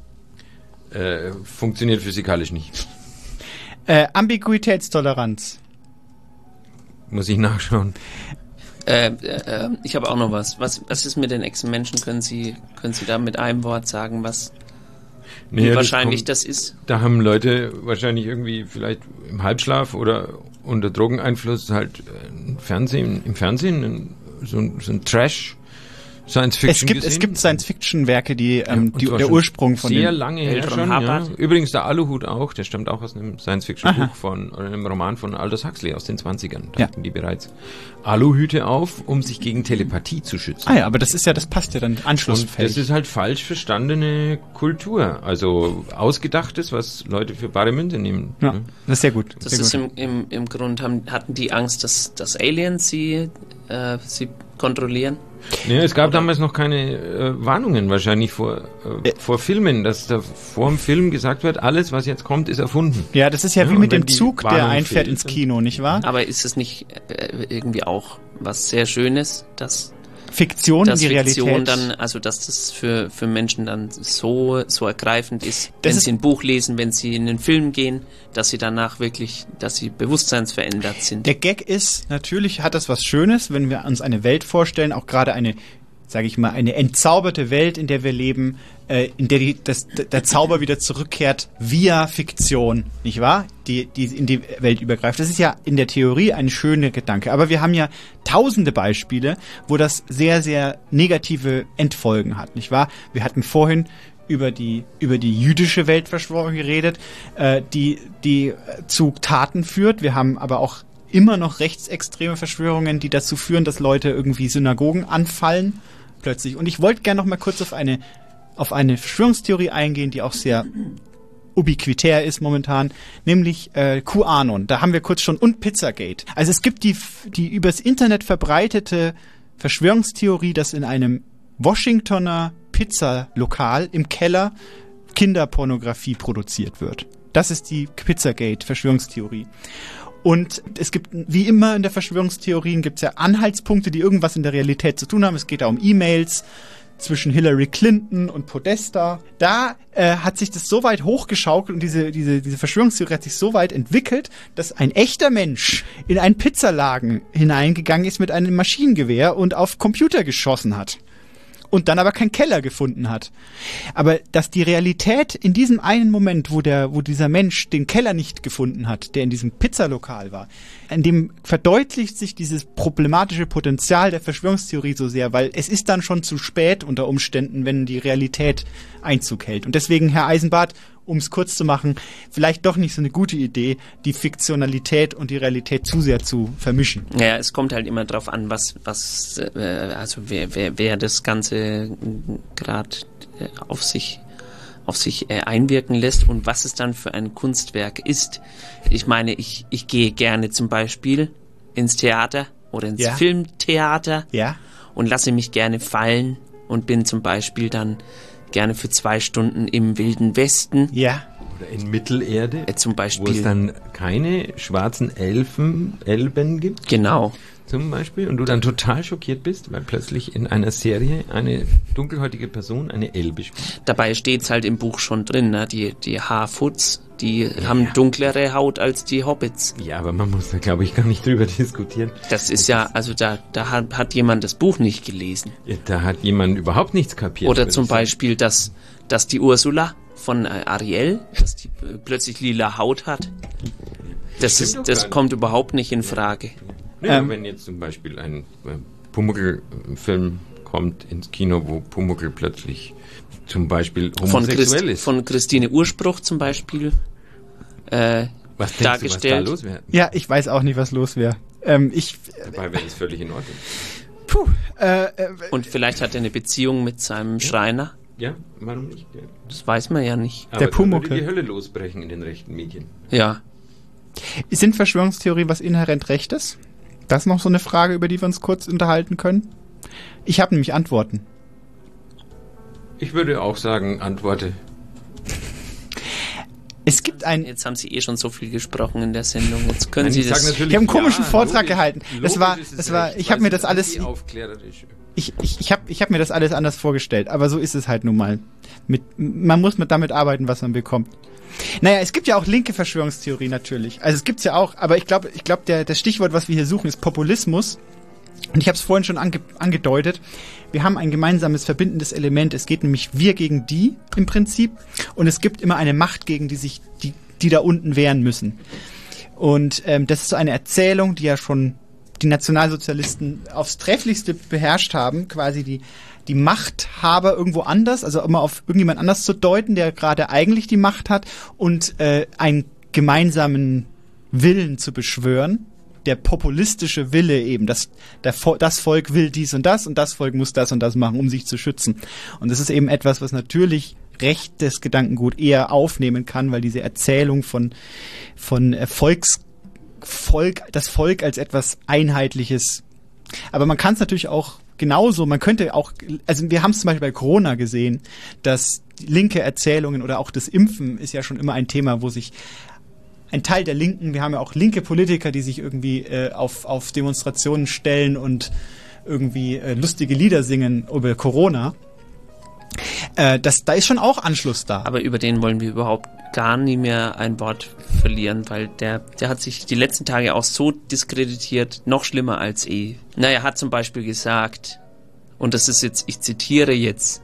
Äh, funktioniert physikalisch nicht.
Äh, Ambiguitätstoleranz.
Muss ich nachschauen.
Äh, äh, ich habe auch noch was. Was was ist mit den Echsenmenschen? Können Sie können Sie da mit einem Wort sagen, was
Nee,
wie
das
wahrscheinlich
kommt,
das ist?
Da haben Leute wahrscheinlich irgendwie vielleicht im Halbschlaf oder unter Drogeneinfluss halt äh, Fernsehen, im Fernsehen so, so ein Trash, Science-Fiction
es gibt,
gesehen?
Es gibt Science-Fiction-Werke, die, ähm,
Ja,
die
der
der Ursprung von
sehr
den
lange her schon, ja. Übrigens der Aluhut auch, der stammt auch aus einem Science-Fiction-Buch von, oder einem Roman von Aldous Huxley aus den zwanzigern. Da
Ja.
hatten die bereits Aluhüte auf, um sich gegen Telepathie zu schützen.
Ah ja, aber das ist ja, das passt ja dann anschlussfähig.
Und das ist halt falsch verstandene Kultur. Also ausgedachtes, was Leute für bare Münze nehmen.
Ja, das ist sehr gut.
Das
sehr
ist
gut.
im, im, im Grund, haben, hatten die Angst, dass, dass Aliens sie, äh, sie kontrollieren?
Ja, es gab damals noch keine äh, Warnungen wahrscheinlich vor, äh, vor Filmen, dass da vor dem Film gesagt wird, alles, was jetzt kommt, ist erfunden.
Ja, das ist ja,
Ja,
wie
und
mit
wenn
dem
die
Zug, der
Warnung
einfährt
fehlt,
ins Kino, nicht wahr?
Aber ist es nicht äh, irgendwie auch was sehr Schönes, dass
Fiktion
dass
in die
Fiktion
Realität.
dann, also dass das für, für Menschen dann so, so ergreifend ist,
Das
wenn
ist-
sie ein Buch lesen, wenn sie in den Film gehen, dass sie danach wirklich, dass sie bewusstseinsverändert sind.
Der Gag ist, natürlich hat das was Schönes, wenn wir uns eine Welt vorstellen, auch gerade eine, sage ich mal, eine entzauberte Welt, in der wir leben, äh, in der die, das, der Zauber wieder zurückkehrt via Fiktion, nicht wahr? Die, die in die Welt übergreift. Das ist ja in der Theorie ein schöner Gedanke. Aber wir haben ja tausende Beispiele, wo das sehr, sehr negative Endfolgen hat, nicht wahr? Wir hatten vorhin über die über die jüdische Weltverschwörung geredet, äh, die die zu Taten führt. Wir haben aber auch immer noch rechtsextreme Verschwörungen, die dazu führen, dass Leute irgendwie Synagogen anfallen plötzlich. Und ich wollte gerne noch mal kurz auf eine auf eine Verschwörungstheorie eingehen, die auch sehr ubiquitär ist momentan, nämlich äh, QAnon. Da haben wir kurz schon und Pizzagate. Also es gibt die die übers Internet verbreitete Verschwörungstheorie, dass in einem Washingtoner Pizzalokal im Keller Kinderpornografie produziert wird. Das ist die Pizzagate-Verschwörungstheorie. Und es gibt, wie immer in der Verschwörungstheorien, gibt es ja Anhaltspunkte, die irgendwas in der Realität zu tun haben. Es geht da um E-Mails zwischen Hillary Clinton und Podesta. Da äh, hat sich das so weit hochgeschaukelt und diese, diese, diese Verschwörungstheorie hat sich so weit entwickelt, dass ein echter Mensch in einen Pizzaladen hineingegangen ist mit einem Maschinengewehr und auf Computer geschossen hat. Und dann aber keinen Keller gefunden hat. Aber dass die Realität in diesem einen Moment, wo der, wo dieser Mensch den Keller nicht gefunden hat, der in diesem Pizzalokal war, in dem verdeutlicht sich dieses problematische Potenzial der Verschwörungstheorie so sehr, weil es ist dann schon zu spät unter Umständen, wenn die Realität Einzug hält. Und deswegen, Herr Eisenbart, um es kurz zu machen, vielleicht doch nicht so eine gute Idee, die Fiktionalität und die Realität zu sehr zu vermischen.
Ja, es kommt halt immer drauf an, was, was, äh, also wer, wer, wer das Ganze gerade äh, auf sich, auf sich äh, einwirken lässt und was es dann für ein Kunstwerk ist. Ich meine, ich, ich gehe gerne zum Beispiel ins Theater oder ins
Ja.
Filmtheater
Ja.
und lasse mich gerne fallen und bin zum Beispiel dann gerne für zwei Stunden im Wilden Westen.
Ja.
Oder in Mittelerde,
äh, zum Beispiel.
wo es dann keine schwarzen Elfen, Elben gibt.
Genau.
Zum Beispiel. Und du dann total schockiert bist, weil plötzlich in einer Serie eine dunkelhäutige Person eine Elbe spielt.
Dabei steht's halt im Buch schon drin, ne? Die, die Harfoots, die haben dunklere Haut als die Hobbits.
Ja, aber man muss da, glaube ich, gar nicht drüber diskutieren.
Das ist ja, also da, da hat, hat jemand das Buch nicht gelesen.
Da hat jemand überhaupt nichts kapiert.
Oder
würde
zum
ich sagen.
Beispiel, dass, dass die Ursula von äh, Ariel, dass die äh, plötzlich lila Haut hat. Das,
Stimmt
ist,
doch
das
gar
kommt überhaupt nicht in Frage.
Ja,
Ähm,
wenn jetzt zum Beispiel ein äh, Pumuckl-Film kommt ins Kino, wo Pumuckl plötzlich zum Beispiel
Von,
homosexuell
Christ,
ist.
von Christine Urspruch zum Beispiel äh,
Was denkst du, was
dargestellt.
da los wäre?
Ja, ich weiß auch nicht, was los wäre. Ähm, ich.
Dabei wäre das völlig in Ordnung.
Puh. Äh, äh,
Und vielleicht hat er eine Beziehung mit seinem Schreiner.
Ja, warum nicht? Ja.
Das weiß man ja nicht.
Aber da würde die Hölle losbrechen in den rechten Medien.
Ja.
Sind Verschwörungstheorien was inhärent Rechtes? Das ist noch so eine Frage, über die wir uns kurz unterhalten können. Ich habe nämlich Antworten.
Ich würde auch sagen, antworte.
Es gibt ein...
Jetzt haben Sie eh schon so viel gesprochen in der Sendung. Jetzt können
Nein,
Sie
ich
das...
sag natürlich,
Ich habe einen komischen
ja,
Vortrag
logisch,
gehalten. Das
logisch
war,
ist es
das war,
recht,
ich habe
weil
mir
es
das alles,
anti-aufklärerisch.
ich, ich, ich habe, ich habe mir das alles anders vorgestellt. Aber so ist es halt nun mal. Mit, man muss mit damit arbeiten, was man bekommt. Naja, es gibt ja auch linke Verschwörungstheorie natürlich. Also es gibt's ja auch. Aber ich glaube, ich glaube, der, das Stichwort, was wir hier suchen, ist Populismus. Und ich habe es vorhin schon ange, angedeutet. Wir haben ein gemeinsames verbindendes Element. Es geht nämlich wir gegen die im Prinzip. Und es gibt immer eine Macht, gegen die sich die, die da unten wehren müssen. Und ähm, das ist so eine Erzählung, die ja schon die Nationalsozialisten aufs Trefflichste beherrscht haben, quasi die die Machthaber irgendwo anders, also immer auf irgendjemand anders zu deuten, der gerade eigentlich die Macht hat und äh, einen gemeinsamen Willen zu beschwören, der populistische Wille eben, dass der Vo- das Volk will dies und das und das Volk muss das und das machen, um sich zu schützen. Und das ist eben etwas, was natürlich rechtes Gedankengut eher aufnehmen kann, weil diese Erzählung von von Volks Volk, das Volk als etwas Einheitliches. Aber man kann es natürlich auch genauso, man könnte auch, also wir haben es zum Beispiel bei Corona gesehen, dass linke Erzählungen oder auch das Impfen ist ja schon immer ein Thema, wo sich ein Teil der Linken, wir haben ja auch linke Politiker, die sich irgendwie äh, auf, auf Demonstrationen stellen und irgendwie äh, lustige Lieder singen über Corona. Äh, das, da ist schon auch Anschluss da.
Aber über den wollen wir überhaupt gar nie mehr ein Wort verlieren, weil der, der hat sich die letzten Tage auch so diskreditiert, noch schlimmer als eh. Na, er hat zum Beispiel gesagt, und das ist jetzt, ich zitiere jetzt,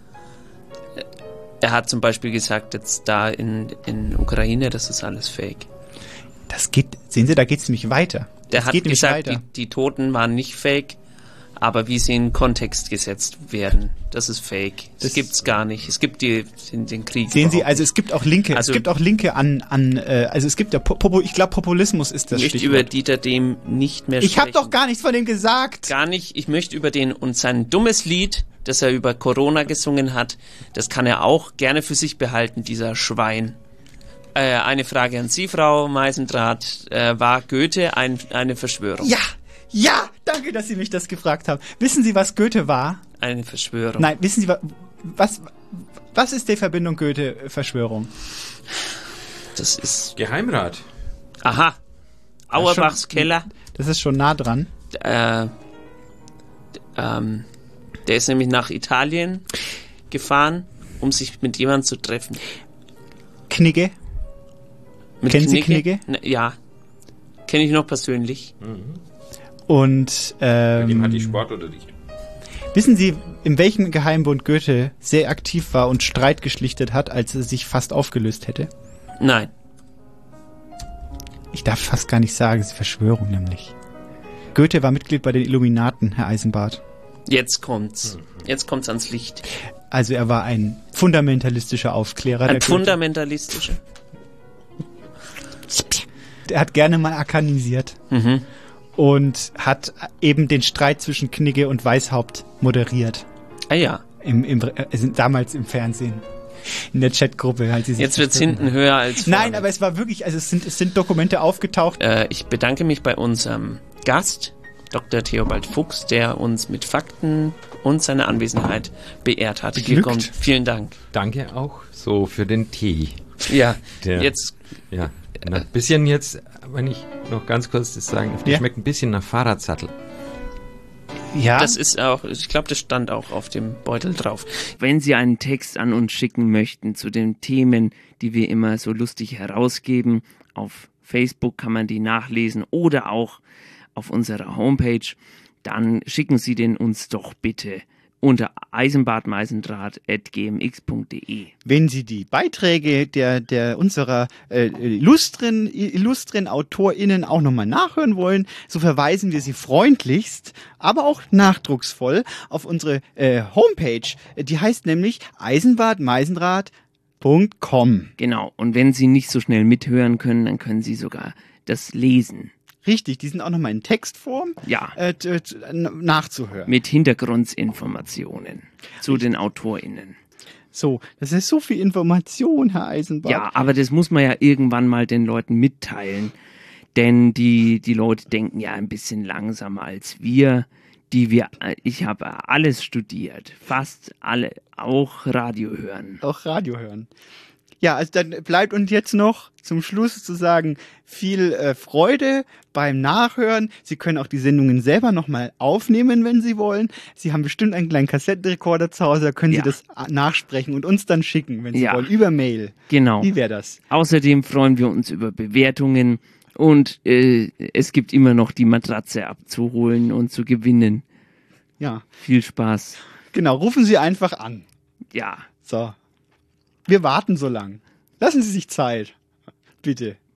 er hat zum Beispiel gesagt, jetzt da in, in Ukraine, das ist alles fake.
Das geht, sehen Sie, da geht es nämlich weiter.
Der
das
hat
geht
gesagt,
weiter.
Die, die Toten waren nicht fake, aber wie sie in Kontext gesetzt werden, das ist fake. Das, das gibt's gar nicht. Es gibt die, den, den Krieg.
Sehen Sie, also es gibt auch Linke,
also,
es gibt auch Linke an, an äh, also es gibt ja, Popo, ich glaube Populismus ist das
Stichwort. Ich möchte über Dieter Dehm nicht mehr
ich
sprechen.
Ich habe doch gar nichts von dem gesagt.
Gar nicht. Ich möchte über den und sein dummes Lied, das er über Corona gesungen hat, das kann er auch gerne für sich behalten, dieser Schwein. Äh, eine Frage an Sie, Frau Meisendrath. Äh, war Goethe ein, eine Verschwörung?
Ja! Ja, danke, dass Sie mich das gefragt haben. Wissen Sie, was Goethe war?
Eine Verschwörung.
Nein, wissen Sie, was, was, was ist die Verbindung Goethe-Verschwörung?
Das ist...
Geheimrat.
Aha. Auerbachs
schon,
Keller.
Das ist schon nah dran.
Äh, ähm, der ist nämlich nach Italien gefahren, um sich mit jemandem zu treffen.
Knigge?
Mit
Kennen
Knigge?
Sie Knigge?
Na, ja. Kenne ich noch persönlich.
Mhm.
Und ähm,
Mit dem hat die Sportunterricht.
Wissen Sie, in welchem Geheimbund Goethe sehr aktiv war und Streit geschlichtet hat, als er sich fast aufgelöst hätte?
Nein.
Ich darf fast gar nicht sagen, es ist Verschwörung nämlich. Goethe war Mitglied bei den Illuminaten, Herr Eisenbart.
Jetzt kommt's. Jetzt kommt's ans Licht.
Also er war ein fundamentalistischer Aufklärer.
Ein
der
fundamentalistischer?
Er hat gerne mal arkanisiert.
Mhm.
Und hat eben den Streit zwischen Knigge und Weishaupt moderiert.
Ah ja.
Im, im, also damals im Fernsehen. In der Chatgruppe. Halt
Jetzt wird's hinten haben. höher als vorne.
Nein, aber es war wirklich, also es sind, es sind Dokumente aufgetaucht.
Äh, ich bedanke mich bei unserem Gast, Doktor Theobald Fuchs, der uns mit Fakten und seiner Anwesenheit beehrt hat. Hier kommt. Vielen Dank.
Danke auch so für den Tee.
Ja,
der,
jetzt...
Ja, ein bisschen jetzt, wenn ich noch ganz kurz das sagen darf, der
ja.
schmeckt ein bisschen nach Fahrradsattel.
Ja. Das ist auch, ich glaube, das stand auch auf dem Beutel drauf. Wenn Sie einen Text an uns schicken möchten zu den Themen, die wir immer so lustig herausgeben, auf Facebook kann man die nachlesen oder auch auf unserer Homepage, dann schicken Sie den uns doch bitte unter eisenbadmeisendraht at g m x punkt d e.
Wenn Sie die Beiträge der, der unserer äh, illustren, illustren AutorInnen auch nochmal nachhören wollen, so verweisen wir Sie freundlichst, aber auch nachdrucksvoll auf unsere äh, Homepage. Die heißt nämlich eisenbadmeisendraht punkt com.
Genau, und wenn Sie nicht so schnell mithören können, dann können Sie sogar das lesen.
Richtig, die sind auch nochmal in Textform
ja.
äh, t- t- nachzuhören.
Mit Hintergrundinformationen zu den AutorInnen.
So, das ist so viel Information, Herr Eisenbart.
Ja, aber das muss man ja irgendwann mal den Leuten mitteilen. Denn die, die Leute denken ja ein bisschen langsamer als wir. Die wir, ich habe alles studiert, fast alle, auch Radio hören.
Auch Radio hören. Ja, also dann bleibt uns jetzt noch zum Schluss zu sagen, viel äh, Freude beim Nachhören. Sie können auch die Sendungen selber nochmal aufnehmen, wenn Sie wollen. Sie haben bestimmt einen kleinen Kassettenrekorder zu Hause, da können
ja.
Sie das nachsprechen und uns dann schicken, wenn Sie
ja.
wollen, über Mail.
Genau.
Wie wäre das?
Außerdem freuen wir uns über Bewertungen und äh, es gibt immer noch die Matratze abzuholen und zu gewinnen.
Ja.
Viel Spaß.
Genau, rufen Sie einfach an.
Ja.
So. Wir warten so lang. Lassen Sie sich Zeit. Bitte.